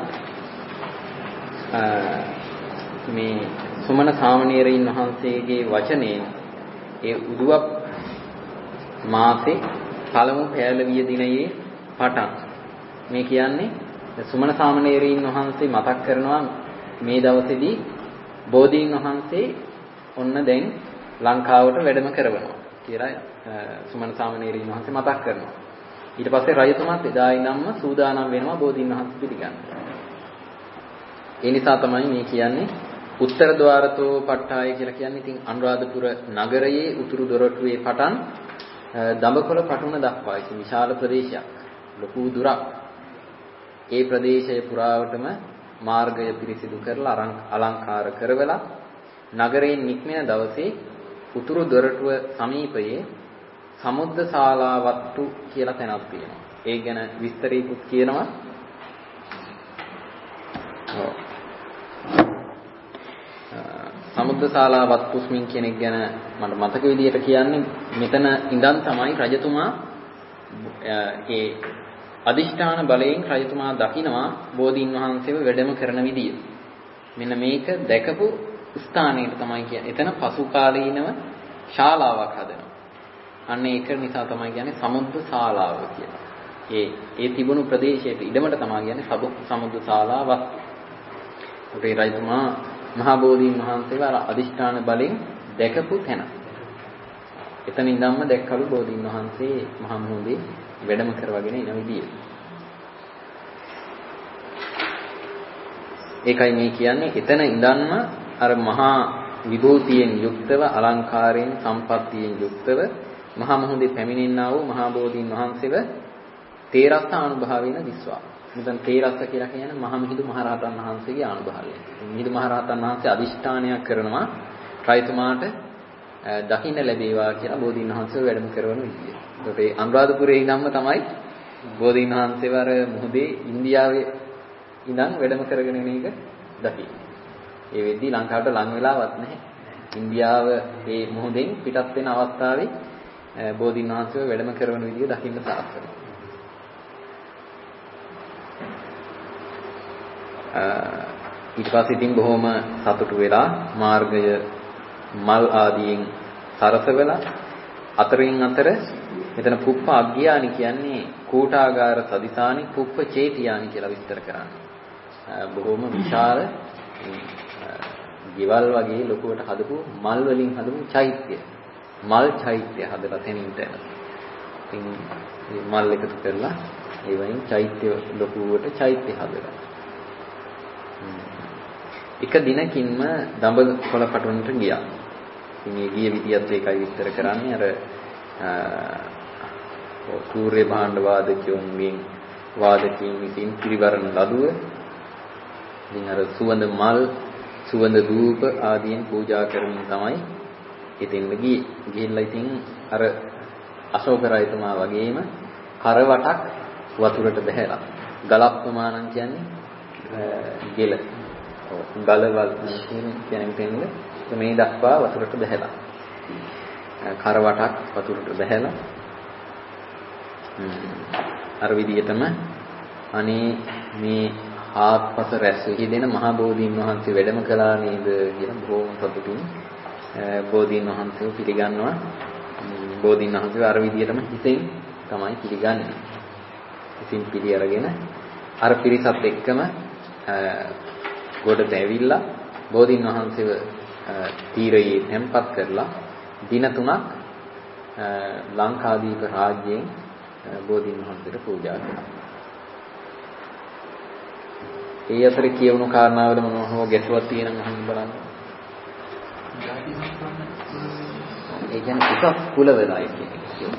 මේ සුමන සාමණේරයන් වහන්සේගේ වචනයෙන් ඒ උදුවක් මාසේ පළමු පෑලවිය දිනයේ පටන් මේ කියන්නේ සුමන සාමණේරයන් වහන්සේ මතක් කරනවා මේ දවසේදී බෝධීන් වහන්සේ ඔන්න දැන් ලංකාවට වැඩම කරවනවා කියලා සුමන සාමණේරයන් වහන්සේ මතක් කරනවා. ඊට පස්සේ රජතුමාත් එදා ඉඳන්ම සූදානම් වෙනවා බෝධීන් වහන්සේ පිළිගන්න. ඒ නිසා තමයි මේ කියන්නේ උත්තර ద్వාරතෝ පට්ඨාය කියලා කියන්නේ. ඉතින් අනුරාධපුර නගරයේ උතුරු දොරටුවේ පටන් දඹකොළ පටුන දක්වා ඉතින් විශාල ප්‍රදේශයක්. ලොකු දුරක්. ඒ ප්‍රදේශය පුරාවටම මාර්ගය පිරිසිදු කරලා අලංකාර කරවලා නගරයෙන් නික්මෙන දවසේ උතුරු දොරටුව සමීපයේ සමුද්ද ශාලාවත්තු කියලා තැනක් තියෙනවා. ඒ ගැන විස්තරيකුත් කියනවා. ඔව්. සමුද්ද ශාලාවත්තුස්මින් කියන එක ගැන මට මතක විදියට කියන්නේ මෙතන ඉඳන් තමයි රජතුමා ඒ අදිෂ්ඨාන බලයෙන් රජතුමා දකිනවා බෝධීන් වහන්සේව වැඩම කරන විදිය. මෙන්න මේක දැකපු ස්ථානයට තමයි කියන්නේ. එතන පසු කාලීනව ශාලාවක් හදනවා. අන්න ඒක නිසා තමයි කියන්නේ සමුද්ද ශාලාව කියලා. ඒ ඒ තිබුණු ප්‍රදේශයට ඉඩමට තමයි කියන්නේ සමුද්ද ශාලාවක්. ඒ රජතුමා මහා බෝධීන් වහන්සේව අර අදිෂ්ඨාන බලෙන් දැකපු තැන. එතන ඉඳන්ම දැක්කලු බෝධීන් වහන්සේ මහා මුහුදේ වැඩම කරවගෙන ඉන විදිය. ඒකයි මේ කියන්නේ එතන ඉඳන්ම අර මහා විභූතියෙන් යුක්තව අලංකාරයෙන් සම්පත්තියෙන් යුක්තව මහා මුහුදේ පැමිණෙන්නා වූ මහා බෝධීන් වහන්සේව තේරස්ස අනුභවයෙන් දිස්වා. මෙතන තේරස්ස කියලා කියන්නේ මහා මිහිඳු මහරහතන් වහන්සේගේ අනුභවය. මිහිඳු මහරහතන් වහන්සේ අදිෂ්ඨානයක් කරනවා රයිතුමාට දකින්න ලැබේවා කියලා බෝධීන් වහන්සේව වැඩම කරවන විදිය. ඒකට ඒ අනුරාධපුරයේ ඉඳන්ම තමයි බෝධීන් වහන්සේව අර මුහුදේ ඉන්දියාවේ ඉඳන් වැඩම කරගෙන යන එක දකින්නේ. ඒ වෙද්දී ලංකාවට ලං වෙලාවක් නැහැ. ඉන්දියාව මේ මුහුදෙන් පිටත් වෙන අවස්ථාවේ බෝධීන් වහන්සේව වැඩම කරන විදිය දකින්න සාර්ථකයි. ඊට පස්සේ ඉතින් බොහොම සතුටු වෙලා මාර්ගය මල් ආදියෙන් සරසවලා අතරින් අතර මෙතන පුප්ප අග්ගයානි කියන්නේ කෝටාගාර සදිසානි පුප්ප චේතියානි කියලා විස්තර කරන්නේ. බොහොම විශාල ගෙවල් වගේ ලොකුවට හදපු මල් වලින් හදපු චෛත්‍ය. මල් චෛත්‍ය හදලා තැනින් තැන. ඉතින් මේ මල් එකතු කරලා ඒ වයින් චෛත්‍ය ලොකුවට චෛත්‍ය හදලා. එක දිනකින්ම දඹකොළ පටුනට ගියා. ඉතින් මේ ගිය විදියත් ඒකයි විස්තර කරන්නේ අර සූර්ය භාණ්ඩ වාදකයන්ගෙන් වාදකයන් විසින් පිරිවරන ලදුව ඉතින් අර සුවඳ මල් සුවඳ ධූප ආදීන් පූජා කරමින් තමයි ඉතින් ගියේ. ගිහිල්ලා ඉතින් අර අශෝක රජතුමා වගේම කරවටක් වතුරට බහැලා. ගලප්පමානං කියන්නේ ගෙල. ගලවල් කියන කෙනෙක් මේ දක්වා වතුරට බහැලා. කරවටක් වතුරට බහැලා. අර විදිහටම අනේ මේ ආත්පස රැස් වෙහිදෙන මහා බෝධීන් වහන්සේ වැඩම කළා නේද කියලා බොහොම සතුටින් බෝධීන් වහන්සේව පිළිගන්නවා. බෝධීන් වහන්සේ අර විදිහටම හිතෙන් තමයි පිළිගන්නේ. ඉතින් පිළි අරගෙන අර පිරිසත් එක්කම ගොඩට ඇවිල්ලා බෝධීන් වහන්සේව තීරයේ තැන්පත් කරලා දින තුනක් ලංකාදීප රාජ්‍යයෙන් බෝධීන් වහන්සේට පූජා කළා. ඒ අතරේ කියවුණු කාරණාවල මොනවා හෝ ගැටුවක් තියෙනවා අහන්න බලන්න. ඒ කියන්නේ එක කුල වෙලා කියන්නේ.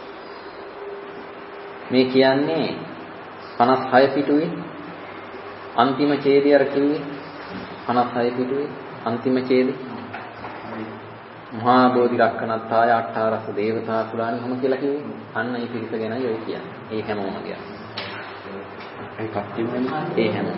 මේ කියන්නේ පනස් හය පිටුවේ අන්තිම ඡේදය අර කිව්වේ පනස් හය පිටුවේ අන්තිම ඡේදේ මහා බෝධි රක්කනත්තාය අට්ඨාරස දේවතා කුලානි හැම කියලා කිව්වේ. අන්න ඒ පිරිස ගැනයි ඔය කියන්නේ. ඒ හැමෝම කියන්නේ. ඒ කට්ටියම ඒ හැමෝම.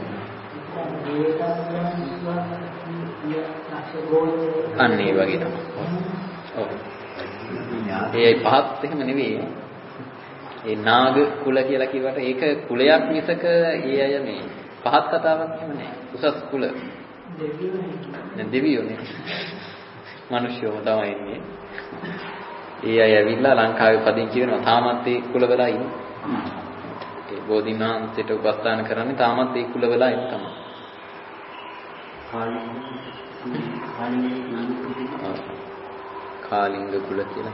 අන්න ඒ වගේ තමයි. ඔව්. ඒ පහත් එහෙම නෙවෙයි. ඒ නාග කුල කියලා කිව්වට ඒක කුලයක් මිසක ඒ අය මේ පහත් කතාවක් එහෙම නෑ. උසස් කුල. දෙවියෝ දෙවියෝ නේ. මිනිස්සුම තමයි ඉන්නේ. ඒ අය ඇවිල්ලා ලංකාවේ පදිංචි වෙනවා. තාමත් ඒ කුලවලා ඉන්නේ. ඒ බෝධිනාන්තයට උපස්ථාන කරන්නේ තාමත් ඒ කුලවලා ඉන්නේ තමයි. කාලිංග කුල කියලා.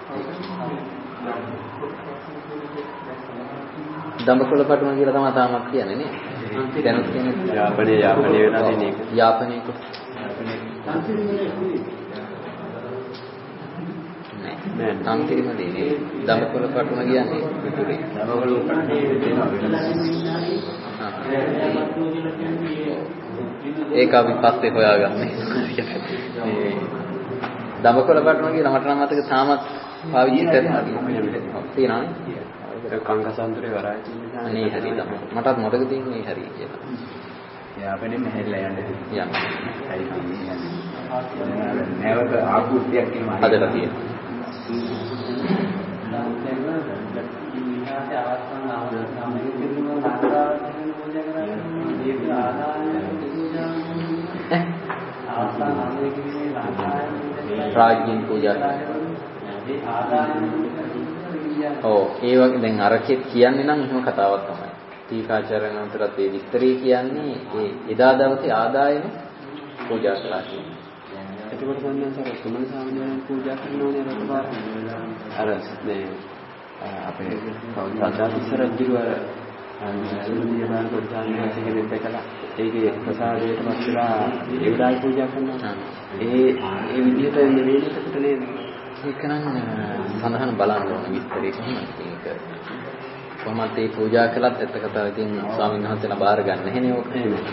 දඹකොළ පටුම කියලා තමයි තාමත් කියන්නේ නේ. දැනුත් කියන්නේ යාපනයේ යාපනයේ වෙනවා නේ. යාපනයේ කුල. නෑ අන්තිම දේ දඹකොළ පටුම කියන්නේ පිටුරේ. දඹකොළ ඒක අපි පස්සේ හොයාගන්නේ. මේ දඹකොළ පටුම කියලා මට නම් මතක තාමත් පාවිච්චි කරනවා තියෙනවානේ. ඒක කංගසන්තරේ වරාය තියෙනවා. අනේ හරි තමයි. මටත් මතක තියෙන්නේ හරි කියලා. යාපනේ මෙහෙල්ලා යන්නේ. යන්න. හරි කියන්නේ. නැවත ආකෘතියක් කියනවා. හදලා තියෙනවා. රාජ්‍යයෙන් පූජා කරනවා. ඔව් ඒ වගේ දැන් අරකෙත් කියන්නේ නම් එහෙම කතාවක් තමයි. ටීකාචාර්යන් අතරත් ඒ විස්තරي කියන්නේ ඒ එදා දවසේ ආදායම පූජා කරලා කියන්නේ. එතකොට සම්මන්සර සුමන සාමණේරයන් පූජා කරනෝනේ රටපාර. අර මේ අපේ සදාතිස්ස රජුව අර සුළුදියමාන පොඩ්ඩාන්වන්සේගෙන් දැකලා ඒකේ ප්‍රසාදයට පස්සලා ඒ විදායි පූජා කරනවා. ඒ ඒ විදිහට නෙවෙයි එතකොට නේද? ඒක නම් සඳහන් බලන්න ඕන විස්තරේ කොහොමද ඒක. කොහොමද මේ පූජා කළත් ඇත්ත කතාව ඉතින් ස්වාමීන් වහන්සේලා බාර ගන්න නැහැ නේ ඕක.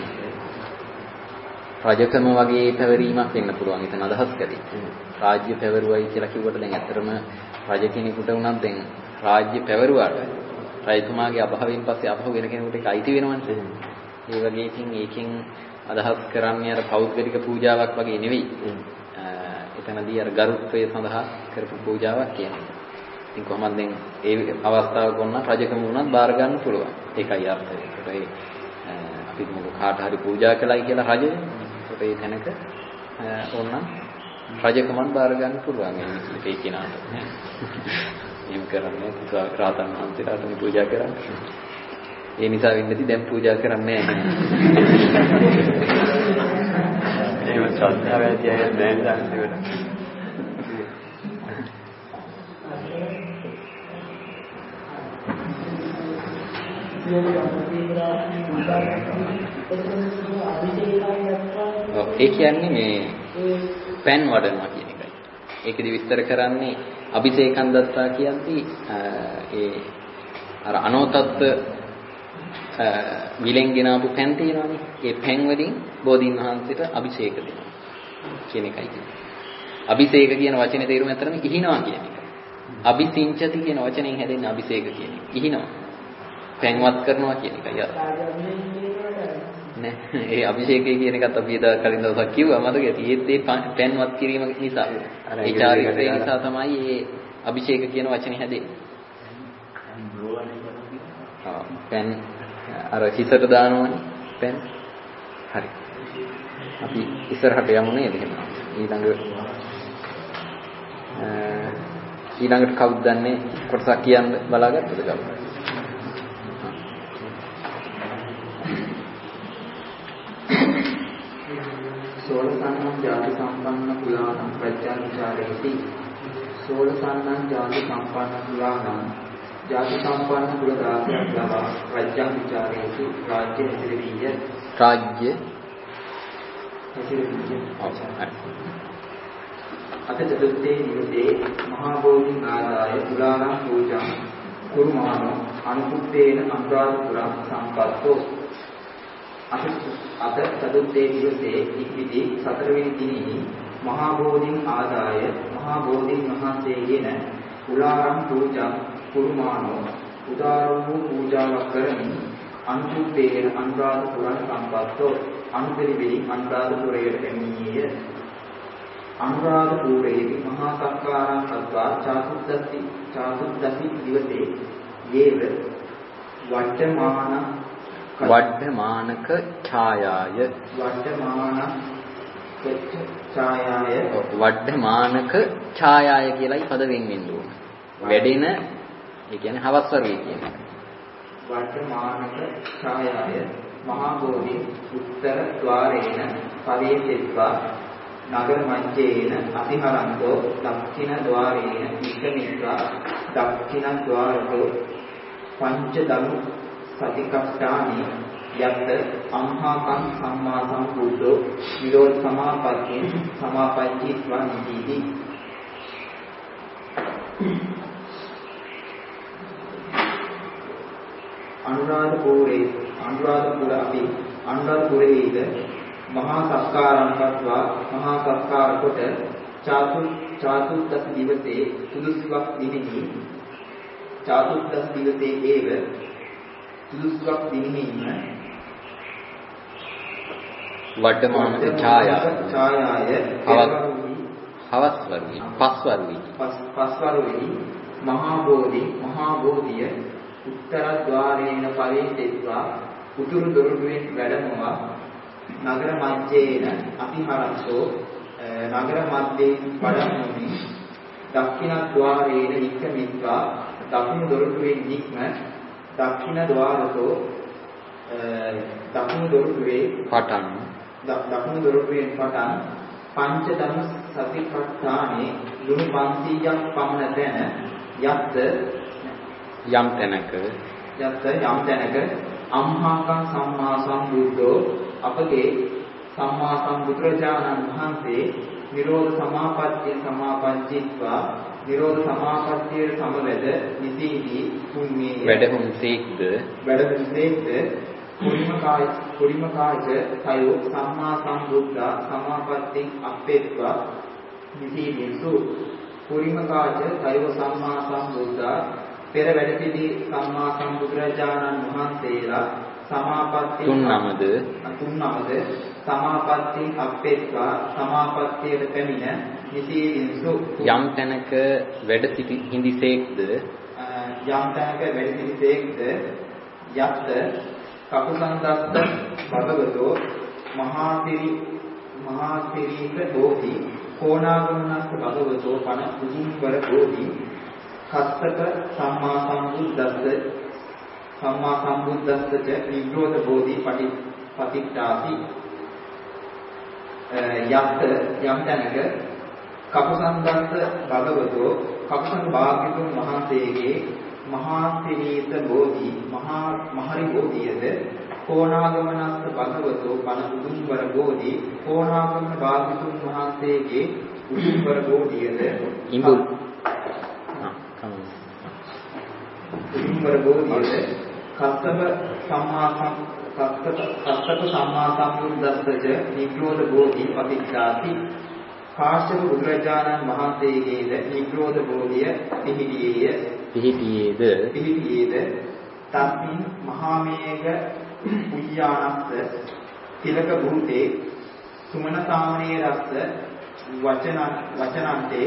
රජකම වගේ පැවරීමක් වෙන්න පුළුවන්. එතන අදහස් කරේ. රාජ්‍ය පැවරුවයි කියලා කිව්වට දැන් ඇත්තටම රජ කෙනෙකුට උනත් දැන් රාජ්‍ය පැවරුවාට රජතුමාගේ අභාවයෙන් පස්සේ අභව වෙන කෙනෙකුට ඒක අයිති වෙනවනේ. ඒ වගේ ඉතින් ඒකෙන් අදහස් කරන්නේ අර පෞද්ගලික පූජාවක් වගේ නෙවෙයි. එතනදී අර ගරුත්වය සඳහා කරපු පූජාවක් කියන්නේ. ඉතින් කොහොමද දැන් ඒ අවස්ථාවක වුණා රජකම වුණත් බාර ගන්න පුළුවන්. ඒකයි අර්ථය. ඒකයි අපි මොකක් කාට හරි පූජා කළයි කියලා රජෙ ඒ තැනක ඕනනම් රජකමත් බාර ගන්න පුළුවන් ඒ කෙනාට. එහෙම කරන්නේ රාතන් වහන්සේලාට පූජා කරන්නේ. ඒ නිසා වෙන්නදී දැන් පූජා කරන්නේ නැහැ. ඒව ශ්‍රද්ධාව ඇති අය දැන් දැන් ඒ කියන්නේ මේ පෑන් වඩනවා කියන එකයි. ඒකෙදි විස්තර කරන්නේ අභිෂේකන් දත්තා කියන්ති ඒ අර අනෝතත්ත්ව විලෙන් ගෙනාවු පෑන් තියෙනවානේ. ඒ පෑන් වලින් බෝධීන් වහන්සේට අභිෂේක දෙනවා කියන එකයි කියන්නේ. අභිෂේක කියන වචනේ තේරුම ඇත්තටම ඉහිනවා කියන එක. අභිසිංචති කියන වචනෙන් හැදෙන්නේ අභිෂේක කියන එක. ඉහිනවා. පෑන්වත් කරනවා කියන එකයි අර. නෑ ඒ අභිෂේකය කියන එකත් අපි එදා කලින් දවසක් කිව්වා මතකද? ඒත් ඒ පෑන්වත් කිරීම නිසා ඒ චාරිත්‍රය නිසා තමයි මේ අභිෂේක කියන වචනේ හැදෙන්නේ. ආ පෑන් අර හිසට දානවනේ පෑන්. හරි. අපි ඉස්සරහට යමු නේද එහෙනම්. ඊළඟ ඊළඟට කවුද දන්නේ කොටසක් කියන්න බලාගත්තද කවුද? සෝලසන්නං ජාති සම්පන්න කුලානම් ප්‍රඥා විචාරේති. සෝලසන්නං ජාති සම්පන්න කුලානම් ජාති සම්පන්න කුල දාසයක් ලබා ප්‍රඥා විචාරේති. රාජ්‍ය හැසිරෙවිය. රාජ්‍ය හැසිරෙවිය. අත චතුර්ථේ නිමිතේ මහා බෝධි ආදාය කුලානම් පූජා කුරුමානෝ අනුකුත්තේන අනුරාධපුරම් සම්පත්තෝ. අත චතුර්ථේ දිවසේ ඉක්විති සතරවෙනි දිනෙහි මහා බෝධින් ආදාය මහා බෝධින් වහන්සේගෙන උලාරම් පූජා කුරුමානෝ උදාර වූ පූජාවක් කරමින් අනුරුද්ධේන අනුරාධපුරන් සම්පත්තෝ අනුපරිවි අනුරාධපුරයට පැමිණියේය. අනුරාධපුරයේ මහා සක්කාරං සත්වා චාතුද්දසි චාතුද්දසි දිවසේ යේව වඩ්ඩමාන වඩ්ඩමානක ඡායාය වඩ්ඩමාන ඡායාය වඩ්ඩමානක ඡායාය කියලායි පද වෙන් වෙන්න ඕන. වැඩෙන ඒ කියන්නේ හවස් වර්ගය කියන එක. වඩ්ඩමානක ඡායාය මහා බෝධි උත්තර ద్వාරේන පරිේෂිත්වා නගර මංජේන අතිහරන්තෝ දක්ඛින ద్వාරේන වික්‍රමිත්වා දක්ඛින ద్వාරතෝ පංච දනු සතිකප්ඨානි යත් අම්හාකං සම්මා සම්බුද්ධෝ නිරෝධ සමාපatti සමාපච්චිත්වා නිදීති. අනුරාධපුරේ අනුරාධපුර අපි අනුරාධපුරේද මහා සත්කාරං කତ୍වා මහා සත්කාර කොට චාතු චාතුද්දස දිවසේ සුදුසුවක් දිනෙහි චාතුද්දස දිවසේ ඒව සුදුසුවක් දිනෙහිම වඩ්ඩමානක ඡායාය ඡායාය හවස් වර්ගය පස් වර්ගය පස් වර්ගයේ මහා බෝධි මහා බෝධිය උත්තර ద్వාරේන පරිේෂිත්වා උතුරු දොරටුවෙන් වැඩමවා නගර මැජ්ජේන අතිහරන්තෝ නගර මැද්දේ වඩම්මි දක්ඛින ద్వාරේන නික්කමිත්වා දකුණු දොරටුවෙන් නික්ම දක්ඛින ద్వාරතෝ දකුණු දොරටුවේ පටන් දකුණු දොරටුවෙන් පටන් පංච ධර්ම සතිපට්ඨානේ දුනු පන්සීයක් පමණ තැන යත් යම් තැනක යත් යම් තැනක අම්හාකං සම්මා සම්බුද්ධෝ අපගේ සම්මා සම්බුදුරජාණන් වහන්සේ නිරෝධ සමාපත්තිය සමාපච්චිත්වා නිරෝධ සමාපත්තියේ සමවැද නිසීදී තුන්මේ වැඩහුන්සේක්ද වැඩහුන්සේක්ද කුරිමකාය කුරිමකායක තයෝ සම්මා සම්බුද්ධා සමාපත්තිය අපේත්වා නිසීදීසු කුරිමකායක තයෝ සම්මා සම්බුද්ධා පෙර වැඩ සිටි සම්මා සම්බුදුරජාණන් වහන්සේලා සමාපatti තුන් නමද තුන් නමද සමාපatti අපේත්වා සමාපත්තියට පැමිණ නිසීදීසු යම් තැනක වැඩ සිටි හිඳිසේක්ද යම් තැනක වැඩ සිටිසේක්ද යත් කකුසන්දස්ත භගවතෝ මහාසිරි මහාසිරීක දෝති කෝණාගමනස්ස භගවතෝ පන උදුම්බර බෝධි කස්සක සම්මා සම්බුද්දස්ස සම්මා සම්බුද්දස්සච නිරෝධ බෝධි පටි පටිච්චාති යත් යම් තැනක කකුසන්දස්ස භගවතෝ කකුසන් භාග්‍යතුන් වහන්සේගේ මහා සිරීත බෝධි මහා මහරි බෝධියද කෝණාගමනස්ස භගවතෝ පන උදුම්බර බෝධි කෝණාගමන භාග්‍යතුන් වහන්සේගේ උදුම්බර බෝධියද ඉඹුල් උදුම්බර බෝධියද කස්සප සම්මා කස්සප කස්සප සම්මා සම්බුද්දස්සච නිරෝධ බෝධි පටිච්චාති කාශ්‍යප බුදුරජාණන් වහන්සේගේද නිරෝධ බෝධිය පිහිටියේය පිහිටියේද පිහිටියේද තස්මින් මහාමේඝ උయ్యాනස්ස තිලක භූතේ සුමන සාමණේ රස්ස වචන වචනන්තේ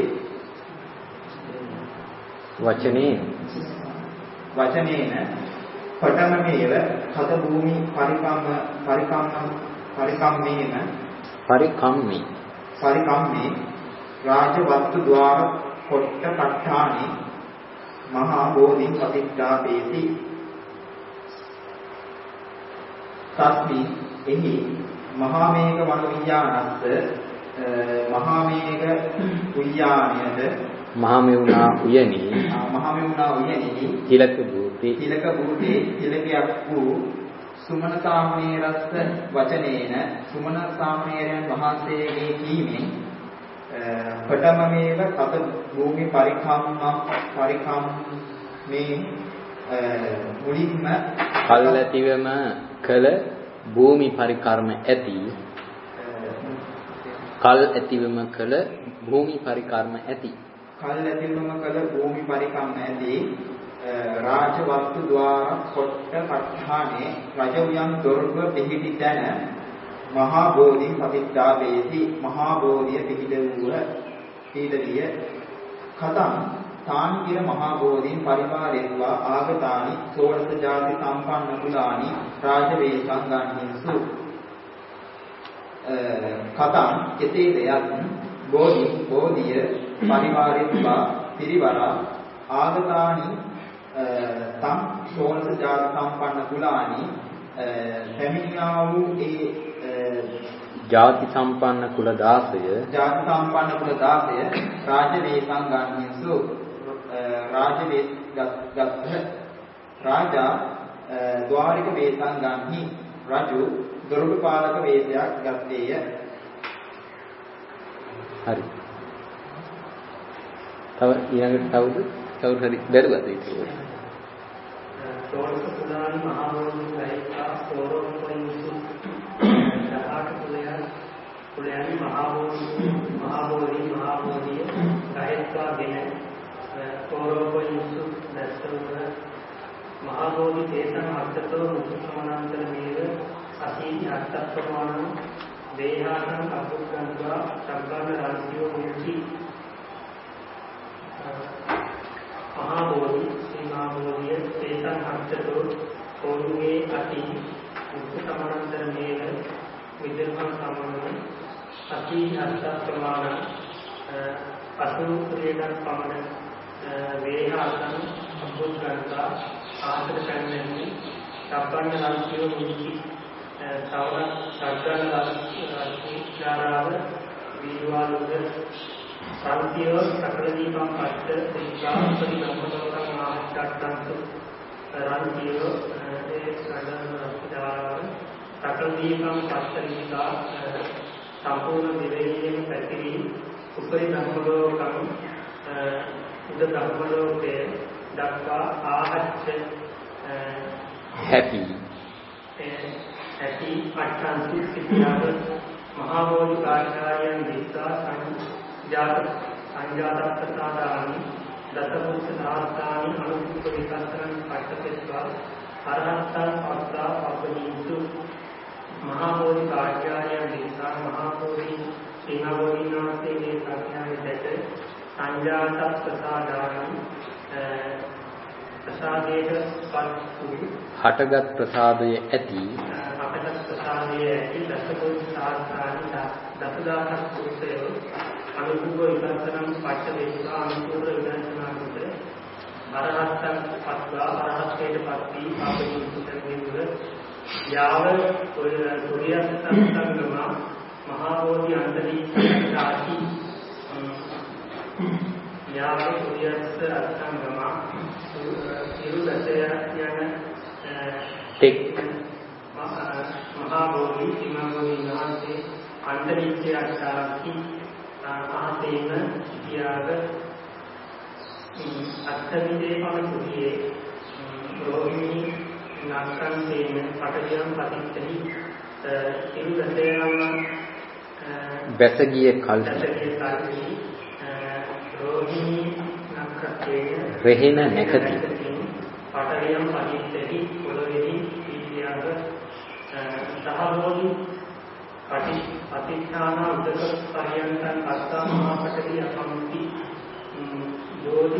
වචනේ වචනේන පඨමමේව හත භූමි පරිකම්ම පරිකම්ම පරිකම්මේන පරිකම්මේ පරිකම්මේ රාජ වස්තු ద్వාර කොට්ට පට්ඨානි මහා බෝධි පතිච්ඡාපේති තස්මි එහි මහා මේඝ වන විඥානස්ස මහා මේඝ උయ్యాනයද මහා මෙවුනා උයනි මහා මෙවුනා උයනි තිලක භූතේ තිලක භූතේ තිලකයක් වූ සුමන සාමණේර රස්ස වචනේන සුමන සාමණේරයන් වහන්සේගේ කීමෙන් පඨමමේව කත භූමි පරිකම්ම පරිකම් මේ මුලින්ම කල්ැතිවම කළ භූමි පරිකර්ම ඇති කල් ඇතිවම කළ භූමි පරිකර්ම ඇති කල් ඇතිවම කළ භූමි පරිකර්ම ඇති රාජවස්තු ద్వාර කොට්ට පඨානේ රජ උයන් දොරටුව පිහිටි තැන මහා බෝධි පතිත්තා වේති මහා බෝධිය පිහිට වූ පීඩලිය කතං තානි කිර මහා බෝධීන් පරිපාලෙත්වා ආගතානි සෝරස ජාති සම්පන්න කුලානි රාජවේශං ගන්හිසු කතං කෙතේදයත් බෝධි බෝධිය පරිපාලෙත්වා පිරිවරා ආගතානි තම් සෝරස ජාති සම්පන්න කුලානි පැමිණියා වූ ඒ ජාති සම්පන්න කුල දාසය ජාති සම්පන්න කුල දාසය රාජවේශං ගන්හිසු රාජවේශ ගත්හ රාජා ద్వාරික වේශං ගන්හි රජු දොරටු පාලක වේශයක් ගත්තේය. හරි. තව ඊළඟට කවුද? කවුරු හරි බැලුවද ඒක? සෝරස කුලානි මහා බෝධි සහිතා සෝරෝපනිසු දහාට කුලයන් කුලයන් මහා බෝධි මහා බෝධි මහා බෝධිය සහිතා ගෙන සෝරෝපනිසු දැස්සවර මහා බෝධි තේසං අත්තතෝ මුතු සමානන්තර මේව අසීති අත්තප්‍රමාණ දේහාසං අකුක්ඛන්වා සම්බන්ධ රාජ්‍යෝ මුචි මහා බෝධි ශ්‍රී මහා බෝධිය තේසං අත්තතෝ කෝණුවේ අති මුතු සමානන්තර මේව විද්‍යාත්මක සමාන අසීති අත්තප්‍රමාණ අසුරේණ පමණ වේහාසං අකුක්ඛන්වා ආශ්‍ර කන්නේ සම්බන්ධ රාජ්‍යෝ මුචි සවර සත්‍යන රාජ්‍යාරාව විද්වාලුද සාන්තිය සකල දීපම් පස්ස විද්‍යාපති නම්බරෝකම් ආහත්තන්තු රාජ්‍යය ඒ සඩන රාජ්‍යාරාව සකල දීපම් පස්ස විදා සම්පූර්ණ දිවයියෙන් පැතිරි උපරි නම්බරෝකම් උද ධර්මලෝකේ දක්වා ආහච්ච happy ඇති අට්ඨාන්ති සිද්ධාව මහා බෝධි කාර්යායන් විස්සා සංජාත සංජාතප්පසාදානි දසමුත් සාස්තානි අනුපුප්ප විකස්සරං පට්ඨපෙත්වා අරහත්තං පස්සා පබ්බනීසු මහා බෝධි කාර්යායන් විස්සා මහා බෝධි ශ්‍රී බෝධිනාථයේ ප්‍රඥාවේ දැක සංජාතප්පසාදානි ප්‍රසාදයට පත්තු හටගත් ප්‍රසාදයේ ඇති හටගත් ප්‍රසාදයේ ඇති දසකෝටි සාස්ත්‍රානි දසදාහක් කුසය අනුභව විදර්ශනම් පච්චවේශා අනුකූල විදර්ශනාන්ත අරහත්තන් පත්වා අරහත්ත්වයට පත් වී අපේ යාව සූර්යස්ත සංගම මහා බෝධි අන්තරීක්ෂාති යාව සූර්යස්ත අස්තංගම සිරු දසය යන තෙක් මහා බෝධි සීමා බෝධි නාමයේ අන්තරීක්ෂාති ආතේන සිටියාව අත්ථවිදේ පමතුයේ රෝහිණී නක්ඛන්තේන පටලියම් පතිත්තහි සිරු දසය යන බැසගිය කල් රෝහිණී නක්ඛන්තේන රෙහෙන නැකති පටලියම් පතිත්තහි පොළොවේදී සිටියාව සහබෝධි පටි අතිස්ථාන උදක පරියන්තං අත්තා මහා පටලිය සම්පති බෝධි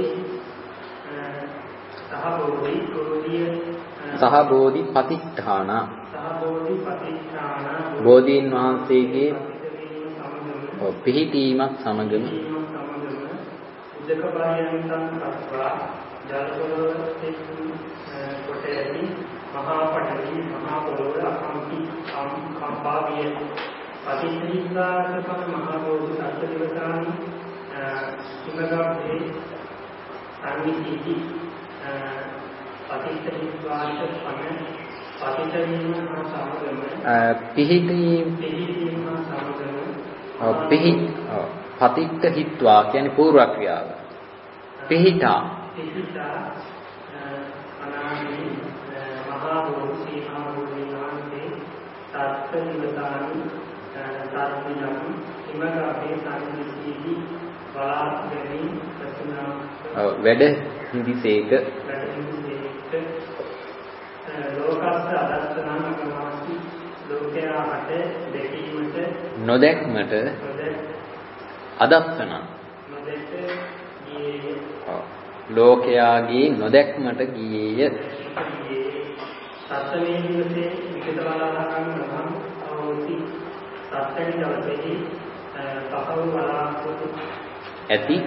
සහබෝධි කුරුදිය සහබෝධි පතිස්ථාන සහබෝධි පතිස්ථාන බෝධීන් වහන්සේගේ පිහිටීමක් සමගම උදක පරියන්තං අත්තා ජලපොළොවේ කොට ඇති මහා පටලි මහා පොළොව අකම්පි කම්පාවිය පටිච්චසමුප්පාද මහා බෝධි සත්‍ය දිවසානි සිමගබ්බේ සංවිධි පටිච්චසමුප්පාද පන පටිච්චසමුප්පාද සමගම පිහිටීම පිහිටීම සමගම පිහි පතිත්ත හිත්වා කියන්නේ පූර්ව ක්‍රියාව පිහිටා පිහිටා අනාදී මහා බෝධි මහා බෝධි නාමයේ සත්‍ය නිවසානි සාර්ථකයි ඉමක අපේ සාන්තිදී බලා ගැනීම ප්‍රතිනා ඔව් වැඩ හිඳිසේක වැඩ හිඳිසේක ලෝකස්ස අදස්සනං අකමාසි ලෝකයා හට දැකීමට නොදැක්මට අදස්සනං නොදැක ගියේය. ලෝකයාගේ නොදැක්මට ගියේය. සත්‍යමේ දිවසේ විකත බලාහන් නම් අවෝති සත්‍යනි දවසේදී පහව බලාපොරොත්තු ඇති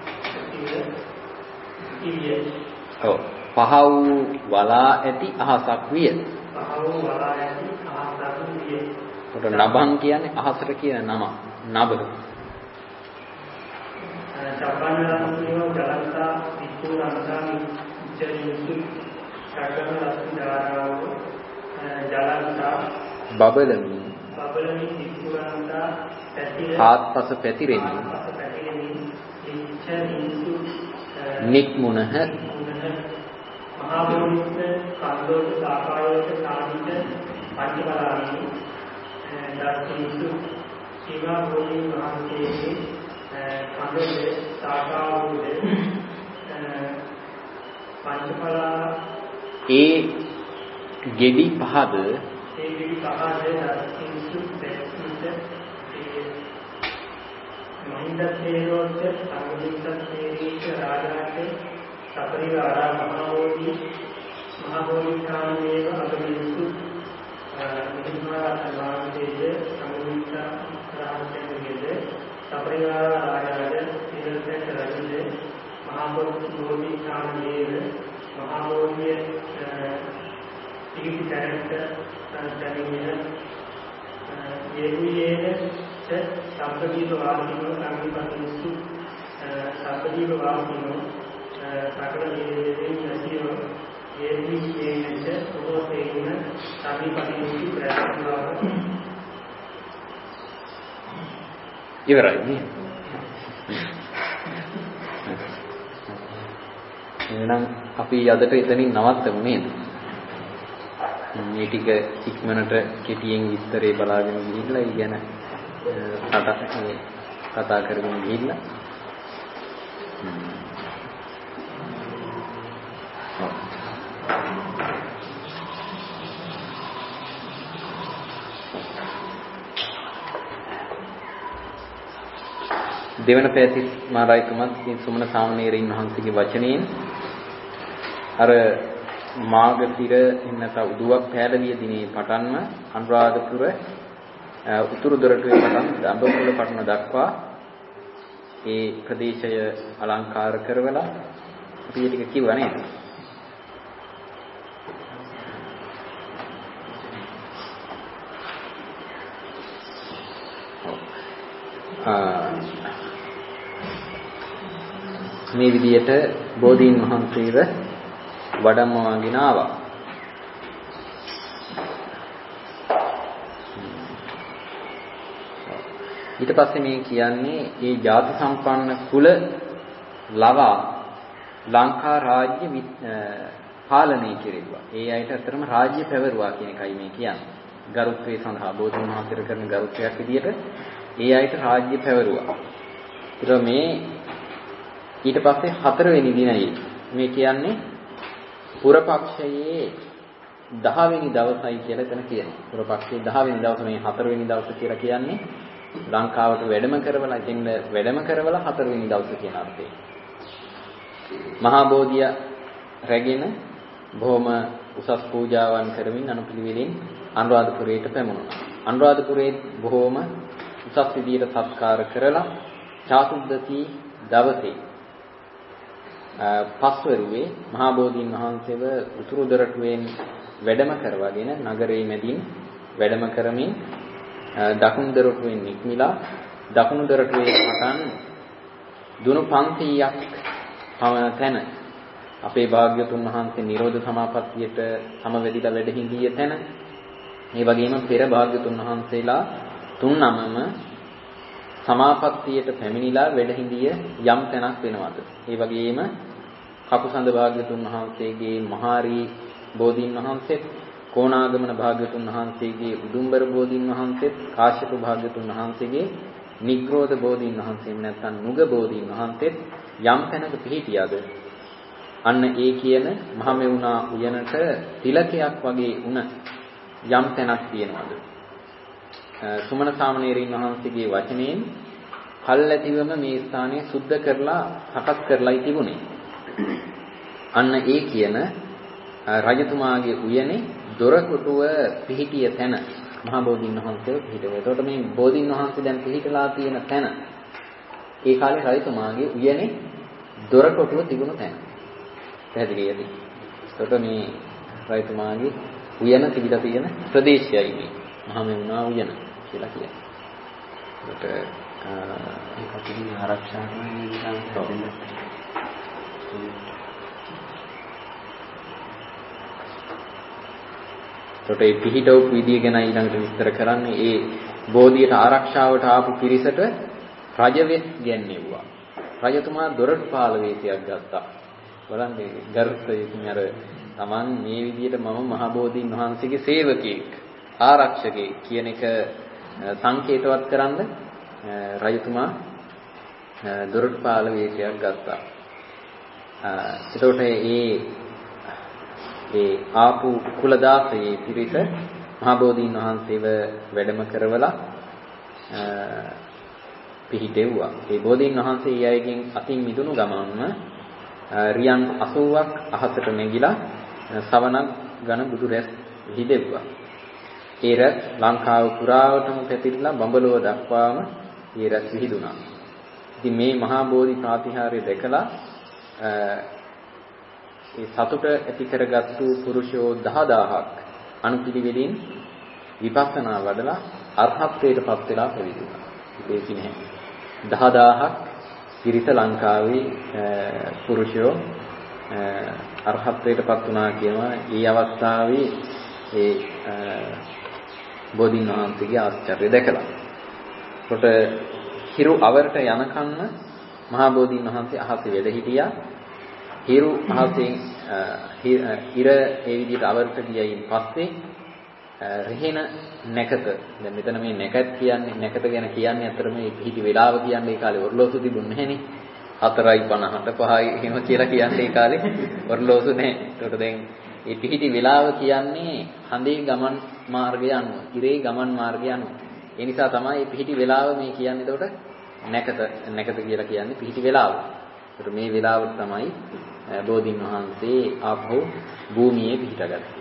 කිවිය. ඔව් පහ වූ වලා ඇති අහසක් විය. පහ වූ වලා ඇති අහසක් විය. උඩ නබන් කියන්නේ අහසට කියන නම. නබ. චබ්බානරන්තියෝ ජලන්තා විපුරන්තානි චරියසු සකල රස්දාරාව ජලන්තා බබලමි බබලමි විපුරන්තා පැතිර ආත්පස පැතිරෙමි ආත්පස පැතිරෙමි ඉච්ඡනිසු නික්මුණහ මහා බෝධිස්ස කන්දෝත සාකායෝත සාහිත පංචබලානි දර්ශනිසු සීමා බෝධි මහන්සියගේ කන්දේ සාකාවුද පංචබලා ඒ ගෙඩි පහද ඒ ගෙඩි පහද දර්ශනිසු දෙස්සිත ඒ මහින්ද තේරෝත් සංගීත තේරීක රාජාට සපරිවාරා මහෝදි මහෝදිකානේව අගමිසු මිහිමාරා වාග්දේය සංගීත රාජකේද සපරිවාරා රාජාට ඉරසෙත් රජිද මහෝදිකානේව මහෝදිය ඉගිති දැනට දැනෙන යෙවියේන සම්පදීව වාග්දිනෝ සංගීතමිසු සම්පදීව වාග්දිනෝ සකල දේවයන් නැතිව ඒදි හේනච උපෝතේන සම්පදීවි ප්‍රාර්ථනාව ඉවරයි නේ. එහෙනම් අපි අදට එතනින් නවත්තමු නේද? මේ ටික ඉක්මනට කෙටියෙන් විස්තරේ බලාගෙන ගිහිල්ලා ඊ ගැන කතා කරගෙන ගිහිල්ලා දෙවන පැතිස් මාරායිතුමත් මේ සුමන සාමණේරයන් වහන්සේගේ වචනයෙන් අර මාගතිර එන්නත උදුවක් පෑලවිය දිනේ පටන්ම අනුරාධපුර උතුරු දොරටුවේ පටන් දඹපුල පටන දක්වා ඒ ප්‍රදේශය අලංකාර කරවලා අපි ටික කිව්වා නේද? මේ විදියට බෝධීන් වහන්සේව වඩම්මවාගෙන ආවා. ඊට පස්සේ මේ කියන්නේ මේ ಜಾති සම්පන්න කුල ලවා ලංකා රාජ්‍ය පාලනය කෙරෙව්වා. ඒ අයට අතරම රාජ්‍ය පැවරුවා කියන එකයි මේ කියන්නේ. ගරුත්වයේ සඳහා බෝධීන් වහන්සේට කරන ගරුත්වයක් විදියට ඒ අයට රාජ්‍ය පැවරුවා. ඊට මේ ඊට පස්සේ හතරවෙනි දිනයේ මේ කියන්නේ පුරපක්ෂයේ දහ වෙනි දවසයි කියලා එතන කියනවා. පුරපක්ෂයේ දහ වෙනි දවස මේ හතරවෙනි දවස කියලා කියන්නේ ලංකාවට වැඩම කරවලා ඉතින් වැඩම කරවලා හතරවෙනි දවස කියන අර්ථයෙන්. මහා බෝධිය රැගෙන බොහොම උසස් පූජාවන් කරමින් අනුපිළිවෙලින් අනුරාධපුරයට පැමුණුණා. අනුරාධපුරයේ බොහොම උසස් විදියට සත්කාර කරලා චාතුද්දසි දවසේ පස්වරුවේ මහා බෝධීන් වහන්සේව උතුරු දොරටුවෙන් වැඩම කරවගෙන නගරයේ මැදින් වැඩම කරමින් දකුණු දොරටුවෙන් නික්මිලා දකුණු දොරටුවේ පටන් දුනු පන්සීයක් පමණ තැන අපේ භාග්‍යතුන් වහන්සේ නිරෝධ සමාපත්තියට සමවැදිලා වැඩ හිඳිය තැන ඒ වගේම පෙර භාග්‍යතුන් වහන්සේලා තුන් නමම සමාපත්තියට පැමිණිලා වැඩ හිඳිය යම් තැනක් වෙනවද? ඒ වගේම කකුසඳ භාග්‍යතුන් වහන්සේගේ මහාරි බෝධීන් වහන්සේ කොණාගමන භාග්‍යතුන් වහන්සේගේ උදුම්බර බෝධීන් වහන්සේත් කාශ්‍යප භාග්‍යතුන් වහන්සේගේ නිග්‍රෝධ බෝධීන් වහන්සේම නැත්නම් නුග බෝධීන් වහන්සේත් යම් තැනක පිහිටියද අන්න ඒ කියන මහමෙවුනා උයනට තිලකයක් වගේ උන යම් තැනක් තියෙනවද? සුමන සාමණේරීන් වහන්සේගේ වචනයෙන් කල්ැතිවම මේ ස්ථානය සුද්ධ කරලා සකස් කරලායි තිබුණේ. අන්න ඒ කියන රජතුමාගේ උයනේ දොරකොටුව පිහිටිය තැන මහා බෝධීන් වහන්සේ පිහිටුවා. එතකොට මේ බෝධීන් වහන්සේ දැන් පිහිටලා තියෙන තැන ඒ කාලේ රජතුමාගේ උයනේ දොරකොටුව තිබුණු තැන. පැහැදිලිද? එතකොට මේ රජතුමාගේ උයන තිබිලා තියෙන ප්‍රදේශයයි මේ මහා මෙවුනා උයන කියලා කියන්නේ. ඒකට ඒකට ඉන්නේ ආරක්ෂා කරන නිසා ඒකට ඒ පිහිටවපු විදිය ගැන ඊළඟට විස්තර කරන්නේ ඒ බෝධියට ආරක්ෂාවට ආපු පිරිසට රජවෙස් ගැන්වෙව්වා. රජතුමා දොරටුපාල වේශයක් ගත්තා. බලන්න ගරුත්වයෙන් අර Taman මේ විදියට මම මහ බෝධීන් වහන්සේගේ සේවකයෙක් ආරක්ෂකයෙක් කියන එක සංකේතවත් කරන්න රජතුමා දොරටුපාල වේශයක් ගත්තා. එතකොට ඒ ඒ ආපු කුලදාසයේ පිරිස මහා බෝධීන් වහන්සේව වැඩම කරවලා පිහිටෙව්වා. ඒ බෝධීන් වහන්සේ ඒ අයගෙන් අතින් මිදුණු ගමන්ම රියන් අසූවක් අහසට නැගිලා සවනක් ඝන බුදු රැස් විහිදෙව්වා. ඒ රැස් ලංකාව පුරාවටම පැතිරිලා බඹලොව දක්වාම ඒ රැස් විහිදුණා. ඉතින් මේ මහා බෝධි ප්‍රාතිහාර්ය දැකලා ඒ සතුට ඇති කරගත්තු පුරුෂයෝ දහදාහක් අනුපිළිවෙලින් විපස්සනා වඩලා අරහත්ත්වයටපත් වෙලා පැවිදි වුණා. ඒක නෑ. දහදාහක් පිරිස ලංකාවේ පුරුෂයෝ අරහත්ත්වයටපත් වුණා කියනවා. ඒ අවස්ථාවේ ඒ බෝධීන් වහන්සේගේ ආශ්චර්ය දැකලා. කොට හිරු අවරට යනකන්න මහා බෝධීන් වහන්සේ අහසේ වැඩ හිටියා. හිරු අහසෙන් ඉර ඒ විදිහට අවරට ගියයින් පස්සේ රෙහෙන නැකත දැන් මෙතන මේ නැකත් කියන්නේ නැකත ගැන කියන්නේ අතරම මේ පිහිටි වෙලාව කියන්නේ ඒ කාලේ ඔරලෝසු තිබුණ නැහෙනේ හතරයි පනහට පහයි එහෙම කියලා කියන්නේ ඒ කාලේ ඔරලෝසු නැහැ. ඒකට දැන් මේ පිහිටි වෙලාව කියන්නේ හඳේ ගමන් මාර්ගය අනුව ඉරේ ගමන් මාර්ගය අනුව. ඒ නිසා තමයි මේ පිහිටි වෙලාව මේ කියන්නේ. ඒකට නැකත නැකත කියලා කියන්නේ පිහිටි වෙලාව. ඒකට මේ වෙලාවට තමයි බෝධීන් වහන්සේ ආපහු භූමියේ පිහිටගත්තේ.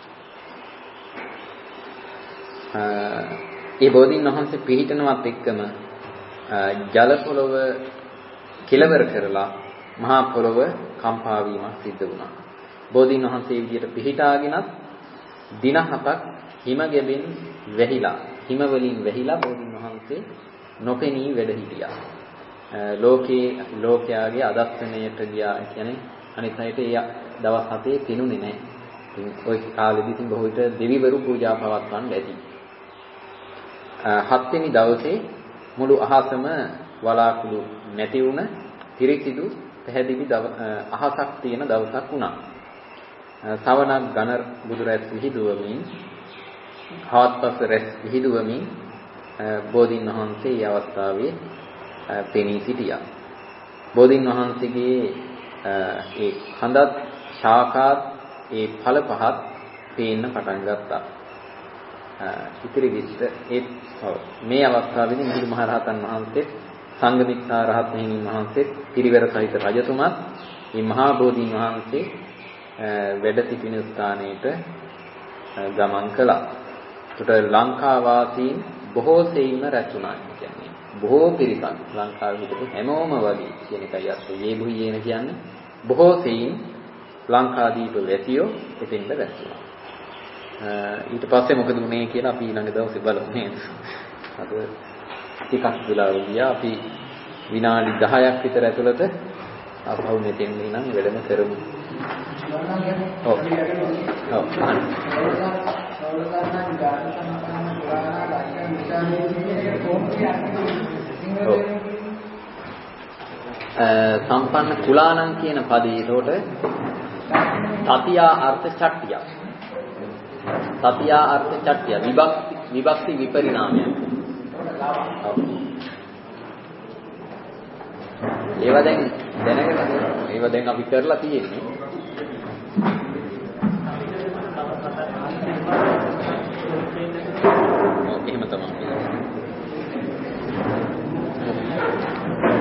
ඒ බෝධීන් වහන්සේ පිහිටනවත් එක්කම ජල පොළව කෙලවර කරලා මහා පොළව කම්පා වීමක් සිද්ධ වුණා. බෝධීන් වහන්සේ විදියට පිහිටාගෙනත් දින හතක් හිම ගැබෙන් වැහිලා හිම වලින් වැහිලා බෝධීන් වහන්සේ නොපෙනී වැඩ හිටියා. ලෝකේ ලෝකයාගේ අදස්සනයට ගියා කියන්නේ අනිත් අයට ඒ දවස් හතේ පිනුනේ නැහැ. ඉතින් ওই කාලෙදී ඉතින් බොහෝ විට දෙවිවරු පූජා පවත්වන්න ඇති. හත් වෙනි දවසේ මුළු අහසම වලාකුළු නැති වුණ පිරිසිදු පැහැදිලි අහසක් තියෙන දවසක් වුණා. සවනක් ඝන බුදු රැස් විහිදුවමින් හත්පස් රැස් විහිදුවමින් බෝධීන් වහන්සේ මේ අවස්ථාවේ පෙනී සිටියා. බෝධීන් වහන්සේගේ ඒ හඳත් ශාඛාත් ඒ ඵල පහත් පේන්න පටන් ගත්තා. ඉතිරි විස්තර ඒ මේ අවස්ථාවේදී මිහිඳු මහ රහතන් වහන්සේ සංඝමිත්තා රහත් මෙහිණින් වහන්සේ පිරිවර සහිත රජතුමත් මේ මහා බෝධීන් වහන්සේ වැඩ සිටින ස්ථානයට ගමන් කළා. ඒකට ලංකා වාසීන් බොහෝ සෙයින්ම රැස්ුණා කියන්නේ. බොහෝ පිරිසක් ලංකාවේ හිටපු හැමෝම වගේ කියන එකයි අර්ථය. මේ බුහියේන කියන්නේ බොහෝ සෙයින් ලංකාදීප වැසියෝ එතෙන්ද රැස්ුණා. ඊට පස්සේ මොකද වුනේ කියලා අපි ඊළඟ දවසේ බලමු නේද? අද ටිකක් වෙලා ගියා. අපි විනාඩි දහයක් විතර ඇතුළත අපහු මෙතෙන් ඉඳන් වැඩම කරමු. ඔව්. ඔව්. සම්පන්න කුලානං කියන පදේ ඒකට තතියා අර්ථ ශක්තියක්. තතියා අර්ථ චට්ඨය විභක්ති විභක්ති විපරිණාමය. ඒවා දැන් දැනගෙන ඒවා දැන් අපි කරලා තියෙන්නේ